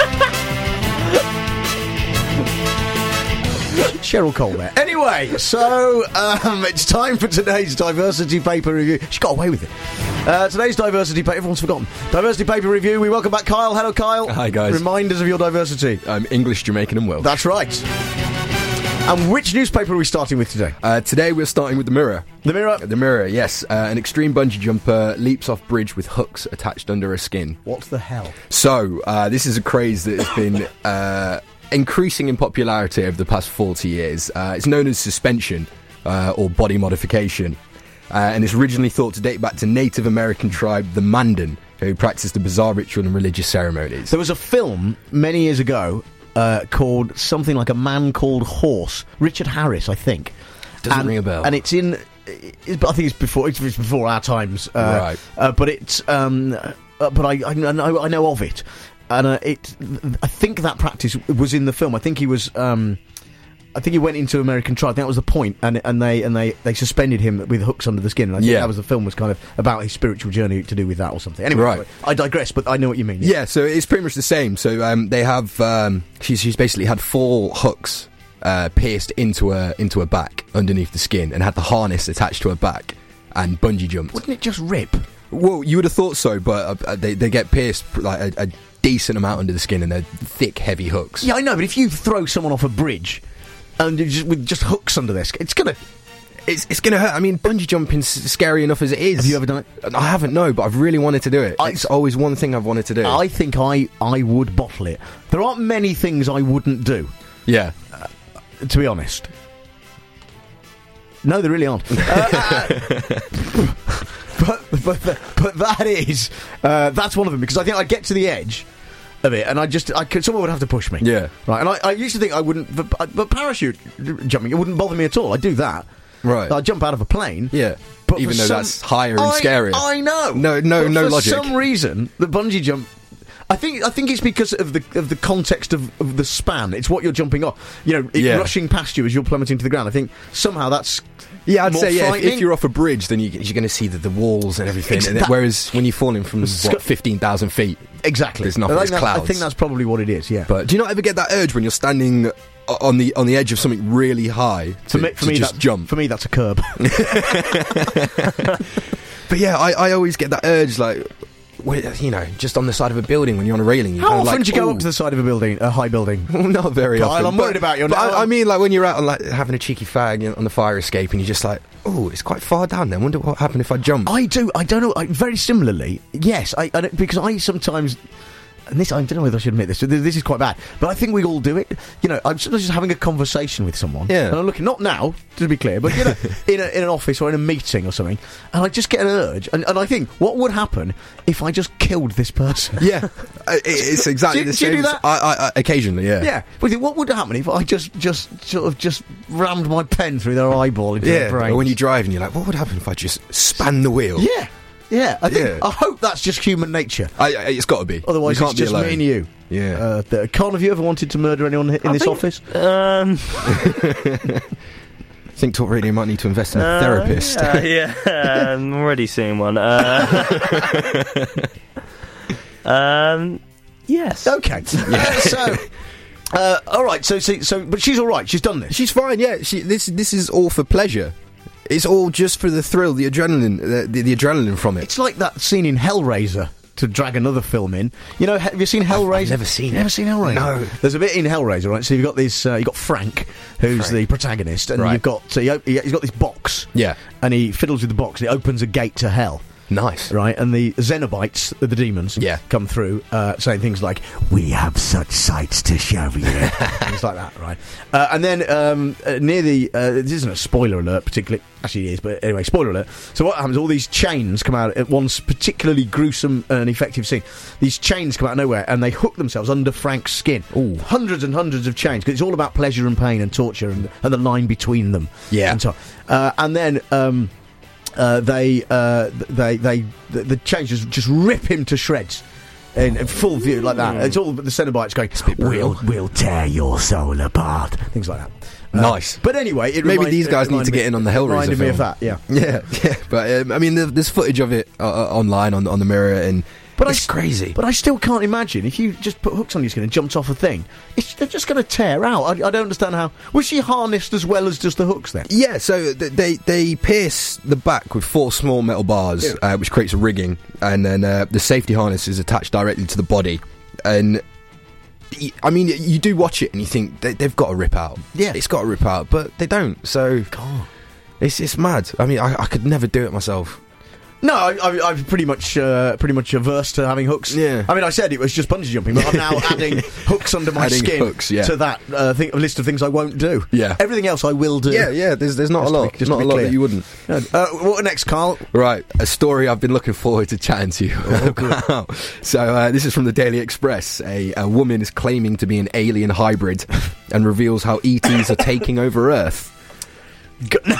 Cheryl Cole there. Anyway, so um, it's time for today's Diversity Paper Review. She got away with it. Uh, today's Diversity Paper... Everyone's forgotten. Diversity Paper Review. We welcome back Kyle. Hello, Kyle. Hi, guys. Reminders of your diversity. I'm English, Jamaican and Welsh. That's right. And which newspaper are we starting with today? Uh, today we're starting with the Mirror. The Mirror? The Mirror, yes. Uh, an extreme bungee jumper leaps off bridge with hooks attached under her skin. What the hell? So, uh, this is a craze that has been uh, increasing in popularity over the past forty years. Uh, it's known as suspension uh, or body modification. Uh, and it's originally thought to date back to Native American tribe, the Mandan, who practiced a bizarre ritual and religious ceremonies. There was a film many years ago uh, called something like A Man Called Horse. Richard Harris, I think. Doesn't and, ring a bell. And it's in... It's, I think it's before it's before our times. Uh, right. Uh, but it's... Um, uh, but I, I, know, I know of it. And uh, it, I think that practice was in the film. I think he was... Um, I think he went into American tribe. I think that was the point, and and they and they, they suspended him with hooks under the skin. And I think yeah. that was the film was kind of about his spiritual journey to do with that or something. Anyway, right. sorry, I digress, but I know what you mean. Yeah, yeah so it's pretty much the same. So um, they have um, she's she's basically had four hooks uh, pierced into her into her back underneath the skin, and had the harness attached to her back, and bungee jumped. Wouldn't it just rip? Well, you would have thought so, but uh, they they get pierced like a, a decent amount under the skin, and they're thick, heavy hooks. Yeah, I know, but if you throw someone off a bridge. And just, with just hooks under this, it's gonna, it's it's gonna hurt. I mean, bungee jumping's scary enough as it is. Have you ever done it? I haven't, no, but I've really wanted to do it. I, it's always one thing I've wanted to do. I think I I would bottle it. There aren't many things I wouldn't do. Yeah, uh, to be honest. No, there really aren't. uh, uh, but but but that is uh, that's one of them, because I think I get to the edge of it, and I just, I could, someone would have to push me. Yeah. Right, and I, I used to think I wouldn't, but, but parachute jumping, it wouldn't bother me at all. I'd do that. Right. I'd jump out of a plane. Yeah. But even though some, that's higher and I, scarier. I know. No, no, but no for logic. For some reason, the bungee jump, I think, I think it's because of the of the context of, of the span. It's what you're jumping off. You know, it yeah. rushing past you as you're plummeting to the ground. I think somehow that's. Yeah, I'd more say yeah. If, frightening. if you're off a bridge, then you, you're going to see the, the walls and everything. Ex- and that, whereas when you're falling from what, fifteen thousand feet, exactly, there's nothing. There's that, clouds. I think that's probably what it is. Yeah. But do you not ever get that urge when you're standing on the on the edge of something really high to, for me, for to me just that, jump? For me, that's a curb. But yeah, I, I always get that urge, like, you know, just on the side of a building when you're on a railing. How often like, do you go ooh. up to the side of a building, a high building? Not very Kyle, often. I'm but, worried about you. But now. I, I mean, like when you're out on like having a cheeky fag you know, on the fire escape, and you're just like, oh, it's quite far down there. I wonder what happened if I jump. I do. I don't know. I, very similarly, yes. I, I don't, because I sometimes. And this, I don't know whether I should admit this. This is quite bad, but I think we all do it. You know, I'm sometimes just having a conversation with someone, yeah. and I'm looking, not now, to be clear, but you know, in, a, in an office or in a meeting or something, and I just get an urge, and, and I think, what would happen if I just killed this person? Yeah, it, it's exactly do, the do same. You do that? I, I, I, occasionally, yeah. Yeah, but what would happen if I just, just sort of just rammed my pen through their eyeball into yeah, their brain? Or when you drive and you're like, what would happen if I just span the wheel? Yeah. Yeah, I think. Yeah. I hope that's just human nature. I, I, it's got to be. Otherwise, we can't it's just be alone. me and you. Yeah. Uh, the, Con, have you ever wanted to murder anyone in I this think, office? Um, I think Talk Radio might need to invest in a uh, therapist. Uh, yeah, I'm already seeing one. Uh, um, yes. Okay. Yeah. so. Uh, all right, so, so so, but she's all right. She's done this. She's fine. Yeah, she, this this is all for pleasure. It's all just for the thrill, the adrenaline, the, the, the adrenaline from it. It's like that scene in Hellraiser, to drag another film in. You know, have you seen Hellraiser? I've never seen You've it. Never seen Hellraiser? No. There's a bit in Hellraiser, right? So you've got this, uh, you've got Frank, who's Frank. the protagonist, and Right. you've got, so he, op- he's got this box. Yeah. And he fiddles with the box, and it opens a gate to hell. Nice. Right, and the Xenobites, the demons, yeah. come through uh, saying things like, "We have such sights to show you." Things like that, right? Uh, and then um, uh, near the... Uh, this isn't a spoiler alert, particularly... Actually, it is, but anyway, spoiler alert. So what happens, all these chains come out at one particularly gruesome and effective scene. These chains come out of nowhere, and they hook themselves under Frank's skin. Ooh. Hundreds and hundreds of chains, because it's all about pleasure and pain and torture and, and the line between them. Yeah. And, so, uh, and then... Um, Uh, they, uh, they, they, the, the chains just, just rip him to shreds in, in full view like that. It's all the Cenobites going, "We'll, we'll tear your soul apart." Things like that. Uh, Nice. But anyway, it maybe remind, these guys need to me, get in on the Hellraiser reminded film. me of that. Yeah, yeah, yeah. But um, I mean, there, there's footage of it uh, online on on the Mirror, and but it's I, crazy. But I still can't imagine if you just put hooks on your skin and jumped off a thing. It's, they're just going to tear out. I, I don't understand how. Was she harnessed as well as just the hooks then? Yeah. So th- they they pierce the back with four small metal bars, Yeah. uh, which creates a rigging, and then uh, the safety harness is attached directly to the body, and I mean, you do watch it and you think they, they've got to rip out. Yeah. It's got to rip out, but they don't. So, God. It's, it's mad. I mean, I, I could never do it myself. No, I, I, I'm pretty much uh, pretty much averse to having hooks. Yeah. I mean, I said it was just bungee jumping, but I'm now adding hooks under my Adding skin hooks, yeah. to that uh, thing, list of things I won't do. Yeah. Everything else I will do. Yeah, yeah, there's there's not Just a to lot. be- just There's to not be a lot clear. that you wouldn't. Uh, what next, Carl? Right, a story I've been looking forward to chatting to you about. So, uh, this is from the Daily Express. A, a woman is claiming to be an alien hybrid and reveals how E Ts are taking over Earth. Now,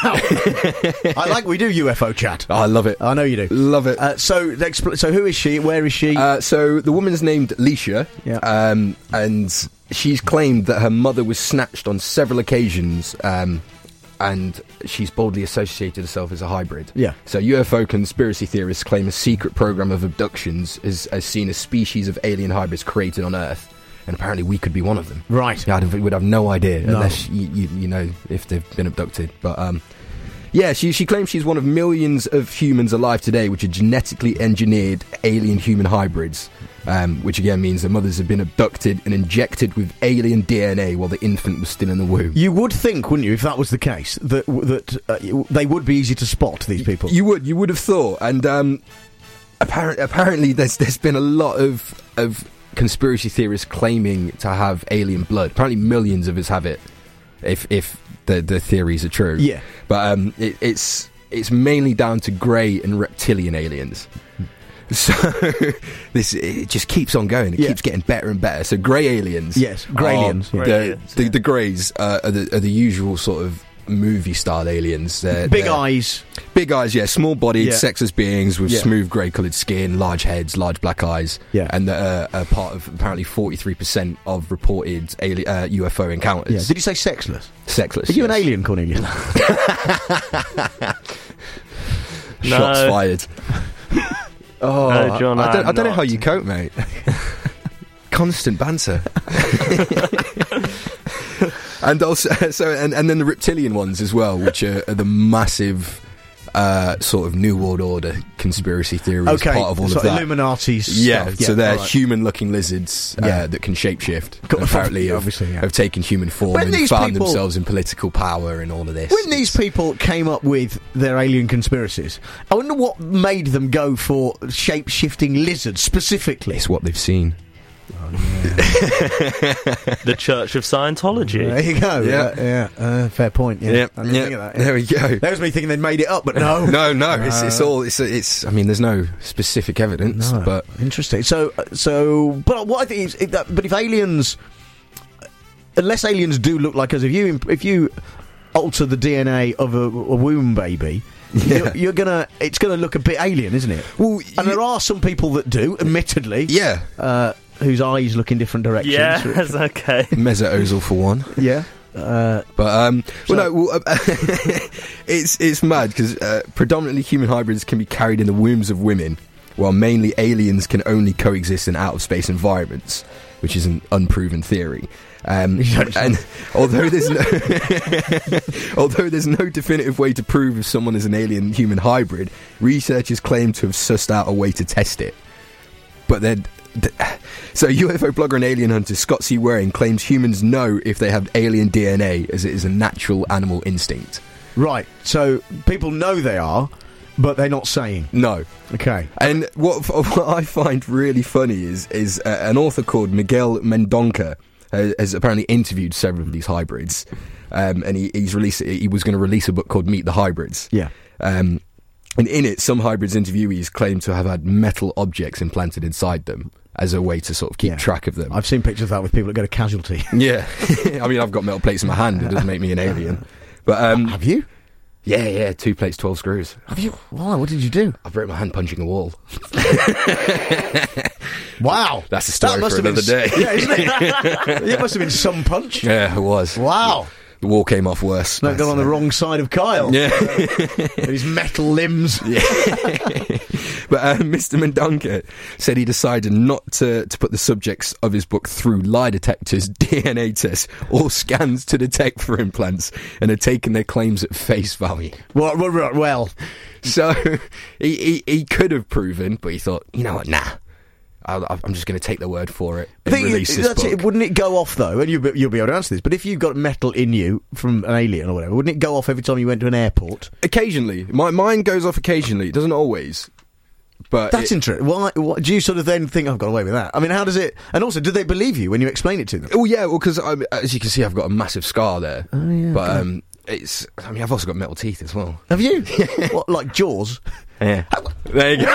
I like we do U F O chat. Oh, I love it. I know you do. Love it. Uh, so, expl- so who is she? Where is she? Uh, so the woman's named Leisha, Yeah. um, and she's claimed that her mother was snatched on several occasions, um, and she's boldly associated herself as a hybrid. Yeah. So U F O conspiracy theorists claim a secret program of abductions has, has seen a species of alien hybrids created on Earth. And apparently we could be one of them. Right. Yeah, I would have no idea No. unless you, you, you know if they've been abducted. But um, yeah, she she claims she's one of millions of humans alive today, which are genetically engineered alien human hybrids. Um, which again means their mothers have been abducted and injected with alien D N A while the infant was still in the womb. You would think, wouldn't you, if that was the case, that that uh, you- they would be easy to spot, these people. You would, you would have thought, and um, apparently, apparently, there's there's been a lot of of conspiracy theorists claiming to have alien blood. Apparently, millions of us have it. If if the the theories are true, Yeah. But um, it, it's it's mainly down to grey and reptilian aliens. So this it just keeps on going. It Yeah. keeps getting better and better. So grey aliens, Yes, greylians, are yeah. The, the the greys uh, are the are the usual sort of movie style aliens. They're, Big they're- eyes. Big eyes, yeah, small-bodied, Yeah. sexless beings with Yeah. smooth grey-coloured skin, large heads, large black eyes, Yeah. and uh, are part of apparently forty-three percent of reported ali- uh, U F O encounters. Yeah. Did you say sexless? Sexless. Are you an yes. alien, Cornelius? Shots No. fired. Oh, No, John, I, I don't, I'm I don't know not. how you cope, mate. Constant banter. And also, so, and, and then the reptilian ones as well, which are, are the massive uh, sort of New World Order conspiracy theories. Okay, part of all so of that. Illuminati's Yeah, stuff. so they're all right. human-looking lizards uh, Yeah. that can shapeshift. Cool. And apparently, Yeah, have, obviously, yeah. have taken human form When and these found people- themselves in political power and all of this. When these people came up with their alien conspiracies, I wonder what made them go for shape-shifting lizards specifically. It's what they've seen. The Church of Scientology. There you go. Yeah. Uh, yeah. Uh, fair point. Yeah. Yeah, I didn't yeah. think of that, yeah. There we go. That was me thinking they'd made it up, but no. No, no, it's, it's Uh, all. It's, it's. I mean, there's no specific evidence, No. but Interesting. So, uh, so, but what I think is, it, that, but if aliens, unless aliens do look like us, if you imp- if you alter the D N A of a, a womb baby. Yeah. You're, you're gonna. It's gonna look a bit alien, isn't it? Well, and there are some people that do, admittedly. Yeah. Uh, whose eyes look in different directions. Yes, okay. mesoozal for one. Yeah. Uh, But um, So- well, no, well, uh, it's it's mad because uh, predominantly human hybrids can be carried in the wombs of women, while mainly aliens can only coexist in out of space environments, which is an unproven theory. Um, and although there's no although there's no definitive way to prove if someone is an alien human hybrid, researchers claim to have sussed out a way to test it. But then. Th- So, U F O blogger and alien hunter Scott C. Waring claims humans know if they have alien D N A, as it is a natural animal instinct. right. So people know they are, but they're not saying. No. Okay. And what, what I find really funny is is uh, an author called Miguel Mendonca uh, has apparently interviewed several of these hybrids, um, and he, he's released. He was going to release a book called Meet the Hybrids. Yeah. Um, and in it, some hybrids interviewees claim to have had metal objects implanted inside them as a way to sort of keep Yeah. track of them. I've seen pictures of that with people that get a casualty. Yeah, I mean, I've got metal plates in my hand. It doesn't make me an alien. But um, Have you? yeah, yeah, two plates, twelve screws. Have you? Why? What did you do? I broke my hand punching a wall. Wow. That's a story That must for have been another s- day. Yeah, isn't it? It must have been some punch. Yeah, it was. Wow. The wall came off worse. No, got on the wrong side of Kyle. Yeah. With his metal limbs. Yeah. But uh, Mister Mendonca said he decided not to, to put the subjects of his book through lie detectors, D N A tests, or scans to detect for implants, and had taken their claims at face value. Well, well, well So he, he, he could have proven, but he thought, you know what, nah. I'll, I'm just going to take their word for it I and think release it, this that's book. it. Wouldn't it go off though? And you'll be, you'll be able to answer this. But if you've got metal in you from an alien or whatever, wouldn't it go off every time you went to an airport? Occasionally, my mine goes off occasionally. It doesn't always. But that's it, interesting. Why, why do you sort of then think I've got away with that? I mean, how does it? And also, do they believe you when you explain it to them? Oh yeah, well, because as you can see, I've got a massive scar there. Oh yeah, but okay. um, it's. I mean, I've also got metal teeth as well. Have you? What, like Jaws? Yeah. There you go.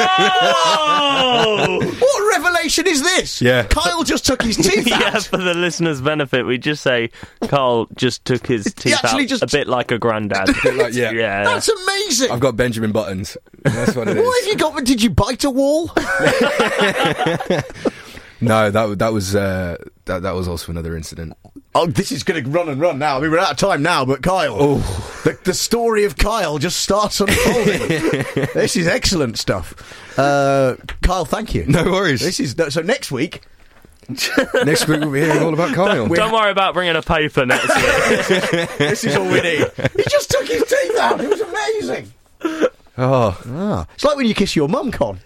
What revelation is this? Yeah. Kyle just took his teeth out. Yeah, for the listeners' benefit, we just say Carl just took his teeth actually out just- a bit like a granddad. Like, yeah. yeah. That's amazing. I've got Benjamin Buttons. That's what it is. What have you got? Did you bite a wall? No, that that was uh, that that was also another incident. Oh, this is going to run and run now. I mean, we're out of time now, but Kyle, oh. the, the story of Kyle just starts unfolding. This is excellent stuff. Uh, Kyle, thank you. No worries. This is so next week. Next week we'll be hearing all about Kyle. Don't worry about bringing a paper next week. This is all we need. He just took his teeth out. It was amazing. Oh. Ah. It's like when you kiss your mum, Con.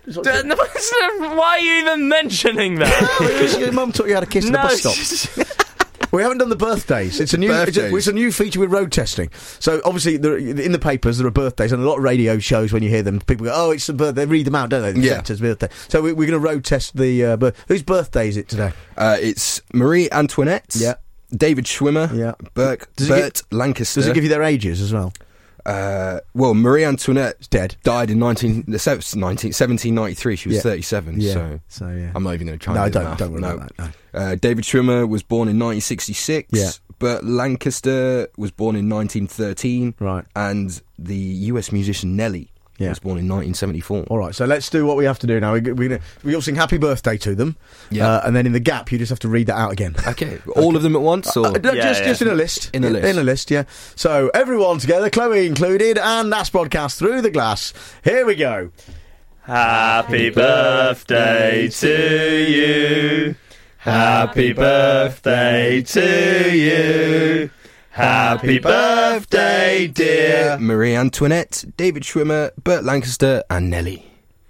Why are you even mentioning that? Because your mum taught you how to kiss at No, the bus stop. We haven't done the birthdays. It's a new, it's a, it's a new feature with road testing. So obviously, there, in the papers there are birthdays, and a lot of radio shows when you hear them, people go, "Oh, it's a birthday." They read them out, don't they? Yeah. It's birthday. So we, we're going to road test the. Uh, bir- whose birthday is it today? Uh, it's Marie Antoinette. Yeah. David Schwimmer. Yeah. Burke. Does it Bert gi- Lancaster. Does it give you their ages as well? Uh, well, Marie Antoinette dead. Died in nineteen, seventeen ninety-three. She was Yeah. thirty-seven. Yeah. So, So, yeah. I'm not even going to try. No, and do don't- the math. don't worry no. about that, Uh, David Schwimmer was born in nineteen sixty-six. Yeah. Burt Lancaster was born in nineteen thirteen. Right. And the U S musician Nelly Yeah. was born in nineteen seventy-four. All right, so let's do what we have to do now. We, we, we all sing happy birthday to them. Yeah. Uh, and then in the gap, you just have to read that out again. Okay. All of them at once, or Uh, no, Yeah, just, yeah. just in a list. In a list. In a list, yeah. So everyone together, Chloe included, and that's broadcast through the glass. Here we go. Happy birthday to you. Happy birthday to you. Happy birthday, dear. Marie Antoinette, David Schwimmer, Burt Lancaster, and Nelly.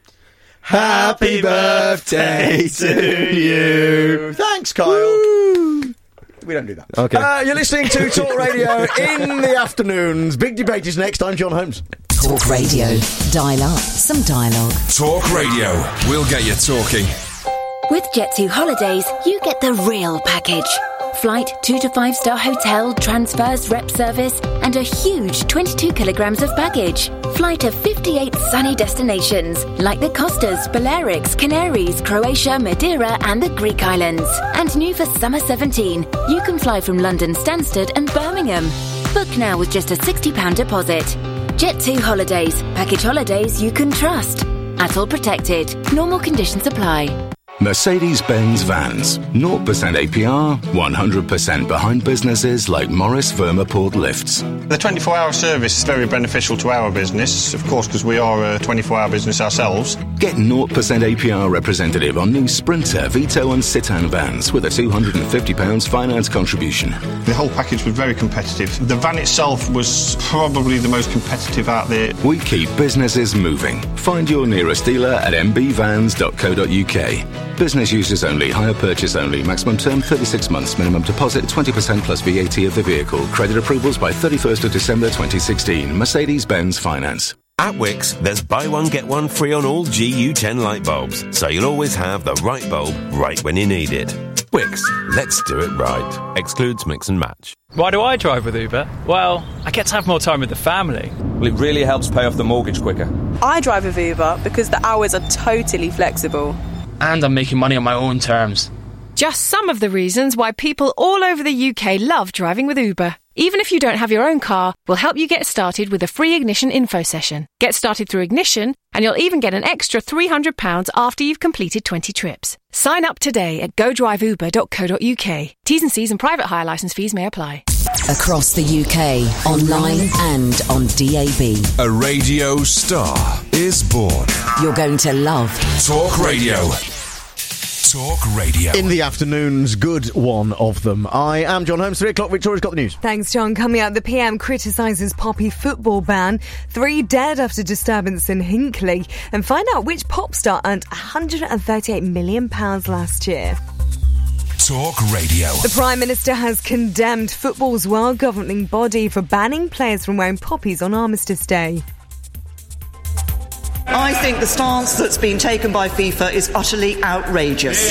Happy birthday to you. Thanks, Kyle. We don't do that. Okay. Uh, you're listening to Talk Radio in the afternoons. Big Debate is next. I'm John Holmes. Talk Radio. Dial up some dialogue. Talk Radio. We'll get you talking. With Jet two Holidays, you get the real package. Flight, two to five star hotel, transfers, rep service, and a huge twenty-two kilograms of baggage. Fly to fifty-eight sunny destinations like the Costas, Balearics, Canaries, Croatia, Madeira, and the Greek islands. And new for summer seventeen, you can fly from London Stansted and Birmingham. Book now with just a sixty pounds deposit. Jet two Holidays, package holidays you can trust. At all protected. Normal conditions apply. Mercedes-Benz vans. zero percent A P R, one hundred percent behind businesses like Morris Vermaport Lifts. The twenty-four hour service is very beneficial to our business, of course, because we are a twenty-four hour business ourselves. Get zero percent A P R representative on new Sprinter, Vito and Citan vans with a two hundred fifty pounds finance contribution. The whole package was very competitive. The van itself was probably the most competitive out there. We keep businesses moving. Find your nearest dealer at m b vans dot co dot u k. Business users only, hire purchase only, maximum term thirty-six months, minimum deposit twenty percent plus V A T of the vehicle. Credit approvals by thirty-first of December twenty sixteen. Mercedes-Benz Finance. At Wix, there's buy one get one free on all G U ten light bulbs, so you'll always have the right bulb right when you need it. Wix, let's do it right. Excludes mix and match. Why do I drive with Uber? Well, I get to have more time with the family. Well, it really helps pay off the mortgage quicker. I drive with Uber because the hours are totally flexible. And I'm making money on my own terms. Just some of the reasons why people all over the U K love driving with Uber. Even if you don't have your own car, we'll help you get started with a free Ignition info session. Get started through Ignition, and you'll even get an extra three hundred pounds after you've completed twenty trips. Sign up today at go drive uber dot co dot u k. T's and C's and private hire licence fees may apply. Across the U K, online and on D A B. A radio star is born. You're going to love Talk Radio. Talk Radio. In the afternoons, good one of them. I am John Holmes. Three o'clock, Victoria's got the news. Thanks, John. Coming out, the P M criticises Poppy football ban. Three dead after disturbance in Hinckley. And find out which pop star earned one hundred thirty-eight million pounds last year. Talk Radio. The Prime Minister has condemned football's world governing body for banning players from wearing poppies on Armistice Day. I think the stance that's been taken by FIFA is utterly outrageous.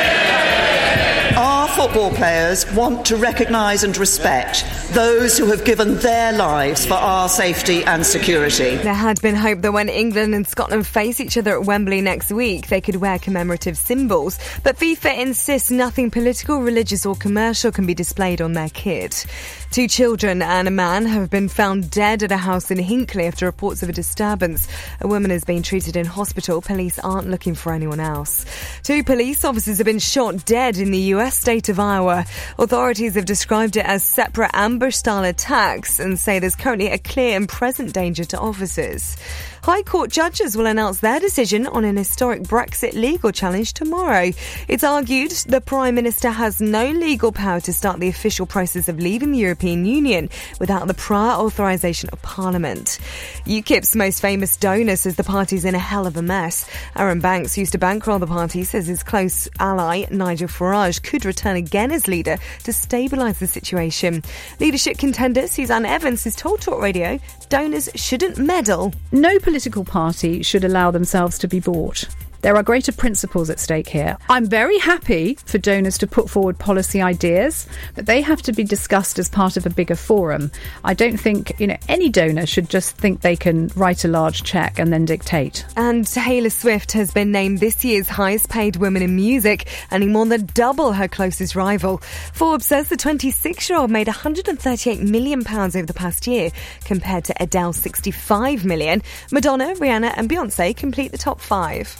Our football players want to recognise and respect those who have given their lives for our safety and security. There had been hope that when England and Scotland face each other at Wembley next week, they could wear commemorative symbols. But FIFA insists nothing political, religious or commercial can be displayed on their kit. Two children and a man have been found dead at a house in Hinckley after reports of a disturbance. A woman is being treated in hospital. Police aren't looking for anyone else. Two police officers have been shot dead in the U S state of Iowa. Authorities have described it as separate ambush-style attacks and say there's currently a clear and present danger to officers. High Court judges will announce their decision on an historic Brexit legal challenge tomorrow. It's argued the Prime Minister has no legal power to start the official process of leaving the European Union without the prior authorisation of Parliament. UKIP's most famous donor says the party's in a hell of a mess. Aaron Banks used to bankroll the party, says his close ally Nigel Farage could return again as leader to stabilise the situation. Leadership contender Suzanne Evans has told Talk Radio donors shouldn't meddle. No political party should allow themselves to be bought. There are greater principles at stake here. I'm very happy for donors to put forward policy ideas, but they have to be discussed as part of a bigger forum. I don't think, you know, any donor should just think they can write a large cheque and then dictate. And Taylor Swift has been named this year's highest paid woman in music, earning more than double her closest rival. Forbes says the twenty-six-year-old made one hundred thirty-eight million pounds over the past year, compared to Adele's sixty-five million pounds. Madonna, Rihanna and Beyonce complete the top five.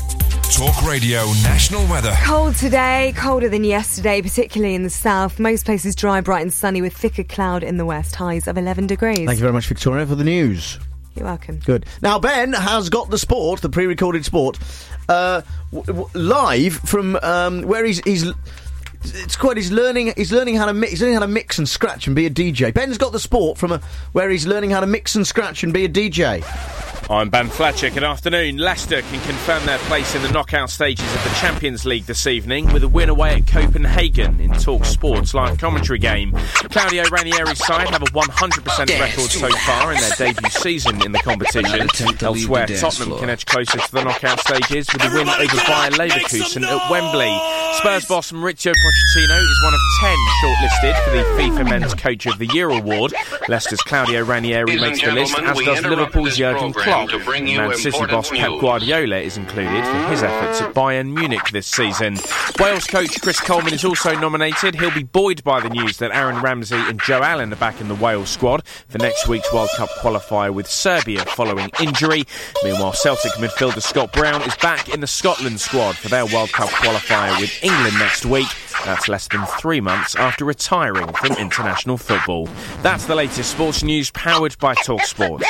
Talk Radio National Weather. Cold today, colder than yesterday, particularly in the south. Most places dry, bright and sunny with thicker cloud in the west. Highs of eleven degrees. Thank you very much, Victoria, for the news. You're welcome. Good. Now, Ben has got the sport, the pre-recorded sport, uh, w- w- live from um, where he's... he's It's quite. He's learning. He's learning how to mix. He's learning how to mix and scratch and be a D J. Ben's got the sport from a, where he's learning how to mix and scratch and be a D J. I'm Ben Fletcher. Good afternoon. Leicester can confirm their place in the knockout stages of the Champions League this evening with a win away at Copenhagen in Talk Sports live commentary game. Claudio Ranieri's side have a one hundred percent record so far in their debut season in the competition. Elsewhere, Tottenham can edge closer to the knockout stages with a win over Bayer Leverkusen at Wembley. Spurs boss Mauricio Pochettino is one of ten shortlisted for the FIFA Men's Coach of the Year award. Leicester's Claudio Ranieri makes the list, as does Liverpool's Jurgen Klopp. Man City boss Pep Guardiola is included for his efforts at Bayern Munich this season. Wales coach Chris Coleman is also nominated. He'll be buoyed by the news that Aaron Ramsey and Joe Allen are back in the Wales squad for next week's World Cup qualifier with Serbia following injury. Meanwhile, Celtic midfielder Scott Brown is back in the Scotland squad for their World Cup qualifier with England next week. That's less than three months after retiring from international football. That's the latest sports news powered by TalkSport.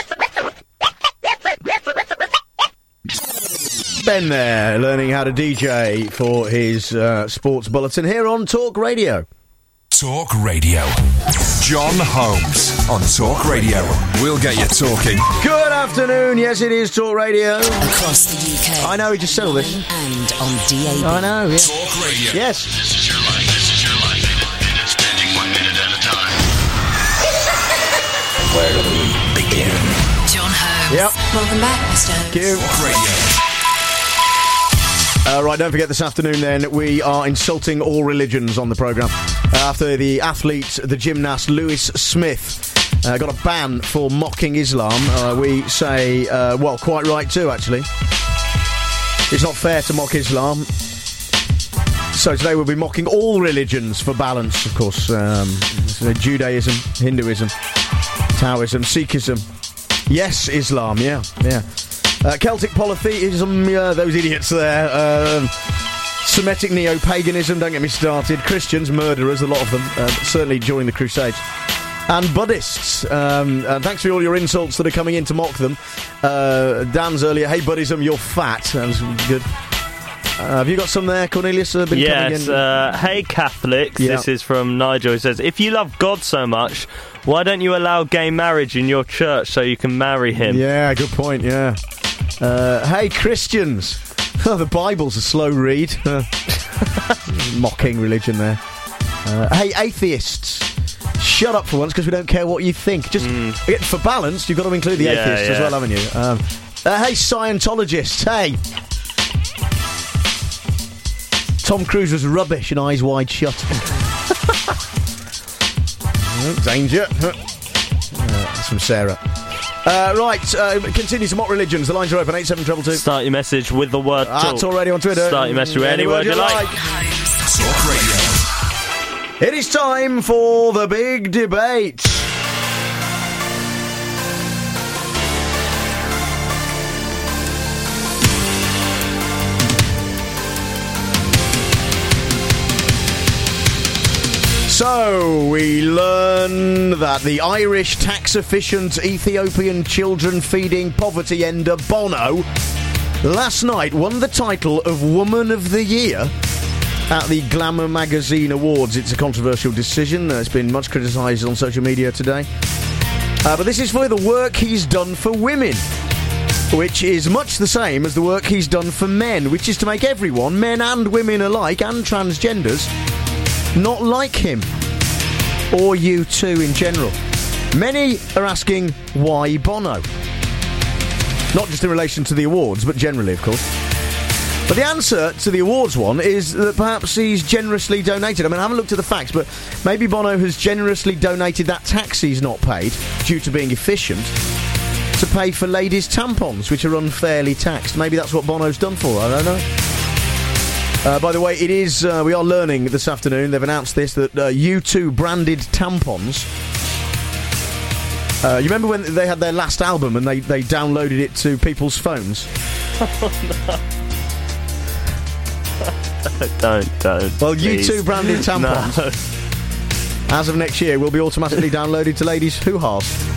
Ben there, learning how to D J for his uh, sports bulletin here on Talk Radio. Talk Radio. John Holmes on Talk Radio. We'll get you talking. Good afternoon. Yes, it is Talk Radio. Across the U K. I know, he just said all this. And on D A B. I know, yeah. Talk Radio. Yes. This is your life. This is your life. Spending one minute at a time. Where do we begin? John Holmes. Yep. Welcome back, Mister Holmes. Thank you. Talk Radio. Uh, right, don't forget this afternoon then, we are insulting all religions on the programme. Uh, after the athlete, the gymnast Lewis Smith uh, got a ban for mocking Islam, uh, we say, uh, well, quite right too, actually. It's not fair to mock Islam. So today we'll be mocking all religions for balance, of course. Um, so Judaism, Hinduism, Taoism, Sikhism. Yes, Islam, yeah, yeah. Uh, Celtic polytheism, yeah, those idiots there. Um, Semitic neo-paganism, don't get me started. Christians, murderers, a lot of them, uh, certainly during the Crusades. And Buddhists. Um, uh, thanks for all your insults that are coming in to mock them. Uh, Dan's earlier, hey Buddhism, you're fat. That was good. Uh, have you got some there, Cornelius? Uh, been yes. coming in? Uh, hey, Catholics. Yeah. This is from Nigel. He says, if you love God so much, why don't you allow gay marriage in your church so you can marry him? Yeah, good point, yeah. Uh, hey, Christians. Oh, the Bible's a slow read. Uh, mocking religion there. Uh, hey, atheists. Shut up for once, because we don't care what you think. Just mm. for balance, you've got to include the yeah, atheists yeah. as well, haven't you? Um, uh, hey, Scientologists. Hey. Tom Cruise was rubbish and Eyes Wide Shut. Danger. Uh, that's from Sarah. Uh, right, uh, continue to mock religions. The lines are open. eight seven two two. Start your message with the word talk. That's already on Twitter. Start your message with any, any word you like. like. Talk Radio. It is time for the big debate. So, we learn that the Irish tax-efficient Ethiopian children-feeding poverty ender Bono last night won the title of Woman of the Year at the Glamour Magazine Awards. It's a controversial decision. Uh, it's been much criticised on social media today. Uh, but this is for the work he's done for women, which is much the same as the work he's done for men, which is to make everyone, men and women alike, and transgenders, not like him, or you too in general. Many are asking, why Bono? Not just in relation to the awards, but generally, of course. But the answer to the awards one is that perhaps he's generously donated. I mean, I haven't looked at the facts, but maybe Bono has generously donated that tax he's not paid, due to being efficient, to pay for ladies' tampons, which are unfairly taxed. Maybe that's what Bono's done for her, I don't know. Uh, by the way, it is, uh, we are learning this afternoon, they've announced this, that uh, U two branded tampons. Uh, you remember when they had their last album and they, they downloaded it to people's phones? Oh, no. don't, don't. Well, U two branded tampons, no. as of next year, will be automatically downloaded to ladies' hoo-has.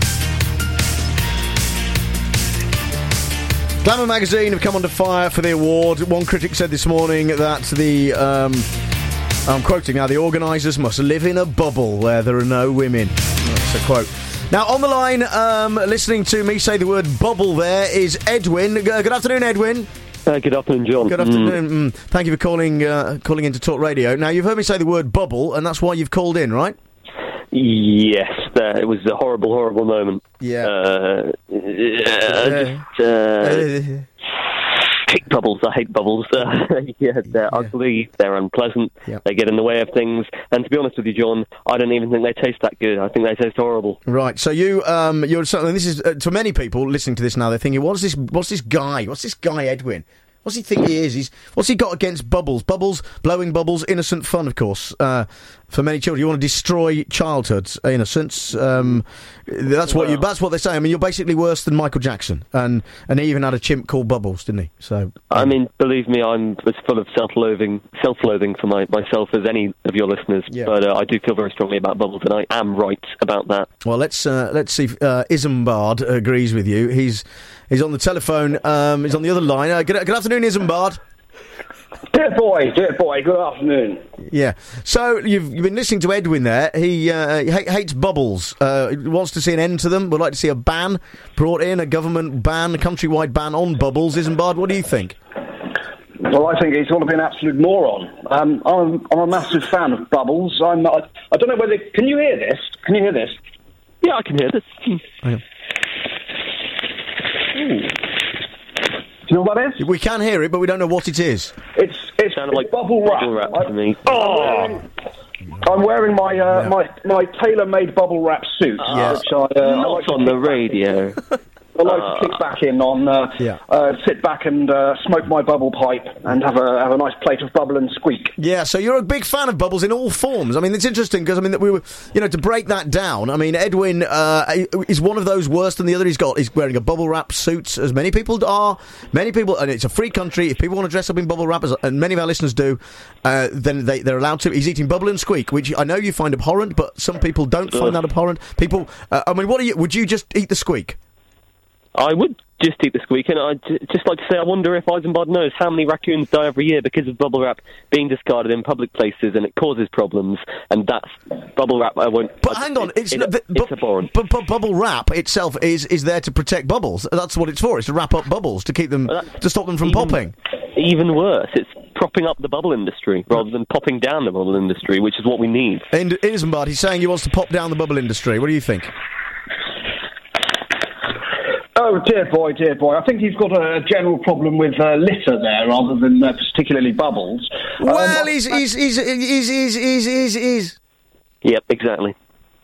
Glamour Magazine have come under fire for the award. One critic said this morning that the, um, I'm quoting now, the organisers must live in a bubble where there are no women. That's a quote. Now, on the line, um, listening to me say the word bubble there is Edwin. Good afternoon, Edwin. Uh, good afternoon, John. Good afternoon. Mm. Mm. Thank you for calling uh, calling into Talk Radio. Now, you've heard me say the word bubble, and that's why you've called in, right? Yes, uh, it was a horrible, horrible moment. Yeah. Uh, uh, just, uh, kick bubbles. I hate bubbles. Uh, yeah, they're yeah. ugly. They're unpleasant. Yeah. They get in the way of things. And to be honest with you, John, I don't even think they taste that good. I think they taste horrible. Right. So you, um, you're. And this is uh, to many people listening to this now. They're thinking, "What's this? What's this guy? What's this guy, Edwin? What's he think he is? He's what's he got against bubbles? Bubbles, blowing bubbles, innocent fun, of course. Uh, for many children, you want to destroy childhood's innocence. Um, that's what you. That's what they say. I mean, you're basically worse than Michael Jackson, and and he even had a chimp called Bubbles, didn't he? So I mean, believe me, I'm as full of self-loathing, self-loathing for my, myself as any of your listeners. Yeah. But uh, I do feel very strongly about Bubbles, and I am right about that. Well, let's uh, let's see if uh, Isambard agrees with you. He's he's on the telephone. Um, he's on the other line. Uh, good, good afternoon, Isambard. Dear boy, dear boy, good afternoon. Yeah, so you've you've been listening to Edwin there. He, uh, he hates bubbles, uh, he wants to see an end to them, would like to see a ban brought in, a government ban, a countrywide ban on bubbles. Isambard, what do you think? Well, I think he's got to be an absolute moron. Um, I'm, I'm a massive fan of bubbles. I'm, I, I don't know whether... Can you hear this? Can you hear this? Yeah, I can hear this. Okay. Ooh. Do you know what that is? We can hear it, but we don't know what it is. It's it's, Sounded it's like bubble wrap. Bubble wrap to me. Oh! I'm wearing my uh, yeah. my my tailor-made bubble wrap suit, Yes. which I uh, Not I like on to the radio. I like uh, to kick back in on, uh, yeah. uh, sit back and uh, smoke my bubble pipe and have a have a nice plate of bubble and squeak. Yeah, so you're a big fan of bubbles in all forms. I mean, it's interesting because I mean that we were, you know, to break that down. I mean, Edwin uh, is one of those worse than the other. He's got he's wearing a bubble wrap suit, as many people are. Many people, and it's a free country. If people want to dress up in bubble wrap, and many of our listeners do, uh, then they they're allowed to. He's eating bubble and squeak, which I know you find abhorrent, but some people don't find that abhorrent. People, uh, I mean, what are you? Would you just eat the squeak? I would. just eat the squeak, and I'd j- just like to say I wonder if Eisenbart knows how many raccoons die every year because of bubble wrap being discarded in public places, and it causes problems, and that's bubble wrap I won't... But hang on, it's, it, no, but, it's abhorrent. But, but bubble wrap itself is, is there to protect bubbles. That's what it's for, it's to wrap up bubbles, to keep them, to stop them from even, popping. Even worse, it's propping up the bubble industry rather than popping down the bubble industry, which is what we need. And Eisenbart, he's saying he wants to pop down the bubble industry. What do you think? Oh, dear boy, dear boy. I think he's got a general problem with uh, litter there, rather than uh, particularly bubbles. Well, um, he's, he's, he's, he's, he's, he's, he's, he's... Yep, exactly.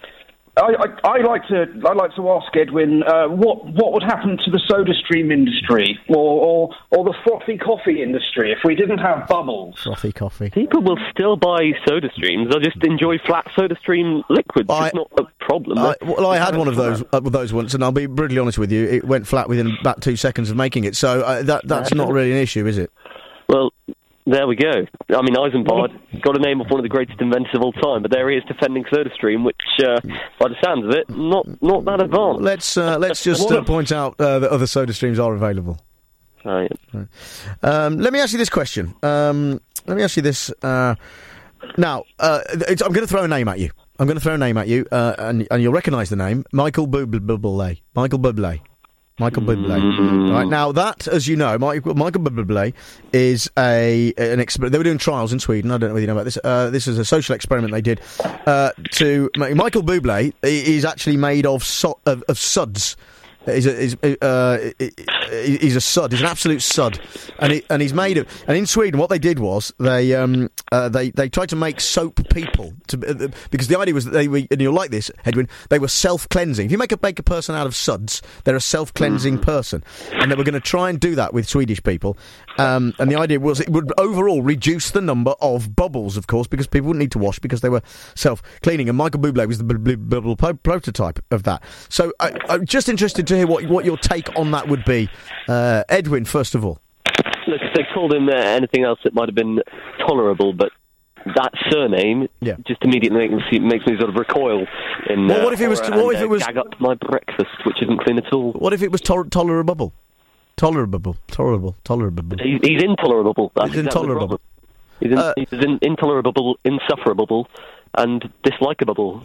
I, I, I like to I like to ask Edwin uh, what what would happen to the soda stream industry or, or or the frothy coffee industry if we didn't have bubbles. Frothy coffee. People will still buy soda streams. They'll just enjoy flat soda stream liquids. I, it's not a problem. I, well, I had one of those uh, those once, and I'll be brutally honest with you, it went flat within about two seconds of making it. So uh, that that's not really an issue, is it? Well, there we go. I mean, Eisenbart got a name of one of the greatest inventors of all time, but there he is defending SodaStream, which, uh, by the sounds of it, not not that advanced. Let's uh, let's just uh, point out uh, that other soda streams are available. Oh, yeah. Right. Um, let me ask you this question. Um, let me ask you this. Uh, now, uh, it's, I'm going to throw a name at you. I'm going to throw a name at you, uh, and, and you'll recognise the name. Michael Bublé. Michael Bublé. Michael Bublé. Mm. Right, now that, as you know, Michael, Michael Bublé is a an experiment. They were doing trials in Sweden. I don't know whether you know about this. Uh, this is a social experiment they did uh, to make, Michael Bublé is actually made of so, of, of suds. He's a, he's, uh, he's a sud. He's an absolute sud, and he, and he's made of. And in Sweden, what they did was they um uh, they they tried to make soap people to uh, because the idea was that they were, and you'll like this, Edwin. They were self-cleansing. If you make a make a person out of suds, they're a self-cleansing person, and they were going to try and do that with Swedish people. Um, and the idea was it would overall reduce the number of bubbles, of course, because people wouldn't need to wash because they were self-cleaning. And Michael Bublé was the bubble prototype of that. So I, I'm just interested to hear what what your take on that would be, uh, Edwin. First of all, look, if they called him uh, anything else, it might have been tolerable, but that surname yeah. just immediately makes me, makes me sort of recoil. In well, uh, what if it was? What and, if it was? Uh, gag up my breakfast, which isn't clean at all. What if it was to- tolerable? Tolerable, tolerable, tolerable. He's, he's intolerable. That's he's exactly intolerable. He's, in, uh, he's in, intolerable, insufferable, and dislikable.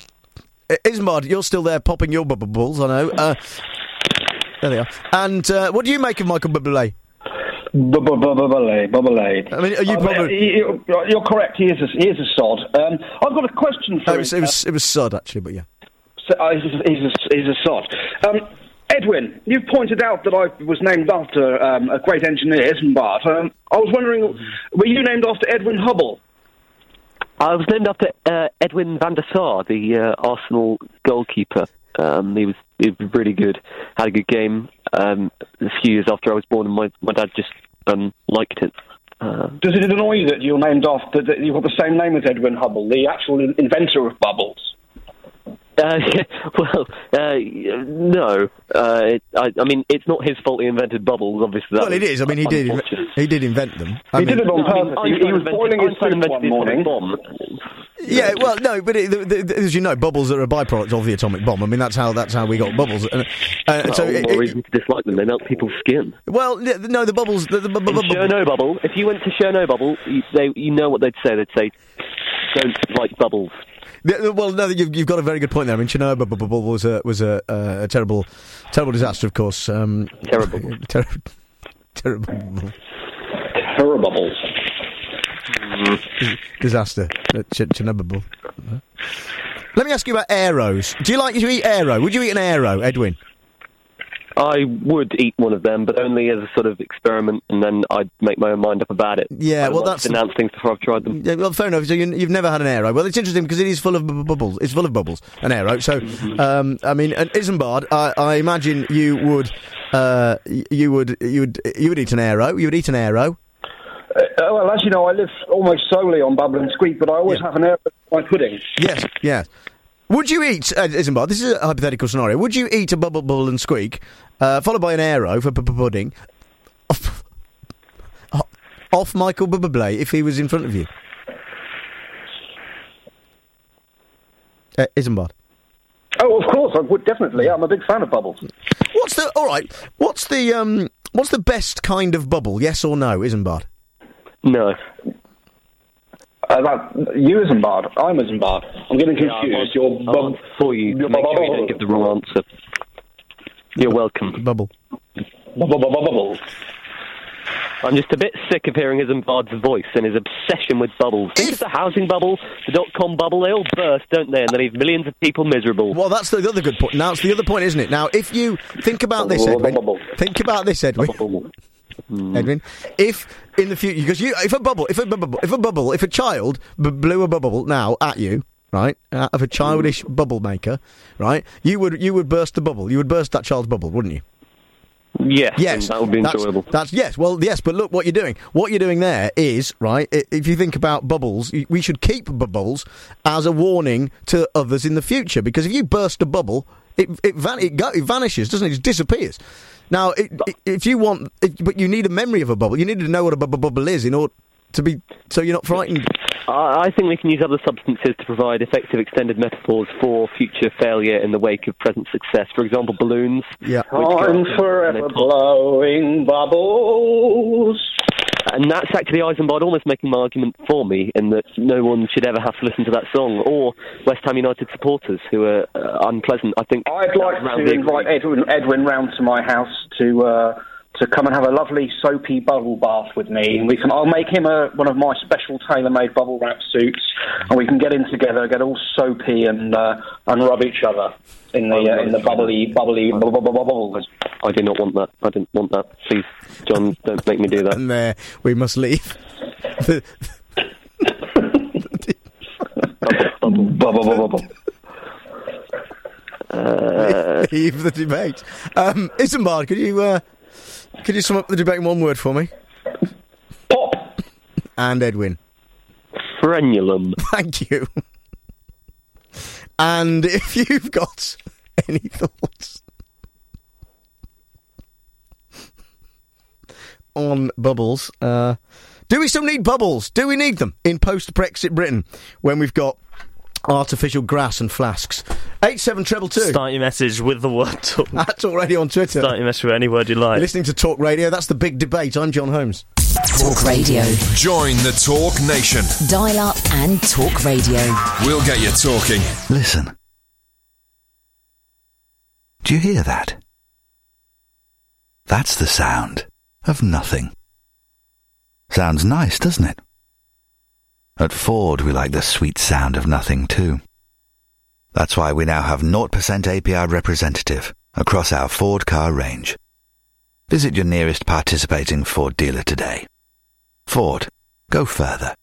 Eisenbart, you're still there popping your bubbles, I know. Uh, there they are. And uh, what do you make of Michael Bublé? Bublé, Bublé. I mean, are you probably... You're correct. He is a, he is a sod. Um, I've got a question for no, it was, it was, it was sod, actually, but yeah. So, uh, he's, a, he's, a, he's a sod. Um, Edwin, you've pointed out that I was named after um, a great engineer, Eisenbart. Um, I was wondering, were you named after Edwin Hubble? I was named after uh, Edwin van der Sar, the uh, Arsenal goalkeeper. Um, he was he was really good, had a good game. Um, a few years after I was born, and my, my dad just um, liked it. Uh, Does it annoy you that you're named after, that you've got the same name as Edwin Hubble, the actual inventor of bubbles? Uh, yeah, well, uh, no. Uh, it, I, I mean, it's not his fault he invented bubbles, obviously. That well, it is. I mean, he did he did invent them. I he mean, did it on purpose. I mean, he, he was boiling his soup one morning. Bomb. Yeah, well, no, but it, the, the, as you know, bubbles are a byproduct of the atomic bomb. I mean, that's how that's how we got bubbles. Uh, well, so more it, reason to dislike them. They melt people's skin. Well, no, the bubbles... The, the, the, the, Chernobyl, if you went to Chernobyl, you, they, you know what they'd say. They'd say, don't like bubbles. The, well, no, you've, you've got a very good point there. I mean, Chernobyl was a was a, uh, a terrible, terrible disaster, of course. Um, terrible, ter- terrible, terrible disaster. Ch- Chernobyl. Let me ask you about arrows. Do you like to eat arrow? Would you eat an arrow, Edwin? I would eat one of them, but only as a sort of experiment, and then I'd make my own mind up about it. Yeah, I'd well, like that's to announce things before I've tried them. Yeah, well, fair enough. So you, you've never had an arrow. Well, it's interesting because it is full of bu- bubbles. It's full of bubbles. An arrow. So, Mm-hmm. um, I mean, an Eisenbart, I, I imagine you would, uh, you would, you would, you would eat an arrow. You would eat an arrow. Uh, well, as you know, I live almost solely on bubble and squeak, but I always yeah. have an arrow in my pudding. Yes, yes. Would you eat, uh, Eisenbart, this is a hypothetical scenario, would you eat a bubble, bubble and squeak, uh, followed by an arrow for p- p- pudding, off, off Michael Bublé if he was in front of you? Uh, Eisenbart. Oh, of course, I would, definitely. I'm a big fan of bubbles. What's the all right? What's the um? What's the best kind of bubble? Yes or no, Isambard? No. Uh, that, you Isambard. I'm Isambard. I'm getting confused. Yeah, Your bubble. For you, Your make bubble. sure you don't give the wrong answer. You're welcome. Bubble. Bubble. Bubble. I'm just a bit sick of hearing Isambard's voice and his obsession with bubbles. Think of the housing bubble, the dot-com bubble, they all burst, don't they? And they leave millions of people miserable. Well, that's the other good point. Now, it's the other point, isn't it? Now, if you think about this, Edwin. Think about this, Edwin. Mm. Edwin, if in the future, because you, if a bubble, if a bubble, if a bubble, if a child b- blew a bubble now at you, right, out of a childish bubble maker, right, you would you would burst the bubble. You would burst that child's bubble, wouldn't you? Yes, yes, that would be that's, enjoyable. That's yes, well, yes, but look what you're doing. What you're doing there is right. If you think about bubbles, we should keep bubbles as a warning to others in the future. Because if you burst a bubble, it it, van- it, go- it vanishes, doesn't it? It just disappears. Now, it, it, if you want, it, but you need a memory of a bubble. You need to know what a bu- bubble is in order to be, so you're not frightened. I think we can use other substances to provide effective extended metaphors for future failure in the wake of present success. For example, balloons. Yeah. I'm forever blowing bubbles. And that's actually Isambard almost making my argument for me, in that no one should ever have to listen to that song, or West Ham United supporters who are uh, unpleasant. I think I'd like to invite Edwin, Edwin round to my house to uh, to come and have a lovely soapy bubble bath with me, and we can. I'll make him a, one of my special tailor-made bubble wrap suits, and we can get in together, get all soapy, and uh, and rub each other in the uh, in the bubbly bubbly bubble bubbles. I do not want that. I didn't want that. Please, John, don't make me do that. And there, we must leave. Bubble, bubble, bubble, bubble. Uh, leave the debate. Um, Isambard, could you uh, could you sum up the debate in one word for me? Pop. And Edwin. Frenulum. Thank you. And if you've got any thoughts on bubbles, uh, do we still need bubbles? Do we need them in post-Brexit Britain when we've got artificial grass and flasks? eight seven two two. Start your message with the word talk. At Talk Radio on Twitter. Start your message with any word you like. You're listening to Talk Radio. That's the big debate. I'm John Holmes. Talk Radio. Join the Talk Nation. Dial up and Talk Radio. We'll get you talking. Listen. Do you hear that? That's the sound of nothing. Sounds nice, doesn't it? At Ford, we like the sweet sound of nothing, too. That's why we now have zero percent A P R representative across our Ford car range. Visit your nearest participating Ford dealer today. Ford. Go further.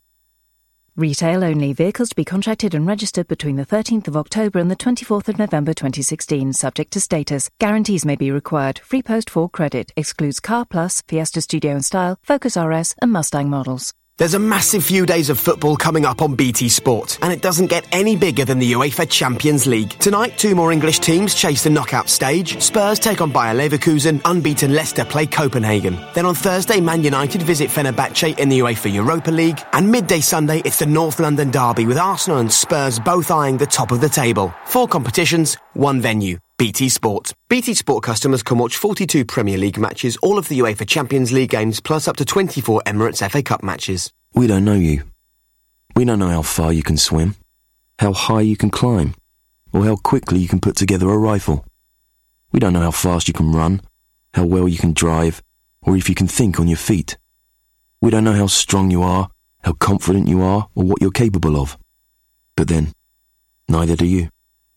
Retail only. Vehicles to be contracted and registered between the thirteenth of October and the twenty-fourth of November twenty sixteen, subject to status. Guarantees may be required. Free post Ford credit. Excludes Car Plus, Fiesta Studio and Style, Focus R S and Mustang models. There's a massive few days of football coming up on B T Sport, and it doesn't get any bigger than the UEFA Champions League. Tonight, two more English teams chase the knockout stage. Spurs take on Bayer Leverkusen, unbeaten Leicester play Copenhagen. Then on Thursday, Man United visit Fenerbahce in the UEFA Europa League, and midday Sunday, it's the North London derby with Arsenal and Spurs both eyeing the top of the table. Four competitions, one venue. B T Sport. B T Sport customers can watch forty-two Premier League matches, all of the UEFA Champions League games, plus up to twenty-four Emirates F A Cup matches. We don't know you. We don't know how far you can swim, how high you can climb, or how quickly you can put together a rifle. We don't know how fast you can run, how well you can drive, or if you can think on your feet. We don't know how strong you are, how confident you are, or what you're capable of. But then, neither do you.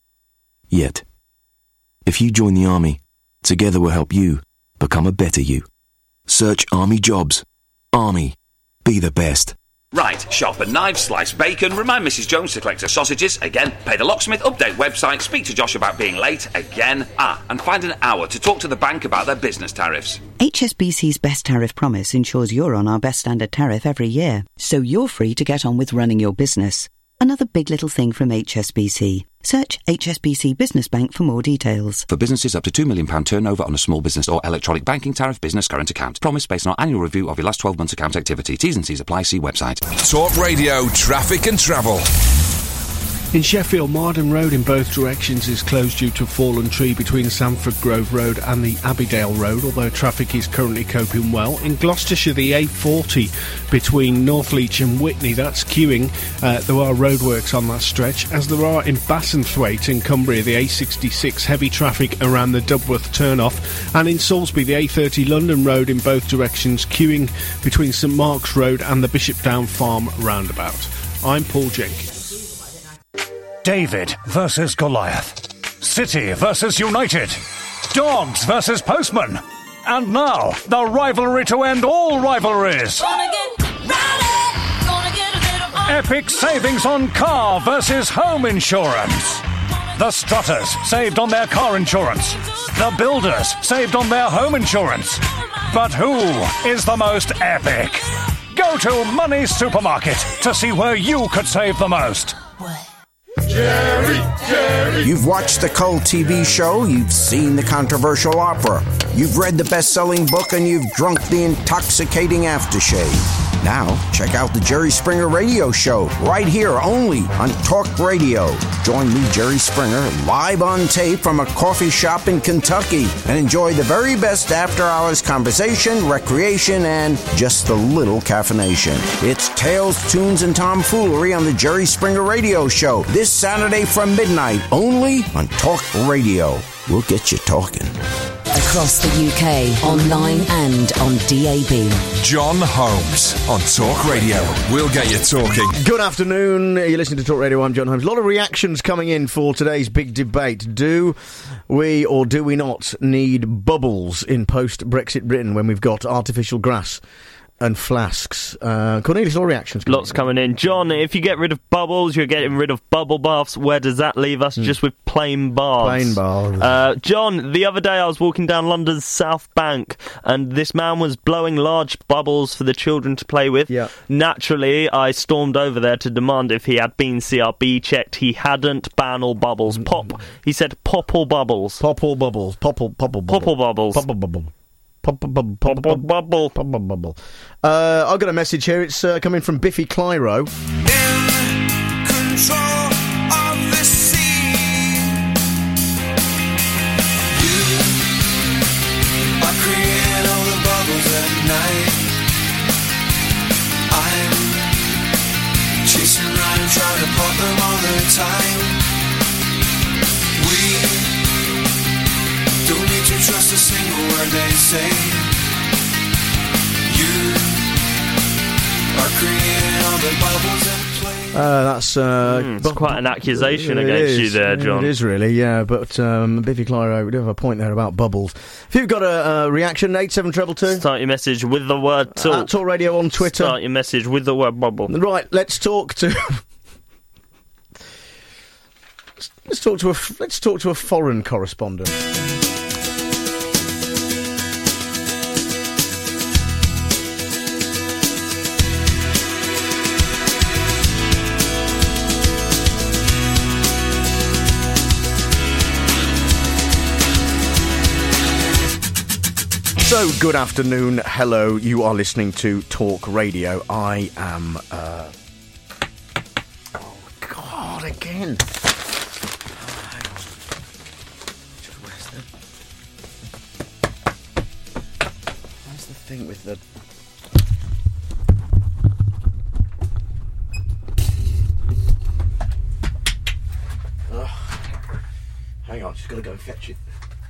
Yet. If you join the Army, together we'll help you become a better you. Search Army Jobs. Army. Be the best. Right, sharpen knives, slice bacon, remind Missus Jones to collect her sausages, again, pay the locksmith, update website, speak to Josh about being late, again, ah, and find an hour to talk to the bank about their business tariffs. H S B C's Best Tariff Promise ensures you're on our best standard tariff every year, so you're free to get on with running your business. Another big little thing from H S B C. Search H S B C Business Bank for more details. For businesses up to two million pounds turnover on a small business or electronic banking tariff business current account. Promise based on annual review of your last twelve months account activity. T's and C's apply. See website. Talk Radio Traffic and Travel. In Sheffield, Marden Road in both directions is closed due to a fallen tree between Sanford Grove Road and the Abbeydale Road, although traffic is currently coping well. In Gloucestershire, the A forty between Northleach and Witney, that's queuing. Uh, there are roadworks on that stretch, as there are in Bassenthwaite in Cumbria, the A sixty-six, heavy traffic around the Dubworth turn-off, and in Salisbury, the A thirty London Road in both directions, queuing between St Mark's Road and the Bishopdown Farm roundabout. I'm Paul Jenkins. David versus Goliath. City versus United. Dogs versus Postman. And now, the rivalry to end all rivalries. Epic savings on car versus home insurance. The Strutters saved on their car insurance. The Builders saved on their home insurance. But who is the most epic? Go to Money's Supermarket to see where you could save the most. Jerry, Jerry. You've watched the cult T V show, you've seen the controversial opera, you've read the best-selling book, and you've drunk the intoxicating aftershave. Now, check out the Jerry Springer Radio Show, right here only on Talk Radio. Join me, Jerry Springer, live on tape from a coffee shop in Kentucky, and enjoy the very best after-hours conversation, recreation, and just a little caffeination. It's Tales, Tunes, and Tomfoolery on the Jerry Springer Radio Show, this Saturday from midnight, only on Talk Radio. We'll get you talking. Across the U K, online and on D A B. John Holmes on Talk Radio. We'll get you talking. Good afternoon. You're listening to Talk Radio. I'm John Holmes. A lot of reactions coming in for today's big debate. Do we or do we not need bubbles in post-Brexit Britain when we've got artificial grass and flasks? Uh, Cornelius, all reactions. Lots coming in. John, if you get rid of bubbles, you're getting rid of bubble baths. Where does that leave us? Mm. Just with plain baths. Plain baths. Uh, John, the other day I was walking down London's South Bank and this man was blowing large bubbles for the children to play with. Yeah. Naturally, I stormed over there to demand if he had been C R B checked. He hadn't. Ban all bubbles. Pop. He said pop all bubbles. Pop all bubbles. Pop all, pop all bubble. Pop all bubbles. Pop all bubble. Pop, pop, pop, pop, pop, bubble. Pop, pop, bubble. Uh, I've got a message here. It's uh, coming from Biffy Clyro. In control of the sea, you are creating all the bubbles at night. I'm chasing around trying to pop them all the time. We don't need to trust a single word they say. You are creating all the bubbles and play. Uh, that's uh, mm, it's bu- quite an accusation it against is. you there, John. It is really, yeah. But um, Biffy Clyro, we do have a point there about bubbles. If you've got a, a reaction, eight seven two two. Start your message with the word talk. At Talk Radio on Twitter. Start your message with the word bubble. Right, let's talk to. let's talk to a. Let's talk to a foreign correspondent. So, good afternoon, hello, you are listening to Talk Radio. I am, uh... oh, God, again. Where's the... Where's the thing with the... Oh. Hang on, just gotta go and fetch it.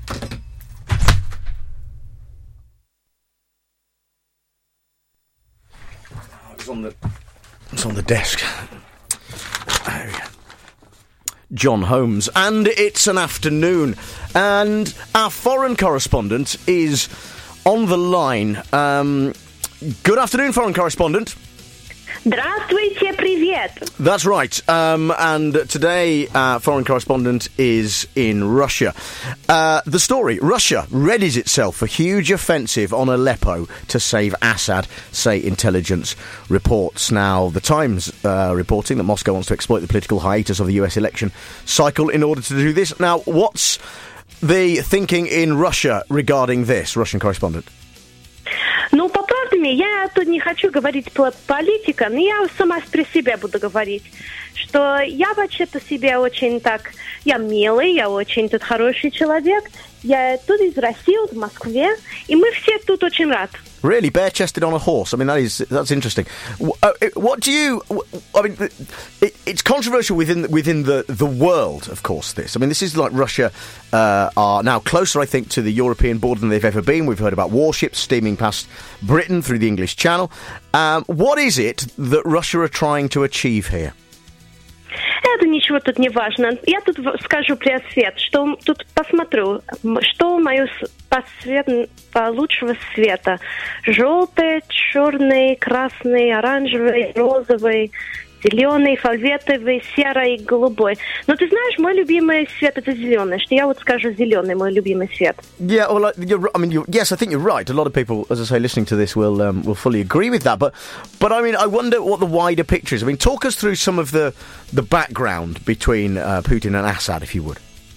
It's on the, it's on the desk. There we go. John Holmes, and it's an afternoon, and our foreign correspondent is on the line. Um, good afternoon, foreign correspondent. Здравствуйте, привет. That's right. Um, and today, our foreign correspondent is in Russia. Uh, the story, Russia readies itself for huge offensive on Aleppo to save Assad, say intelligence reports. Now, the Times uh, reporting that Moscow wants to exploit the political hiatus of the U S election cycle in order to do this. Now, what's the thinking in Russia regarding this, Russian correspondent? Ну, по правде теме. Я тут не хочу говорить про политика, но я сама при себе буду говорить, что я вообще-то себе очень так... Я милый, я очень тут хороший человек. Я тут из России, в Москве, и мы все тут очень рады. Really, bare-chested on a horse. I mean, that is that's interesting. What do you? I mean, it, it's controversial within within the, the world, of course. This. I mean, this is like Russia uh, are now closer, I think, to the European border than they've ever been. We've heard about warships steaming past Britain through the English Channel. Um, what is it that Russia are trying to achieve here? Это ничего тут не важно. Я тут скажу про свет, что тут посмотрю, что мое по цвет, по лучшего света. Желтый, черный, красный, оранжевый, розовый, зеленый, фиолетовый, серый, голубой. Но ты знаешь, мой любимый цвет это зеленый, что я вот скажу зеленый, мой любимый цвет. Yeah, well, you're, I mean, you're, yes, I think you're right. A lot of people, as I say, listening to this will um, will fully agree with that. But, but I mean, I wonder what the wider picture is. I mean, talk us through some of the the background between uh, Putin and Assad, if you would.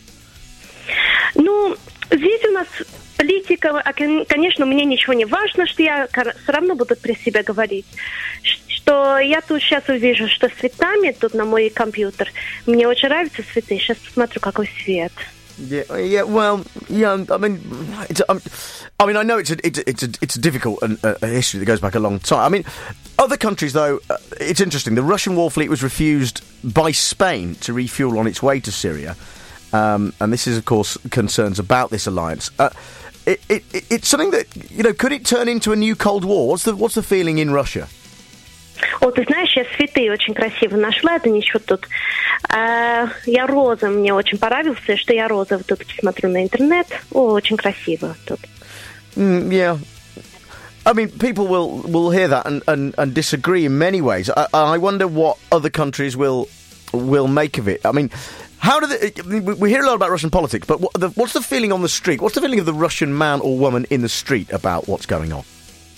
Ну, здесь у нас политика, конечно, мне ничего не важно, что я все равно буду при себе говорить. Что я тут сейчас увижу, что цветами тут на мой компьютер. Мне очень нравятся цветы. Сейчас посмотрю, какой цвет. Yeah, yeah. Well, yeah. I mean, it's, um, I mean, I know it's a it's a, it's a, it's a difficult uh, a history that goes back a long time. I mean, other countries, though, uh, it's interesting. The Russian war fleet was refused by Spain to refuel on its way to Syria, um, and this is, of course, concerns about this alliance. Uh, it, it, it it's something that, you know, could it turn into a new Cold War? What's the what's the feeling in Russia? О, ты знаешь, я цветы очень красиво нашла, это ничего тут. А, я роза, мне очень понравился, что я роза тут смотрю на интернет. О, очень красиво тут. Mm, yeah. I mean, people will, will hear that and, and, and disagree in many ways. I, I wonder what other countries will will make of it. I mean, how do they, we hear a lot about Russian politics, but what the, what's the feeling on the street? What's the feeling of the Russian man or woman in the street about what's going on?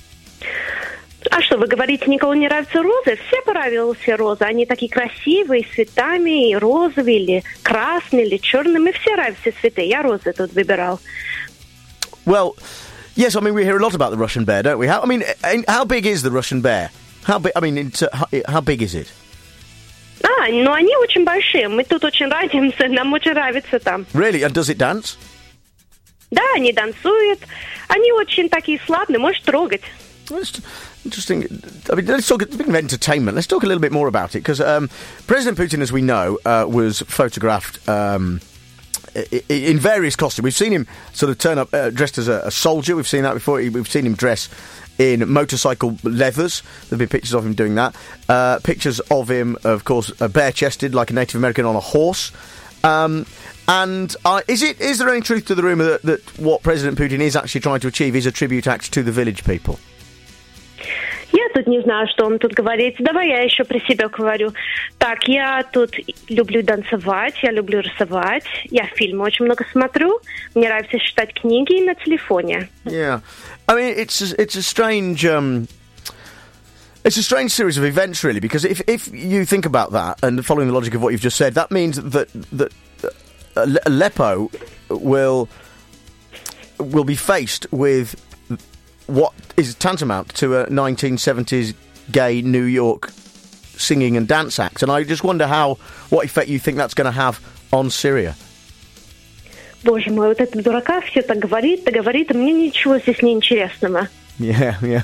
А что, вы говорите, никому не нравятся розы? Все понравились розы. Они такие красивые, с цветами, и розовые, или красные, или черные. Мы все нравятся цветы. Я розы тут выбирал. Well, yes, I mean, we hear a lot about the Russian bear, don't we? How, I mean, how big is the Russian bear? How big, I mean, into, how big is it? А, ну они очень большие. Мы тут очень радуемся, нам очень нравится там. Really? And does it dance? Да, они танцуют. Они очень такие славные, можешь трогать. Interesting. I mean, let's talk. Speaking of entertainment, let's talk a little bit more about it because um, President Putin, as we know, uh, was photographed um, in various costumes. We've seen him sort of turn up uh, dressed as a, a soldier. We've seen that before. We've seen him dress in motorcycle leathers. There've been pictures of him doing that. Uh, pictures of him, of course, uh, bare-chested like a Native American on a horse. Um, and uh, is it? Is there any truth to the rumour that, that what President Putin is actually trying to achieve is a tribute act to the village people? Я тут не знаю, что он тут говорит. Давай я еще при себе говорю. Так, я тут люблю танцевать, я люблю рисовать, я фильмы очень много смотрю. Мне нравится читать книги на телефоне. Yeah, I mean it's a, it's a strange um, it's a strange series of events, really, because if if you think about that and following the logic of what you've just said, that means that that uh, Aleppo will will be faced with what is tantamount to a nineteen seventies gay New York singing and dance act. And I just wonder how, what effect you think that's going to have on Syria. Боже мой, вот этот дурака все так говорит, так говорит, а мне ничего здесь не интересного. Yeah, yeah.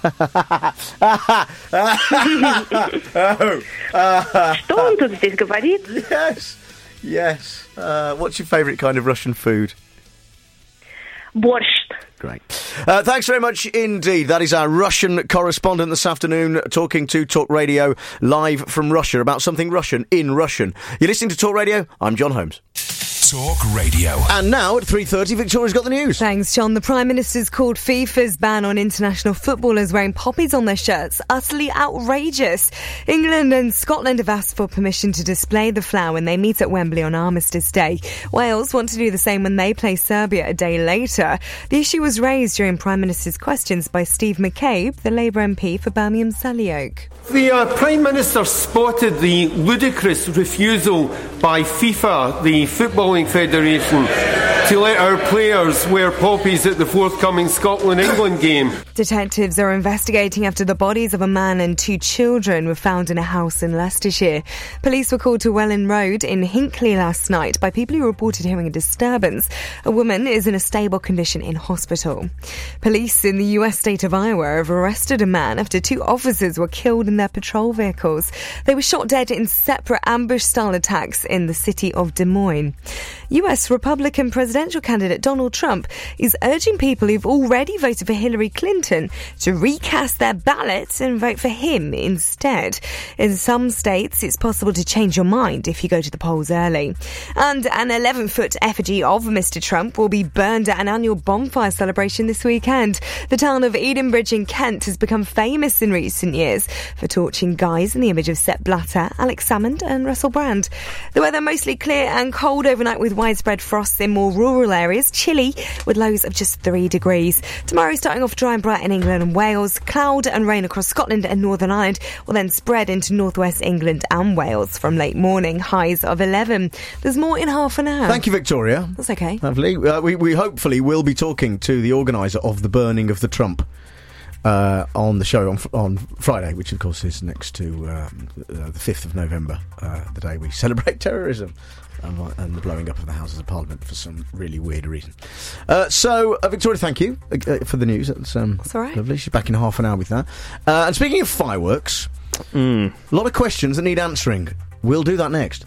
Что он тут здесь говорит? Yes, yes. Uh, what's your favourite kind of Russian food? Борщ. Great. Uh, thanks very much indeed. That is our Russian correspondent this afternoon talking to Talk Radio live from Russia about something Russian in Russian. You're listening to Talk Radio. I'm John Holmes. Talk Radio. And now at three thirty, Victoria's got the news. Thanks, John. The Prime Minister's called FIFA's ban on international footballers wearing poppies on their shirts utterly outrageous. England and Scotland have asked for permission to display the flower when they meet at Wembley on Armistice Day. Wales want to do the same when they play Serbia a day later. The issue was raised during Prime Minister's questions by Steve McCabe, the Labour M P for Birmingham Sellyoak. The uh, Prime Minister spotted the ludicrous refusal by FIFA, the footballing Curling Federation to let our players wear poppies at the forthcoming Scotland-England game. Detectives are investigating after the bodies of a man and two children were found in a house in Leicestershire. Police were called to Welland Road in Hinckley last night by people who reported hearing a disturbance. A woman is in a stable condition in hospital. Police in the U S state of Iowa have arrested a man after two officers were killed in their patrol vehicles. They were shot dead in separate ambush-style attacks in the city of Des Moines. U S Republican presidential candidate Donald Trump is urging people who've already voted for Hillary Clinton to recast their ballots and vote for him instead. In some states, it's possible to change your mind if you go to the polls early. And an eleven-foot effigy of Mister Trump will be burned at an annual bonfire celebration this weekend. The town of Edenbridge in Kent has become famous in recent years for torching guys in the image of Sepp Blatter, Alex Salmond and Russell Brand. The weather mostly clear and cold overnight with widespread frosts in more rural areas. Chilly with lows of just three degrees. Tomorrow starting off dry and bright in England and Wales. Cloud and rain across Scotland and Northern Ireland will then spread into northwest England and Wales from late morning. Highs of eleven. There's more in half an hour. Thank you, Victoria. That's okay. Lovely. Uh, we, we hopefully will be talking to the organiser of the burning of the Trump uh, on the show on, on Friday, which of course is next to um, uh, the fifth of November, uh, the day we celebrate terrorism. And, and the blowing up of the Houses of Parliament for some really weird reason. Uh, so, uh, Victoria, thank you uh, for the news. That's, um, That's all right. Lovely. She's back in half an hour with that. Uh, and speaking of fireworks, mm. a lot of questions that need answering. We'll do that next.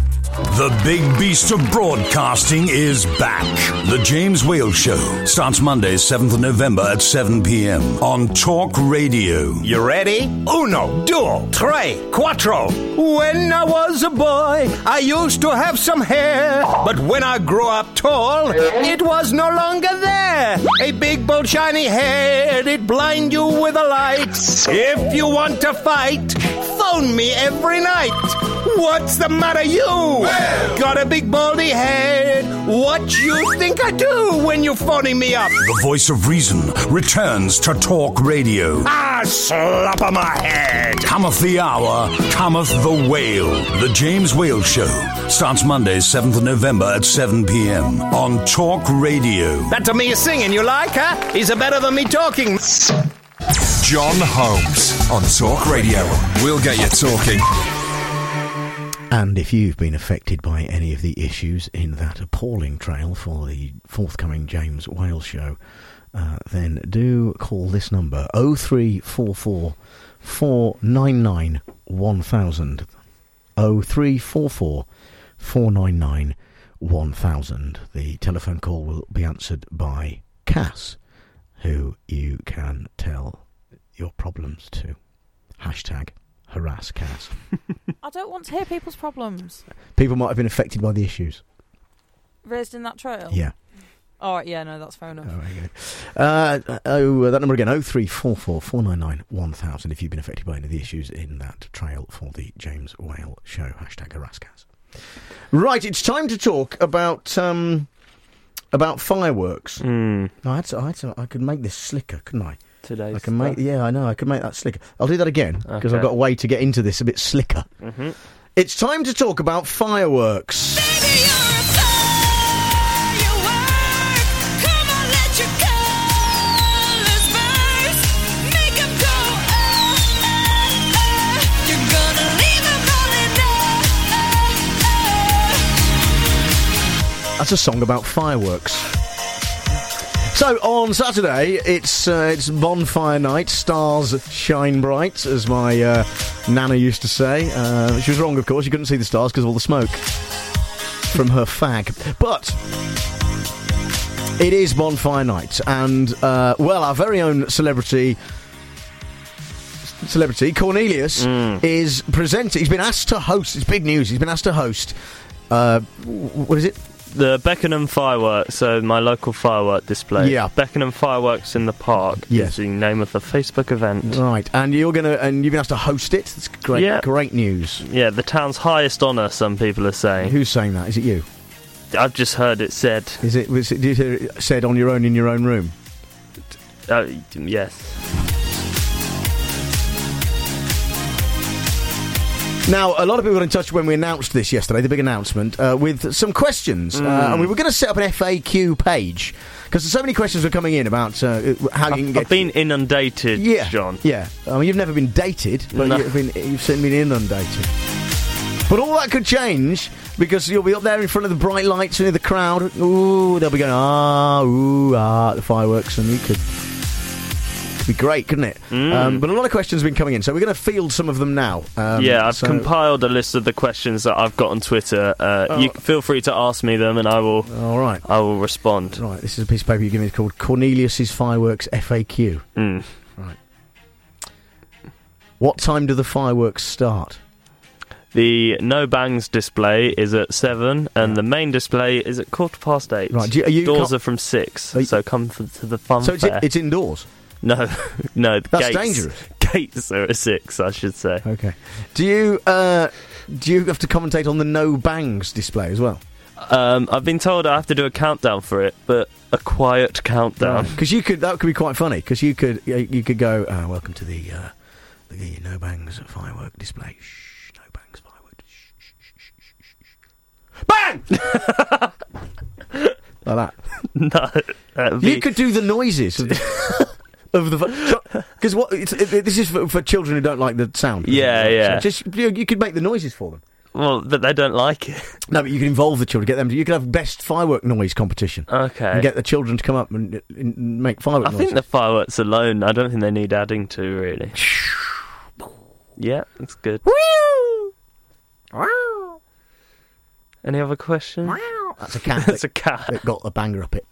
The big beast of broadcasting is back. The James Whale Show starts Monday, seventh of November at seven p.m. on Talk Radio. You ready? Uno, duo, tre, quattro. When I was a boy, I used to have some hair. But when I grew up tall, it was no longer there. A big, bold, shiny head, it blind you with a light. If you want to fight, phone me every night. What's the matter, you? Well. Got a big baldy head. What you think I do when you phoning me up? The voice of reason returns to Talk Radio. Ah, slap on my head. Cometh the hour, cometh the whale. The James Whale Show starts Monday, seventh of November at seven p.m. on Talk Radio. That's me singing, you like, huh? Is it better than me talking? John Holmes on Talk Radio. We'll get you talking. And if you've been affected by any of the issues in that appalling trail for the forthcoming James Whale Show, uh, then do call this number, oh three four four, four nine nine, one thousand. oh three four four, four nine nine, one thousand. The telephone call will be answered by Cass, who you can tell your problems to. Hashtag harass Cass. I don't want to hear people's problems. People might have been affected by the issues. Raised in that trail? Yeah. All right, yeah, no, that's fair enough. Oh, there you go. Uh, oh, that number again, oh three four four, four nine nine, one thousand, if you've been affected by any of the issues in that trail for the James Whale Show. Hashtag harass Cass. Right, it's time to talk about um, about fireworks. Mm. I, had to, I, had to, I could make this slicker, couldn't I? Today's I can make, yeah, I know, I could make that slicker. I'll do that again, because Okay. I've got a way to get into this a bit slicker. Mm-hmm. It's time to talk about fireworks. That's a song about fireworks. So on Saturday, it's uh, it's bonfire night. Stars shine bright, as my uh, nana used to say. Uh, she was wrong, of course. You couldn't see the stars because of all the smoke from her fag. But it is bonfire night, and uh, well, our very own celebrity. Celebrity Cornelius Mm. is presenting. He's been asked to host. It's big news. He's been asked to host. Uh, what is it? The Beckenham Fireworks, so my local firework display. Yeah. Beckenham Fireworks in the Park Yes. is the name of the Facebook event. Right, and you're gonna and you've been asked to host it. It's great, Yeah. great news. Yeah, the town's highest honour, some people are saying. Who's saying that? Is it you? I've just heard it said. Is it? Was it, did you hear it said on your own in your own room? Uh, yes. Now, a lot of people got in touch when we announced this yesterday, the big announcement, uh, with some questions. Mm. Uh, and we were going to set up an F A Q page, because so many questions were coming in about uh, how you I've, can get... I've been inundated, yeah, John. Yeah. I mean, you've never been dated, but No. you've, been, you've certainly been inundated. But all that could change, because you'll be up there in front of the bright lights and in the crowd. Ooh, they'll be going, ah, ooh, ah, the fireworks, and you could... It'd be great, couldn't it? Mm. Um, but a lot of questions have been coming in, so we're going to field some of them now. Um, yeah, I've so compiled a list of the questions that I've got on Twitter. Uh, Oh. You feel free to ask me them, and I will. All right, I will respond. Right, this is a piece of paper you give me. It's called Cornelius's Fireworks F A Q. Mm. Right. What time do the fireworks start? The no bangs display is at seven, and the main display is at quarter past eight. Right, do you- are you Doors co- are from six, Are you- so come for, to the fun So it's, fair. it's indoors. No, no, the That's gates, dangerous. Gates are at six, I should say. Okay. Do you uh, do you have to commentate on the no bangs display as well? Um, I've been told I have to do a countdown for it, but a quiet countdown. Because you could, that could be quite funny. Because you could, uh, you could go, uh, welcome to the uh, the no bangs firework display. Shh, no bangs firework. Bang! Like that. No, that'd be- You could do the noises of the. Of the because what it's, it, this is for, for children who don't like the sound. Yeah, yeah. So just you, you could make the noises for them. Well, but they don't like it. No, but you can involve the children. Get them. To, you could have best firework noise competition. Okay. And get the children to come up and, and make firework I noises. think the fireworks alone, I don't think they need adding to, really. Yeah, that's good. Any other questions? That's a cat. That's a cat. That got the banger up it.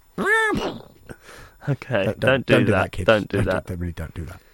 Okay, Don't, don't, do, don't do that. that, kids. Don't do Don't that. They really don't do that.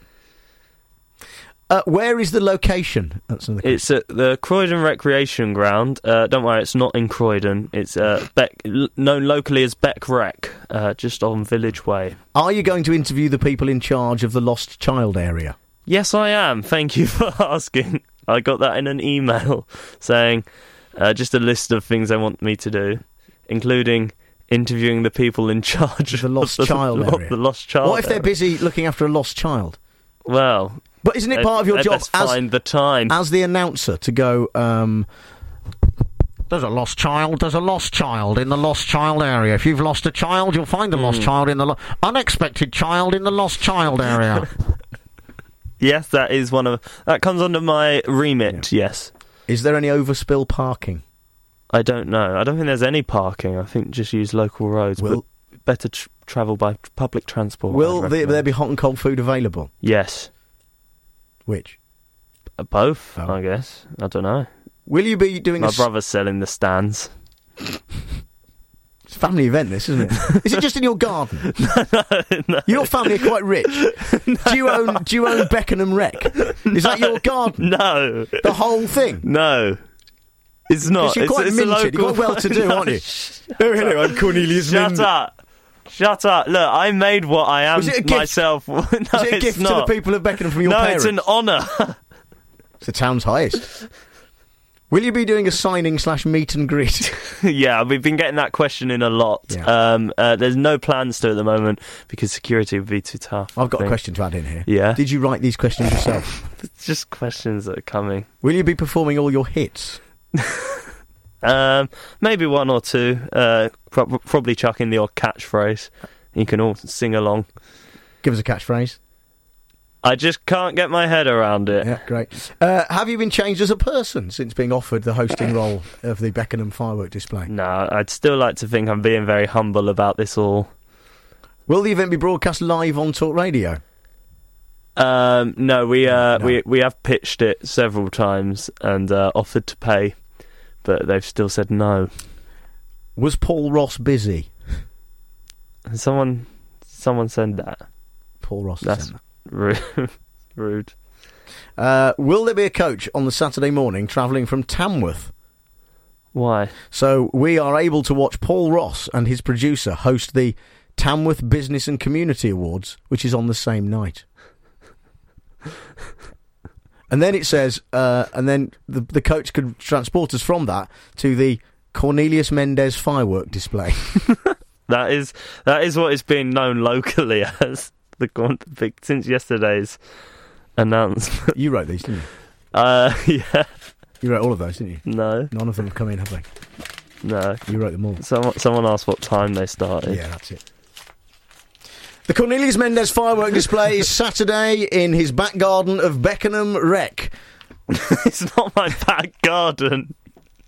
Uh, where is the location? That's another It's at the Croydon Recreation Ground. Uh, don't worry, it's not in Croydon. It's uh, Beck, l- known locally as Beck Rec, uh, just on Village Way. Are you going to interview the people in charge of the lost child area? Yes, I am. Thank you for asking. I got that in an email saying uh, just a list of things they want me to do, including interviewing the people in charge of The lost of the, child of area. the lost child. What if they're area. busy looking after a lost child? Well, but isn't it they- part of your they job best as find the time as the announcer to go? Um, There's a lost child. There's a lost child in the lost child area. If you've lost a child, you'll find a lost Mm. child in the lo- unexpected child in the lost child area. Yes, that is one of that comes under my remit. Yes. Is there any overspill parking? I don't know. I don't think there's any parking. I think just use local roads. Will- but better tr- travel by tr- public transport. Will I'd there, recommend. there be hot and cold food available? Yes. Which? Uh, both, Oh. I guess. I don't know. Will you be doing My a s- brother's selling the stands. It's a family event, this, isn't it? Is it just in your garden? no. Your family are quite rich. Do you own Do you own Beckenham Rec? Is that your garden? No. The whole thing? No. It's not. 'Cause you're it's, quite it's minted, a local you're quite well-to-do, No, aren't you? sh- Oh, hello, I'm Cornelius Shut Mind- up. Shut up. Look, I made what I am Was it a gift? myself. no, Is it a it's gift not. to the people of Beckenham from your no, parents? it's an honour. It's the town's highest. Will you be doing a signing slash meet and greet? Yeah, we've been getting that question in a lot. Yeah. Um, uh, there's no plans to at the moment because security would be too tough. I've got I a think. question to add in here. Yeah? Did you write these questions yourself? It's just questions that are coming. Will you be performing all your hits? Um, maybe one or two. Uh, pro- probably chuck in the odd catchphrase. You can all sing along. Give us a catchphrase. I just can't get my head around it. Yeah, great. Uh, have you been changed as a person since being offered the hosting role of the Beckenham firework display? No, I'd still like to think I'm being very humble about this all. Will the event be broadcast live on Talk Radio? Um, no, we uh, No. we we have pitched it several times and uh, offered to pay, but they've still said no. Was Paul Ross busy? Someone, someone said that. Paul Ross. That's Said that. rude. rude. Uh, will there be a coach on the Saturday morning travelling from Tamworth? Why? So we are able to watch Paul Ross and his producer host the Tamworth Business and Community Awards, which is on the same night. And then it says, uh, and then the, the coach could transport us from that to the Cornelius Mendez firework display. That is that is what it's been known locally as the Gaunt- since yesterday's announcement. You wrote these, didn't you? Uh, yeah. You wrote all of those, didn't you? No. None of them have come in, have they? No. You wrote them all. Someone, someone asked what time they started. Yeah, that's it. The Cornelius Mendes firework display is Saturday in his back garden of Beckenham Rec. It's not my back garden.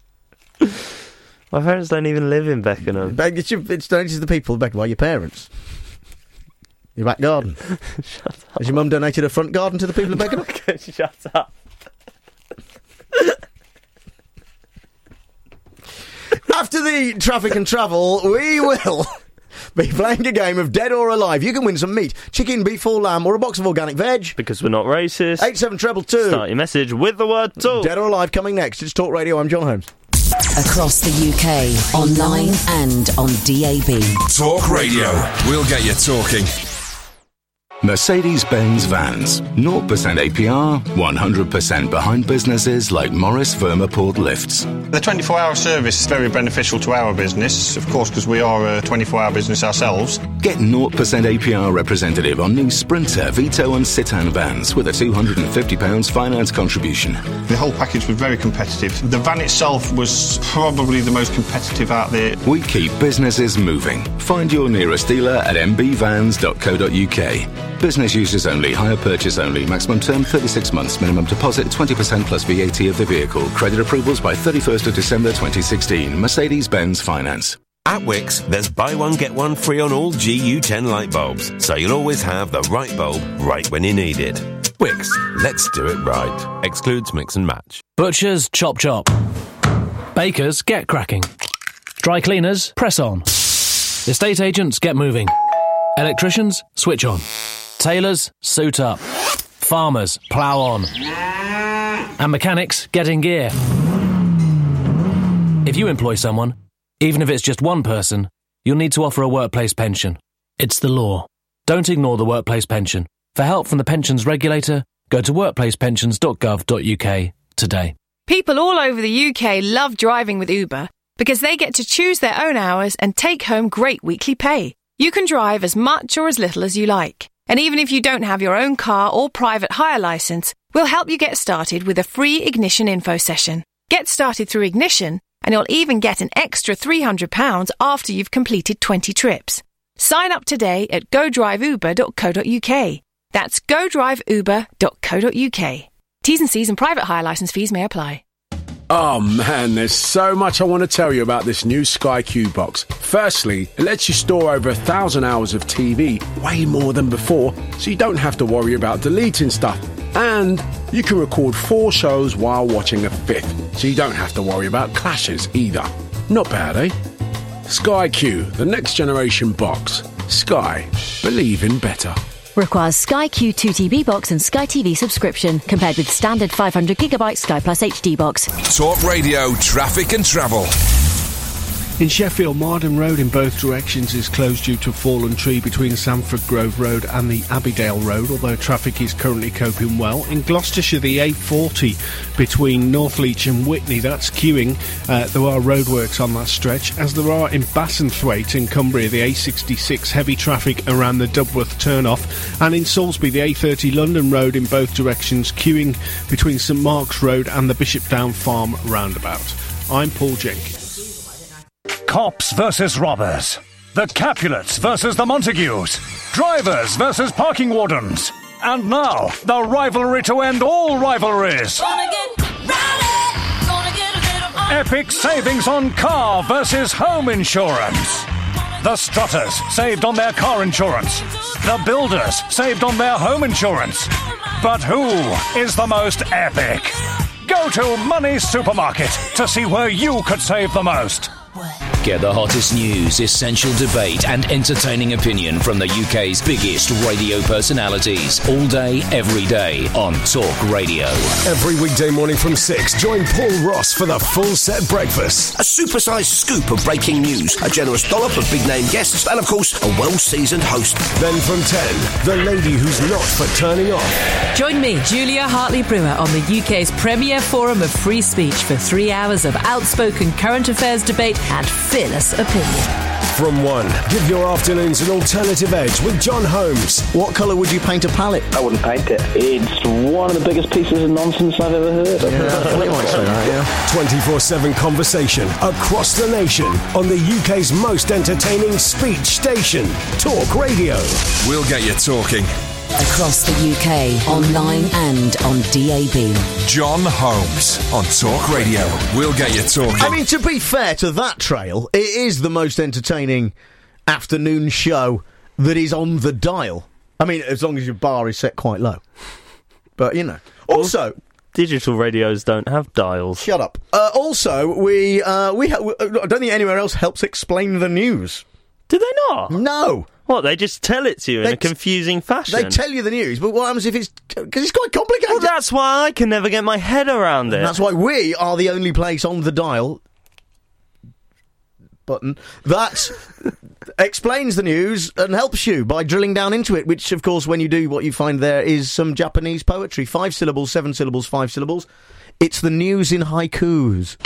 My parents don't even live in Beckenham. It's, your, it's, it's the people of Beckenham, well, your parents. Your back garden. Shut up. Has your mum donated a front garden to the people of Beckenham? Shut up. After the traffic and travel, we will be playing a game of Dead or Alive. You can win some meat, chicken, beef or lamb, or a box of organic veg. Because we're not racist. eight seven two two. Start your message with the word talk. Dead or Alive coming next. It's Talk Radio. I'm John Holmes. Across the U K, online and on D A B. Talk Radio. We'll get you talking. Mercedes-Benz vans. zero percent A P R, one hundred percent behind businesses like Morris Vermaport Lifts. The twenty-four hour service is very beneficial to our business, of course, because we are a twenty-four hour business ourselves. Get zero percent A P R representative on new Sprinter, Vito and Citan vans with a two hundred fifty pounds finance contribution. The whole package was very competitive. The van itself was probably the most competitive out there. We keep businesses moving. Find your nearest dealer at m b vans dot co dot u k. Business users only, hire purchase only, maximum term thirty-six months, minimum deposit twenty percent plus V A T of the vehicle. Credit approvals by thirty-first of December twenty sixteen. Mercedes-Benz Finance. At Wix, there's buy one get one free on all G U ten light bulbs, so you'll always have the right bulb right when you need it. Wix, let's do it right. Excludes mix and match. Butchers, chop chop. Bakers, get cracking. Dry cleaners, press on. Estate agents, get moving. Electricians, switch on. Tailors, suit up. Farmers, plough on. And mechanics, get in gear. If you employ someone, even if it's just one person, you'll need to offer a workplace pension. It's the law. Don't ignore the workplace pension. For help from the pensions regulator, go to workplace pensions dot gov dot u k today. People all over the U K love driving with Uber because they get to choose their own hours and take home great weekly pay. You can drive as much or as little as you like. And even if you don't have your own car or private hire license, we'll help you get started with a free Ignition info session. Get started through Ignition, and you'll even get an extra three hundred pounds after you've completed twenty trips. Sign up today at go drive uber dot co dot u k. That's go drive uber dot co dot u k. T's and C's and private hire licence fees may apply. Oh man, there's so much I want to tell you about this new Sky Q box. Firstly, it lets you store over a thousand hours of T V, way more than before, so you don't have to worry about deleting stuff. And you can record four shows while watching a fifth, so you don't have to worry about clashes either. Not bad, eh? Sky Q, the next generation box. Sky, believe in better. Requires Sky Q two T B box and Sky T V subscription, compared with standard five hundred gigabyte Sky Plus H D box. Talk Radio, traffic and travel. In Sheffield, Marden Road in both directions is closed due to a fallen tree between Sandford Grove Road and the Abbeydale Road, although traffic is currently coping well. In Gloucestershire, the A forty between Northleach and Witney, that's queuing. Uh, there are roadworks on that stretch, as there are in Bassenthwaite in Cumbria, the A sixty-six, heavy traffic around the Dubworth turn-off. And in Salisbury, the A thirty London Road in both directions, queuing between St Mark's Road and the Bishopdown Farm roundabout. I'm Paul Jenkins. Cops versus robbers. The Capulets versus the Montagues. Drivers versus parking wardens. And now, the rivalry to end all rivalries. Epic savings on car versus home insurance. The Strutters saved on their car insurance. The Builders saved on their home insurance. But who is the most epic? Go to Money Supermarket to see where you could save the most. Get the hottest news, essential debate and entertaining opinion from the U K's biggest radio personalities all day, every day on Talk Radio. Every weekday morning from six, join Paul Ross for the Full Set Breakfast. A supersized scoop of breaking news, a generous dollop of big-name guests, and, of course, a well-seasoned host. Then from ten, the lady who's not for turning off. Join me, Julia Hartley-Brewer, on the U K's premier forum of free speech for three hours of outspoken current affairs debate and fearless opinion. from one. Give your afternoons an alternative edge with John Holmes. What colour would you paint a palette? I wouldn't paint it. It's one of the biggest pieces of nonsense I've ever heard. Yeah, you might say that, yeah. twenty-four seven conversation across the nation on the U K's most entertaining speech station, Talk Radio. We'll get you talking. Across the U K, online and on D A B. John Holmes on Talk Radio. We'll get you talking. I mean, to be fair to that trail, it is the most entertaining afternoon show that is on the dial. I mean, as long as your bar is set quite low. But, you know. Also... Digital radios don't have dials. Shut up. Uh, also, we... Uh, we ha- I don't think anywhere else helps explain the news. Do they not? No. What, they just tell it to you They in a confusing fashion? They tell you the news, but what happens if it's... Because it's quite complicated. Well, that's why I can never get my head around it. And that's why we are the only place on the dial... button that explains the news and helps you by drilling down into it, which, of course, when you do, what you find there is some Japanese poetry. Five syllables, seven syllables, five syllables. It's the news in haikus.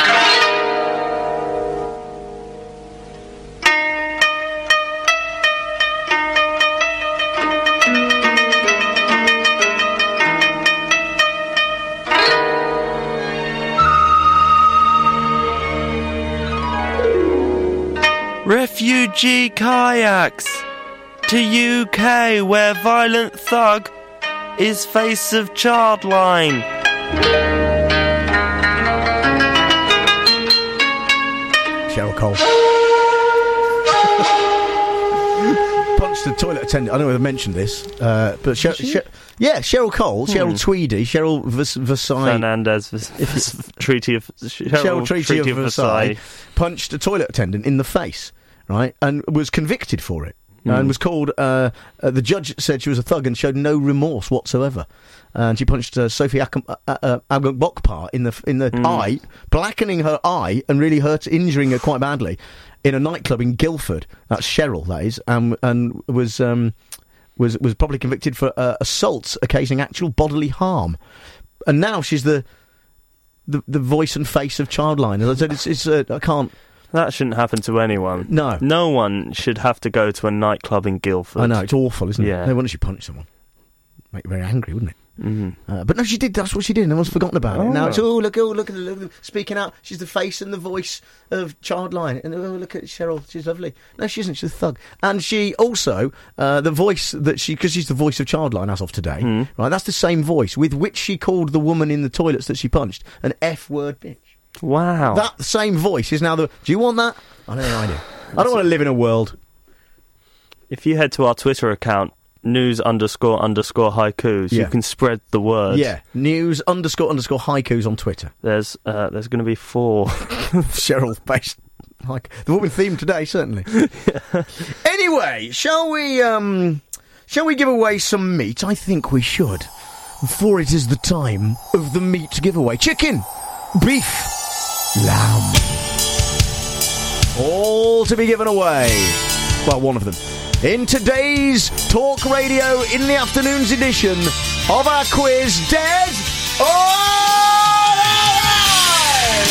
Refugee kayaks to U K where violent thug is face of Childline. Cheryl Cole. Punched the toilet attendant. I don't know if I mentioned this, uh, but Sher- Sher- yeah, Cheryl Cole, Hmm. Cheryl Tweedy, Cheryl Vers- Versailles. Fernandez, Vers- Treaty of Cheryl, Cheryl Treaty, Treaty of, of Versailles, Versailles punched a toilet attendant in the face, right, and was convicted for it. Mm. And was called, uh, uh, the judge said she was a thug and showed no remorse whatsoever. And she punched uh, Sophie Ak- uh, uh, Agabokpa in the in the Mm. eye, blackening her eye and really hurt, injuring her quite badly in a nightclub in Guildford. That's Cheryl, that is, um, and was um, was was probably convicted for uh, assaults occasioning actual bodily harm. And now she's the the, the voice and face of Childline. As I said, it's, it's uh, I can't. That shouldn't happen to anyone. No. No one should have to go to a nightclub in Guildford. I know, it's awful, isn't it? Yeah. No wonder she punched someone. Make you very angry, wouldn't it? Mm-hmm. Uh, but no, she did. That's what she did. No one's forgotten about Oh. it. Now it's oh look, oh look at the look, speaking out. She's the face and the voice of Childline, and oh look at Cheryl. She's lovely. No, she isn't. She's a thug. And she also uh, the voice that she because she's the voice of Childline as of today. Mm. Right, that's the same voice with which she called the woman in the toilets that she punched an F-word bitch. Wow. That same voice is now the. Do you want that? I don't know. I do. I don't want to live in a world. If you head to our Twitter account, news underscore underscore haikus, Yeah. you can spread the word. Yeah, news underscore underscore haikus on Twitter. There's uh, there's going to be four Cheryl based like the woman theme today, certainly. Anyway, shall we um shall we give away some meat? I think we should. For it is the time of the meat giveaway. Chicken, beef, lamb. All to be given away. Well, one of them. In today's Talk Radio in the afternoon's edition of our quiz, Dead or Alive?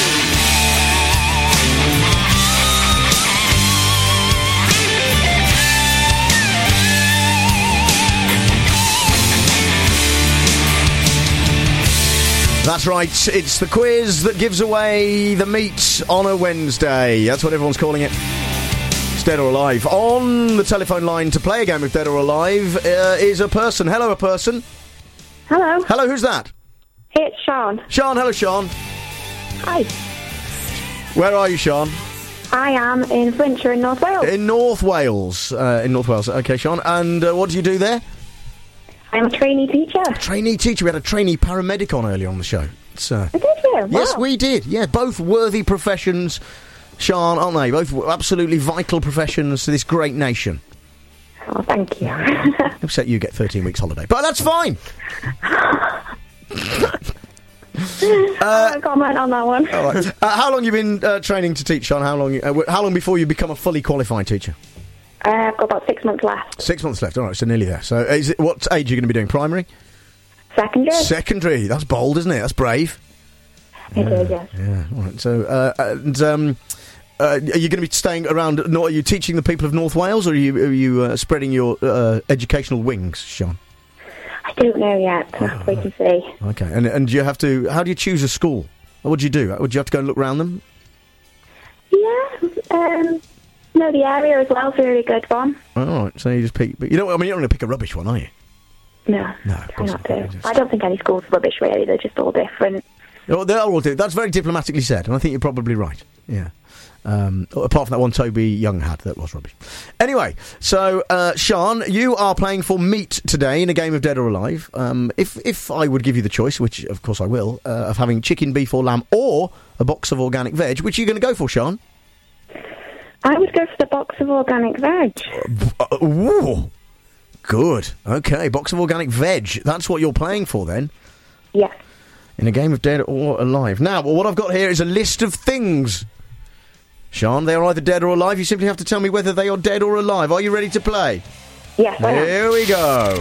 That's right, it's the quiz that gives away the meat on a Wednesday. That's what everyone's calling it. It's Dead or Alive. On the telephone line to play a game of Dead or Alive uh, is a person. Hello, a person. Hello. Hello, who's that? It's Sean. Sean, hello, Sean. Hi. Where are you, Sean? I am in Flintshire in North Wales. In North Wales. Uh, in North Wales. Okay, Sean. And uh, what do you do there? I'm a trainee teacher. Trainee teacher. We had a trainee paramedic on earlier on the show. It's, uh, Did you? Yes, Wow. we did. Yeah, both worthy professions, Sean, aren't they? Both absolutely vital professions to this great nation. Oh, thank you. Except you get thirteen weeks holiday. But that's fine. uh, no comment on that one. All right. Uh, how long have you been uh, training to teach, Sean? How long? Uh, wh- how long before you become a fully qualified teacher? Uh, I've got about six months left. Six months left. All right, so nearly there. So, is it, what age are you going to be doing? Primary? Secondary. Secondary. That's bold, isn't it? That's brave. It is, yes. Yeah. All right. So, uh, and um, Uh, are you going to be staying around? No, are you teaching the people of North Wales, or are you, are you uh, spreading your uh, educational wings, Sean? I don't know yet. I have to wait and see. Okay, and and do you have to? How do you choose a school? What do you do? Would you have to go and look around them? Yeah. Um. No, the area as well is a really good one. All right, so you just pick. But you know, I mean, you're not going to pick a rubbish one, are you? No. No, try not to. I don't think any school's rubbish. Really, they're just all different. Oh, they are all different. That's very diplomatically said, and I think you're probably right. Yeah. Um, apart from that one Toby Young had, that was rubbish. Anyway, so, uh, Sean, you are playing for meat today in a game of Dead or Alive. Um, if if I would give you the choice, which of course I will, uh, of having chicken, beef or lamb, or a box of organic veg, which are you going to go for, Sean? I would go for the box of organic veg. Uh, ooh, good. Okay, box of organic veg. That's what you're playing for, then? Yes. In a game of Dead or Alive. Now, well, what I've got here is a list of things. Sean, they are either dead or alive. You simply have to tell me whether they are dead or alive. Are you ready to play? Yes, I am. Here we go.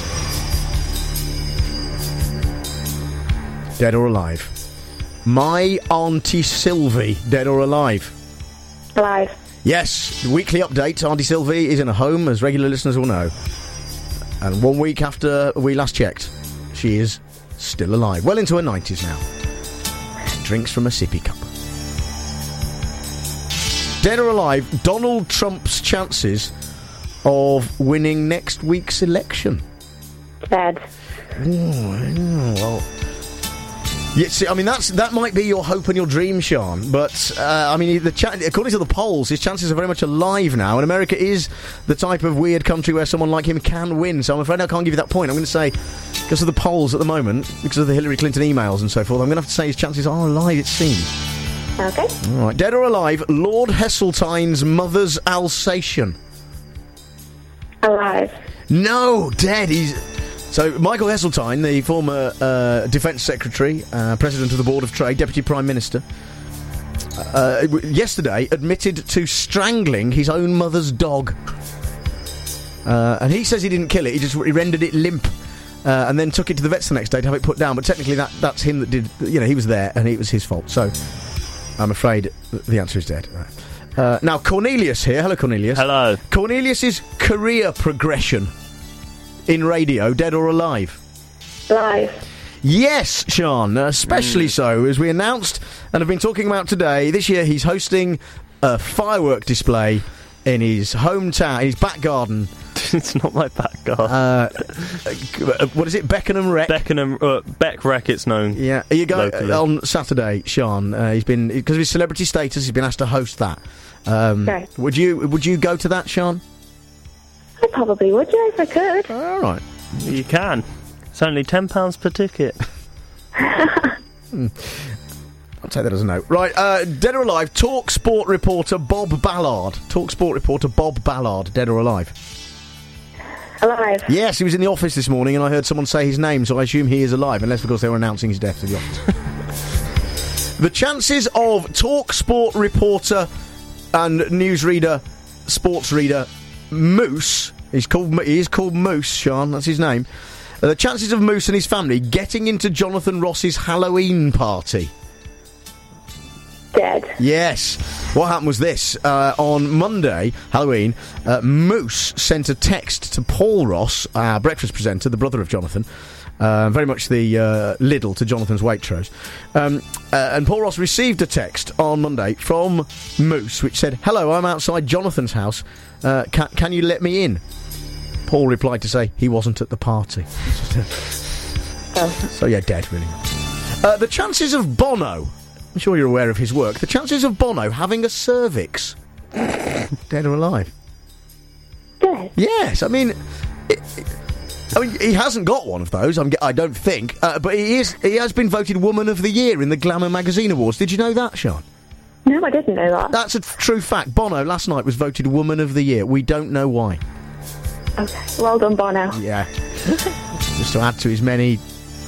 Dead or alive? My Auntie Sylvie, dead or alive? Alive. Yes, the weekly update. Auntie Sylvie is in a home, as regular listeners will know. And one week after we last checked, she is still alive. Well into her nineties now. Drinks from a sippy cup. Dead or alive, Donald Trump's chances of winning next week's election? Dead. Oh, well... Yeah, see, I mean, that's that might be your hope and your dream, Sean, but, uh, I mean, the cha- according to the polls, his chances are very much alive now, and America is the type of weird country where someone like him can win, so I'm afraid I can't give you that point. I'm going to say, because of the polls at the moment, because of the Hillary Clinton emails and so forth, I'm going to have to say his chances are alive, it seems. Okay. All right, dead or alive, Lord Heseltine's mother's Alsatian? Alive. No, dead. He's... So, Michael Heseltine, the former uh, Defence Secretary, uh, President of the Board of Trade, Deputy Prime Minister, uh, w- yesterday admitted to strangling his own mother's dog. Uh, and he says he didn't kill it, he just he rendered it limp. Uh, and then took it to the vets the next day to have it put down. But technically that that's him that did... You know, he was there, and it was his fault. So, I'm afraid the answer is dead. Right. Uh, now, Cornelius here. Hello, Cornelius. Hello. Cornelius's career progression in radio, dead or alive? Alive. Yes, Sean, especially mm. so, as we announced and have been talking about today. This year he's hosting a firework display in his hometown, his back garden. It's not my back garden. Uh, what is it, Beckenham Rec? Beckenham, uh, Beck Rec, it's known. Yeah, are you going locally. on Saturday, Sean? Uh, he's been, because of his celebrity status, he's been asked to host that. Um, okay. Would you, would you go to that, Sean? I probably would, yeah, if I could. All right. You can. It's only ten pounds per ticket. hmm. I'll take that as a no. Right, uh, dead or alive, Talk Sport reporter Bob Ballard. Talk Sport reporter Bob Ballard, dead or alive? Alive. Yes, he was in the office this morning and I heard someone say his name, so I assume he is alive, unless, of course, they were announcing his death to the office. The chances of Talk Sport reporter and newsreader, sports reader, Moose, he's called, he is called Moose, Sean, that's his name. Uh, the chances of Moose and his family getting into Jonathan Ross's Halloween party? Dead. Yes. What happened was this. Uh, on Monday, Halloween, uh, Moose sent a text to Paul Ross, our breakfast presenter, the brother of Jonathan, uh, very much the uh, Lidl to Jonathan's Waitrose. Um, uh, and Paul Ross received a text on Monday from Moose, which said, "Hello, I'm outside Jonathan's house. Uh, can, can you let me in?" Paul replied to say he wasn't at the party. Oh. So, yeah, dead, really. Uh, the chances of Bono... I'm sure you're aware of his work. The chances of Bono having a cervix, dead or alive? Dead. Yes, I mean, it, it, I mean, he hasn't got one of those. I'm, I don't think, uh, but he is. He has been voted Woman of the Year in the Glamour Magazine Awards. Did you know that, Sean? No, I didn't know that. That's a true fact. Bono last night was voted Woman of the Year. We don't know why. Okay, well done, Bono. Yeah, just to add to his many,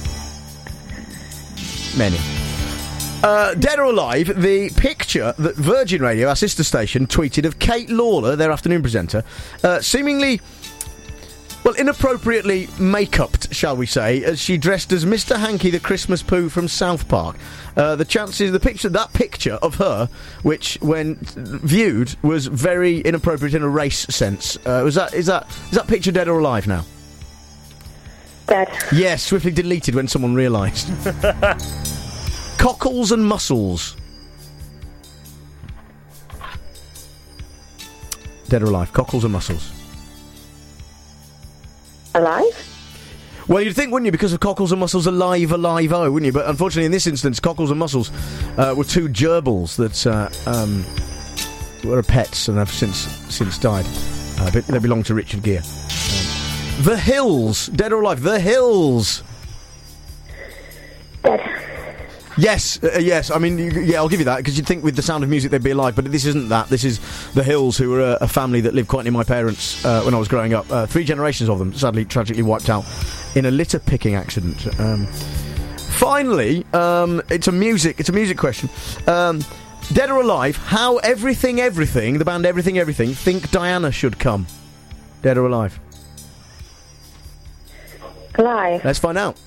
many. Uh, dead or alive, the picture that Virgin Radio, our sister station, tweeted of Kate Lawler, their afternoon presenter, uh, seemingly Well, inappropriately make-upped, shall we say, as she dressed as Mister Hanky the Christmas Pooh from South Park. Uh, the chances, the picture, that picture of her, which, when viewed, was very inappropriate in a race sense. Uh, was that, is that, is that picture dead or alive now? Dead. Yes, swiftly deleted when someone realised. Cockles and mussels. Dead or alive? Cockles and mussels. Alive? Well, you'd think, wouldn't you, because of Cockles and Mussels, alive, alive, oh, wouldn't you? But unfortunately, in this instance, Cockles and Mussels uh, were two gerbils that uh, um, were pets and have since since died. Uh, but they belong to Richard Gere. Um, the Hills, dead or alive? The Hills. Dead. Yes, uh, yes. I mean, you, yeah, I'll give you that, because you'd think with The Sound of Music they'd be alive, but this isn't that. This is the Hills, who were a, a family that lived quite near my parents uh, when I was growing up. Uh, three generations of them, sadly, tragically wiped out in a litter-picking accident. Um, finally, um, it's a music, it's a music question. Um, dead or alive? How Everything Everything, the band Everything Everything, think Diana should come? Dead or alive? Alive. Let's find out.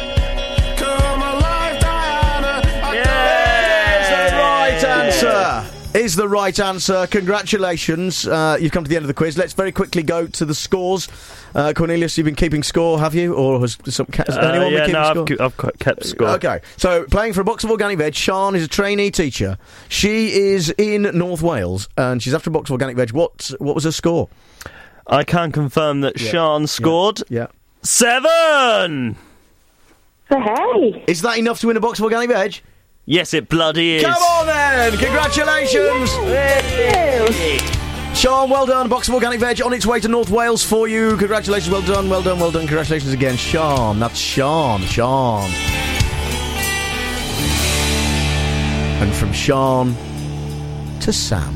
Answer is the right answer. Congratulations. Uh, you've come to the end of the quiz. Let's very quickly go to the scores. Uh, Cornelius, you've been keeping score, have you? Or has, some, has uh, anyone yeah, been keeping no, score? I've, ke- I've ke- kept score. Okay, so playing for a box of organic veg, Sian is a trainee teacher. She is in North Wales, and she's after a box of organic veg. What, what was her score? I can confirm that Yeah. Sian scored Yeah. seven! Hey! Is that enough to win a box of organic veg? Yes, it bloody is. Come on then! Congratulations! Sian, well done. Box of organic veg on its way to North Wales for you. Congratulations, well done, well done, well done. Congratulations again, Sian. That's Sian, Sian. And from Sian to Sam.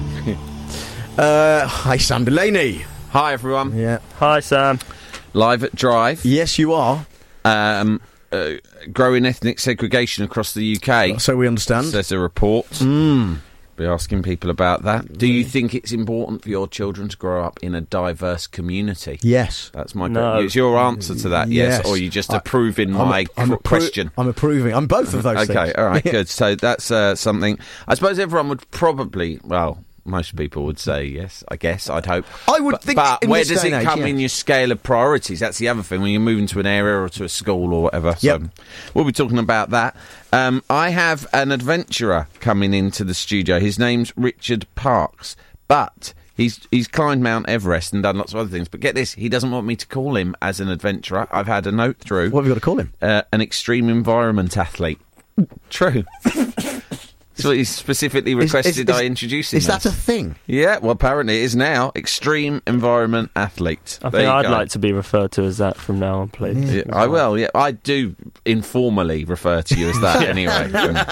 uh, hi, Sam Delaney. Hi, everyone. Yeah. Hi, Sam. Live at Drive. Yes, you are. Um... Uh, growing ethnic segregation across the U K. So we understand. Says a report. Mm. Be asking people about that. Do you think it's important for your children to grow up in a diverse community? Yes. That's my no. It's your answer to that, yes? Yes. Or are you just I, approving I'm my a, I'm qu- appro- question? I'm approving. I'm both of those okay, things. Okay, all right, good. So that's uh, something. I suppose everyone would probably, well... Most people would say yes, I guess, I'd hope. I would but, think But in where this does day it and come age, in yeah. your scale of priorities? That's the other thing, when you're moving to an area or to a school or whatever. So Yep. we'll be talking about that. Um, I have an adventurer coming into the studio. His name's Richard Parks, but... He's he's climbed Mount Everest and done lots of other things. But get this, he doesn't want me to call him as an adventurer. I've had a note through. What have you got to call him? Uh, an extreme environment athlete. True. That's what he specifically requested is, is, I introduce him Is that as. a thing? Yeah, well, apparently it is now. Extreme environment athlete. I There think you I'd go. like to be referred to as that from now on, please. Yeah, I will, yeah. I do informally refer to you as that anyway.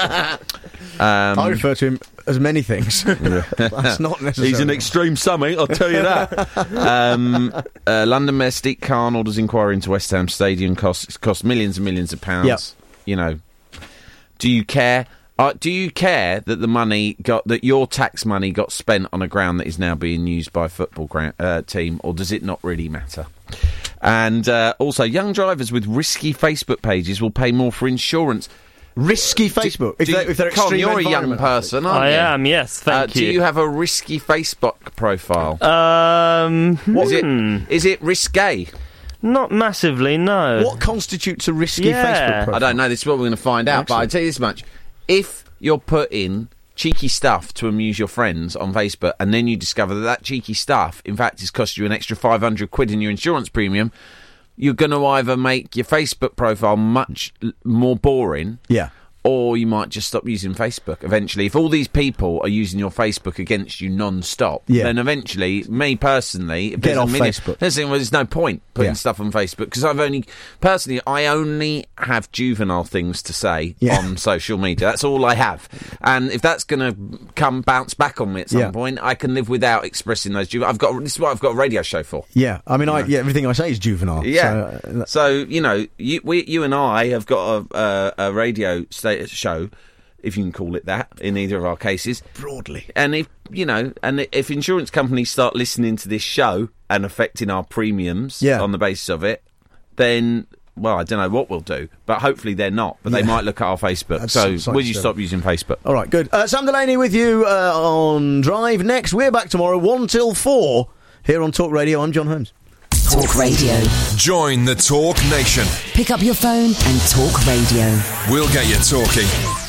Um, I refer to him as many things. That's not necessary. He's an extreme something, I'll tell you that. um, uh, London Mayor Steve Khan orders inquiry into West Ham Stadium. Costs cost millions and millions of pounds. Yep. You know, do you care? Uh, do you care that the money got that your tax money got spent on a ground that is now being used by a football ground, uh, team, or does it not really matter? And uh, also, young drivers with risky Facebook pages will pay more for insurance. Risky Facebook. Do, if, do they're, if they're Con, extreme you're a young environment person, aren't I you? am, yes, thank uh, you. Do you have a risky Facebook profile? Um, Is it, hmm. is it risque? Not massively, no. What constitutes a risky Yeah. Facebook profile? I don't know. This is what we're going to find out. But I tell you this much: if you're putting cheeky stuff to amuse your friends on Facebook, and then you discover that that cheeky stuff, in fact, has cost you an extra five hundred quid in your insurance premium, you're going to either make your Facebook profile much l- more boring, Yeah. or you might just stop using Facebook eventually. If all these people are using your Facebook against you non-stop, Yeah. then eventually, me personally... If Get there's a off minute- Facebook. There's, well, there's no point putting Yeah. stuff on Facebook, because I've only... Personally, I only have juvenile things to say Yeah. on social media. That's all I have. And if that's going to come bounce back on me at some Yeah. point, I can live without expressing those juvenile... I've got, this is what I've got a radio show for. Yeah. I mean, I, yeah, everything I say is juvenile. Yeah. So, uh, So, you know, you, we, you and I have got a, a, a radio sta- show. if you can call it that, in either of our cases. Broadly. And if, you know, and if insurance companies start listening to this show and affecting our premiums Yeah. on the basis of it, then, well, I don't know what we'll do, but hopefully they're not. But they Yeah. might look at our Facebook. That's so, some site will you stuff. stop using Facebook? All right, good. Uh, Sam Delaney with you uh, on Drive. Next, we're back tomorrow, one till four, here on Talk Radio. I'm John Holmes. Talk Radio. Join the Talk Nation. Pick up your phone and talk radio. We'll get you talking.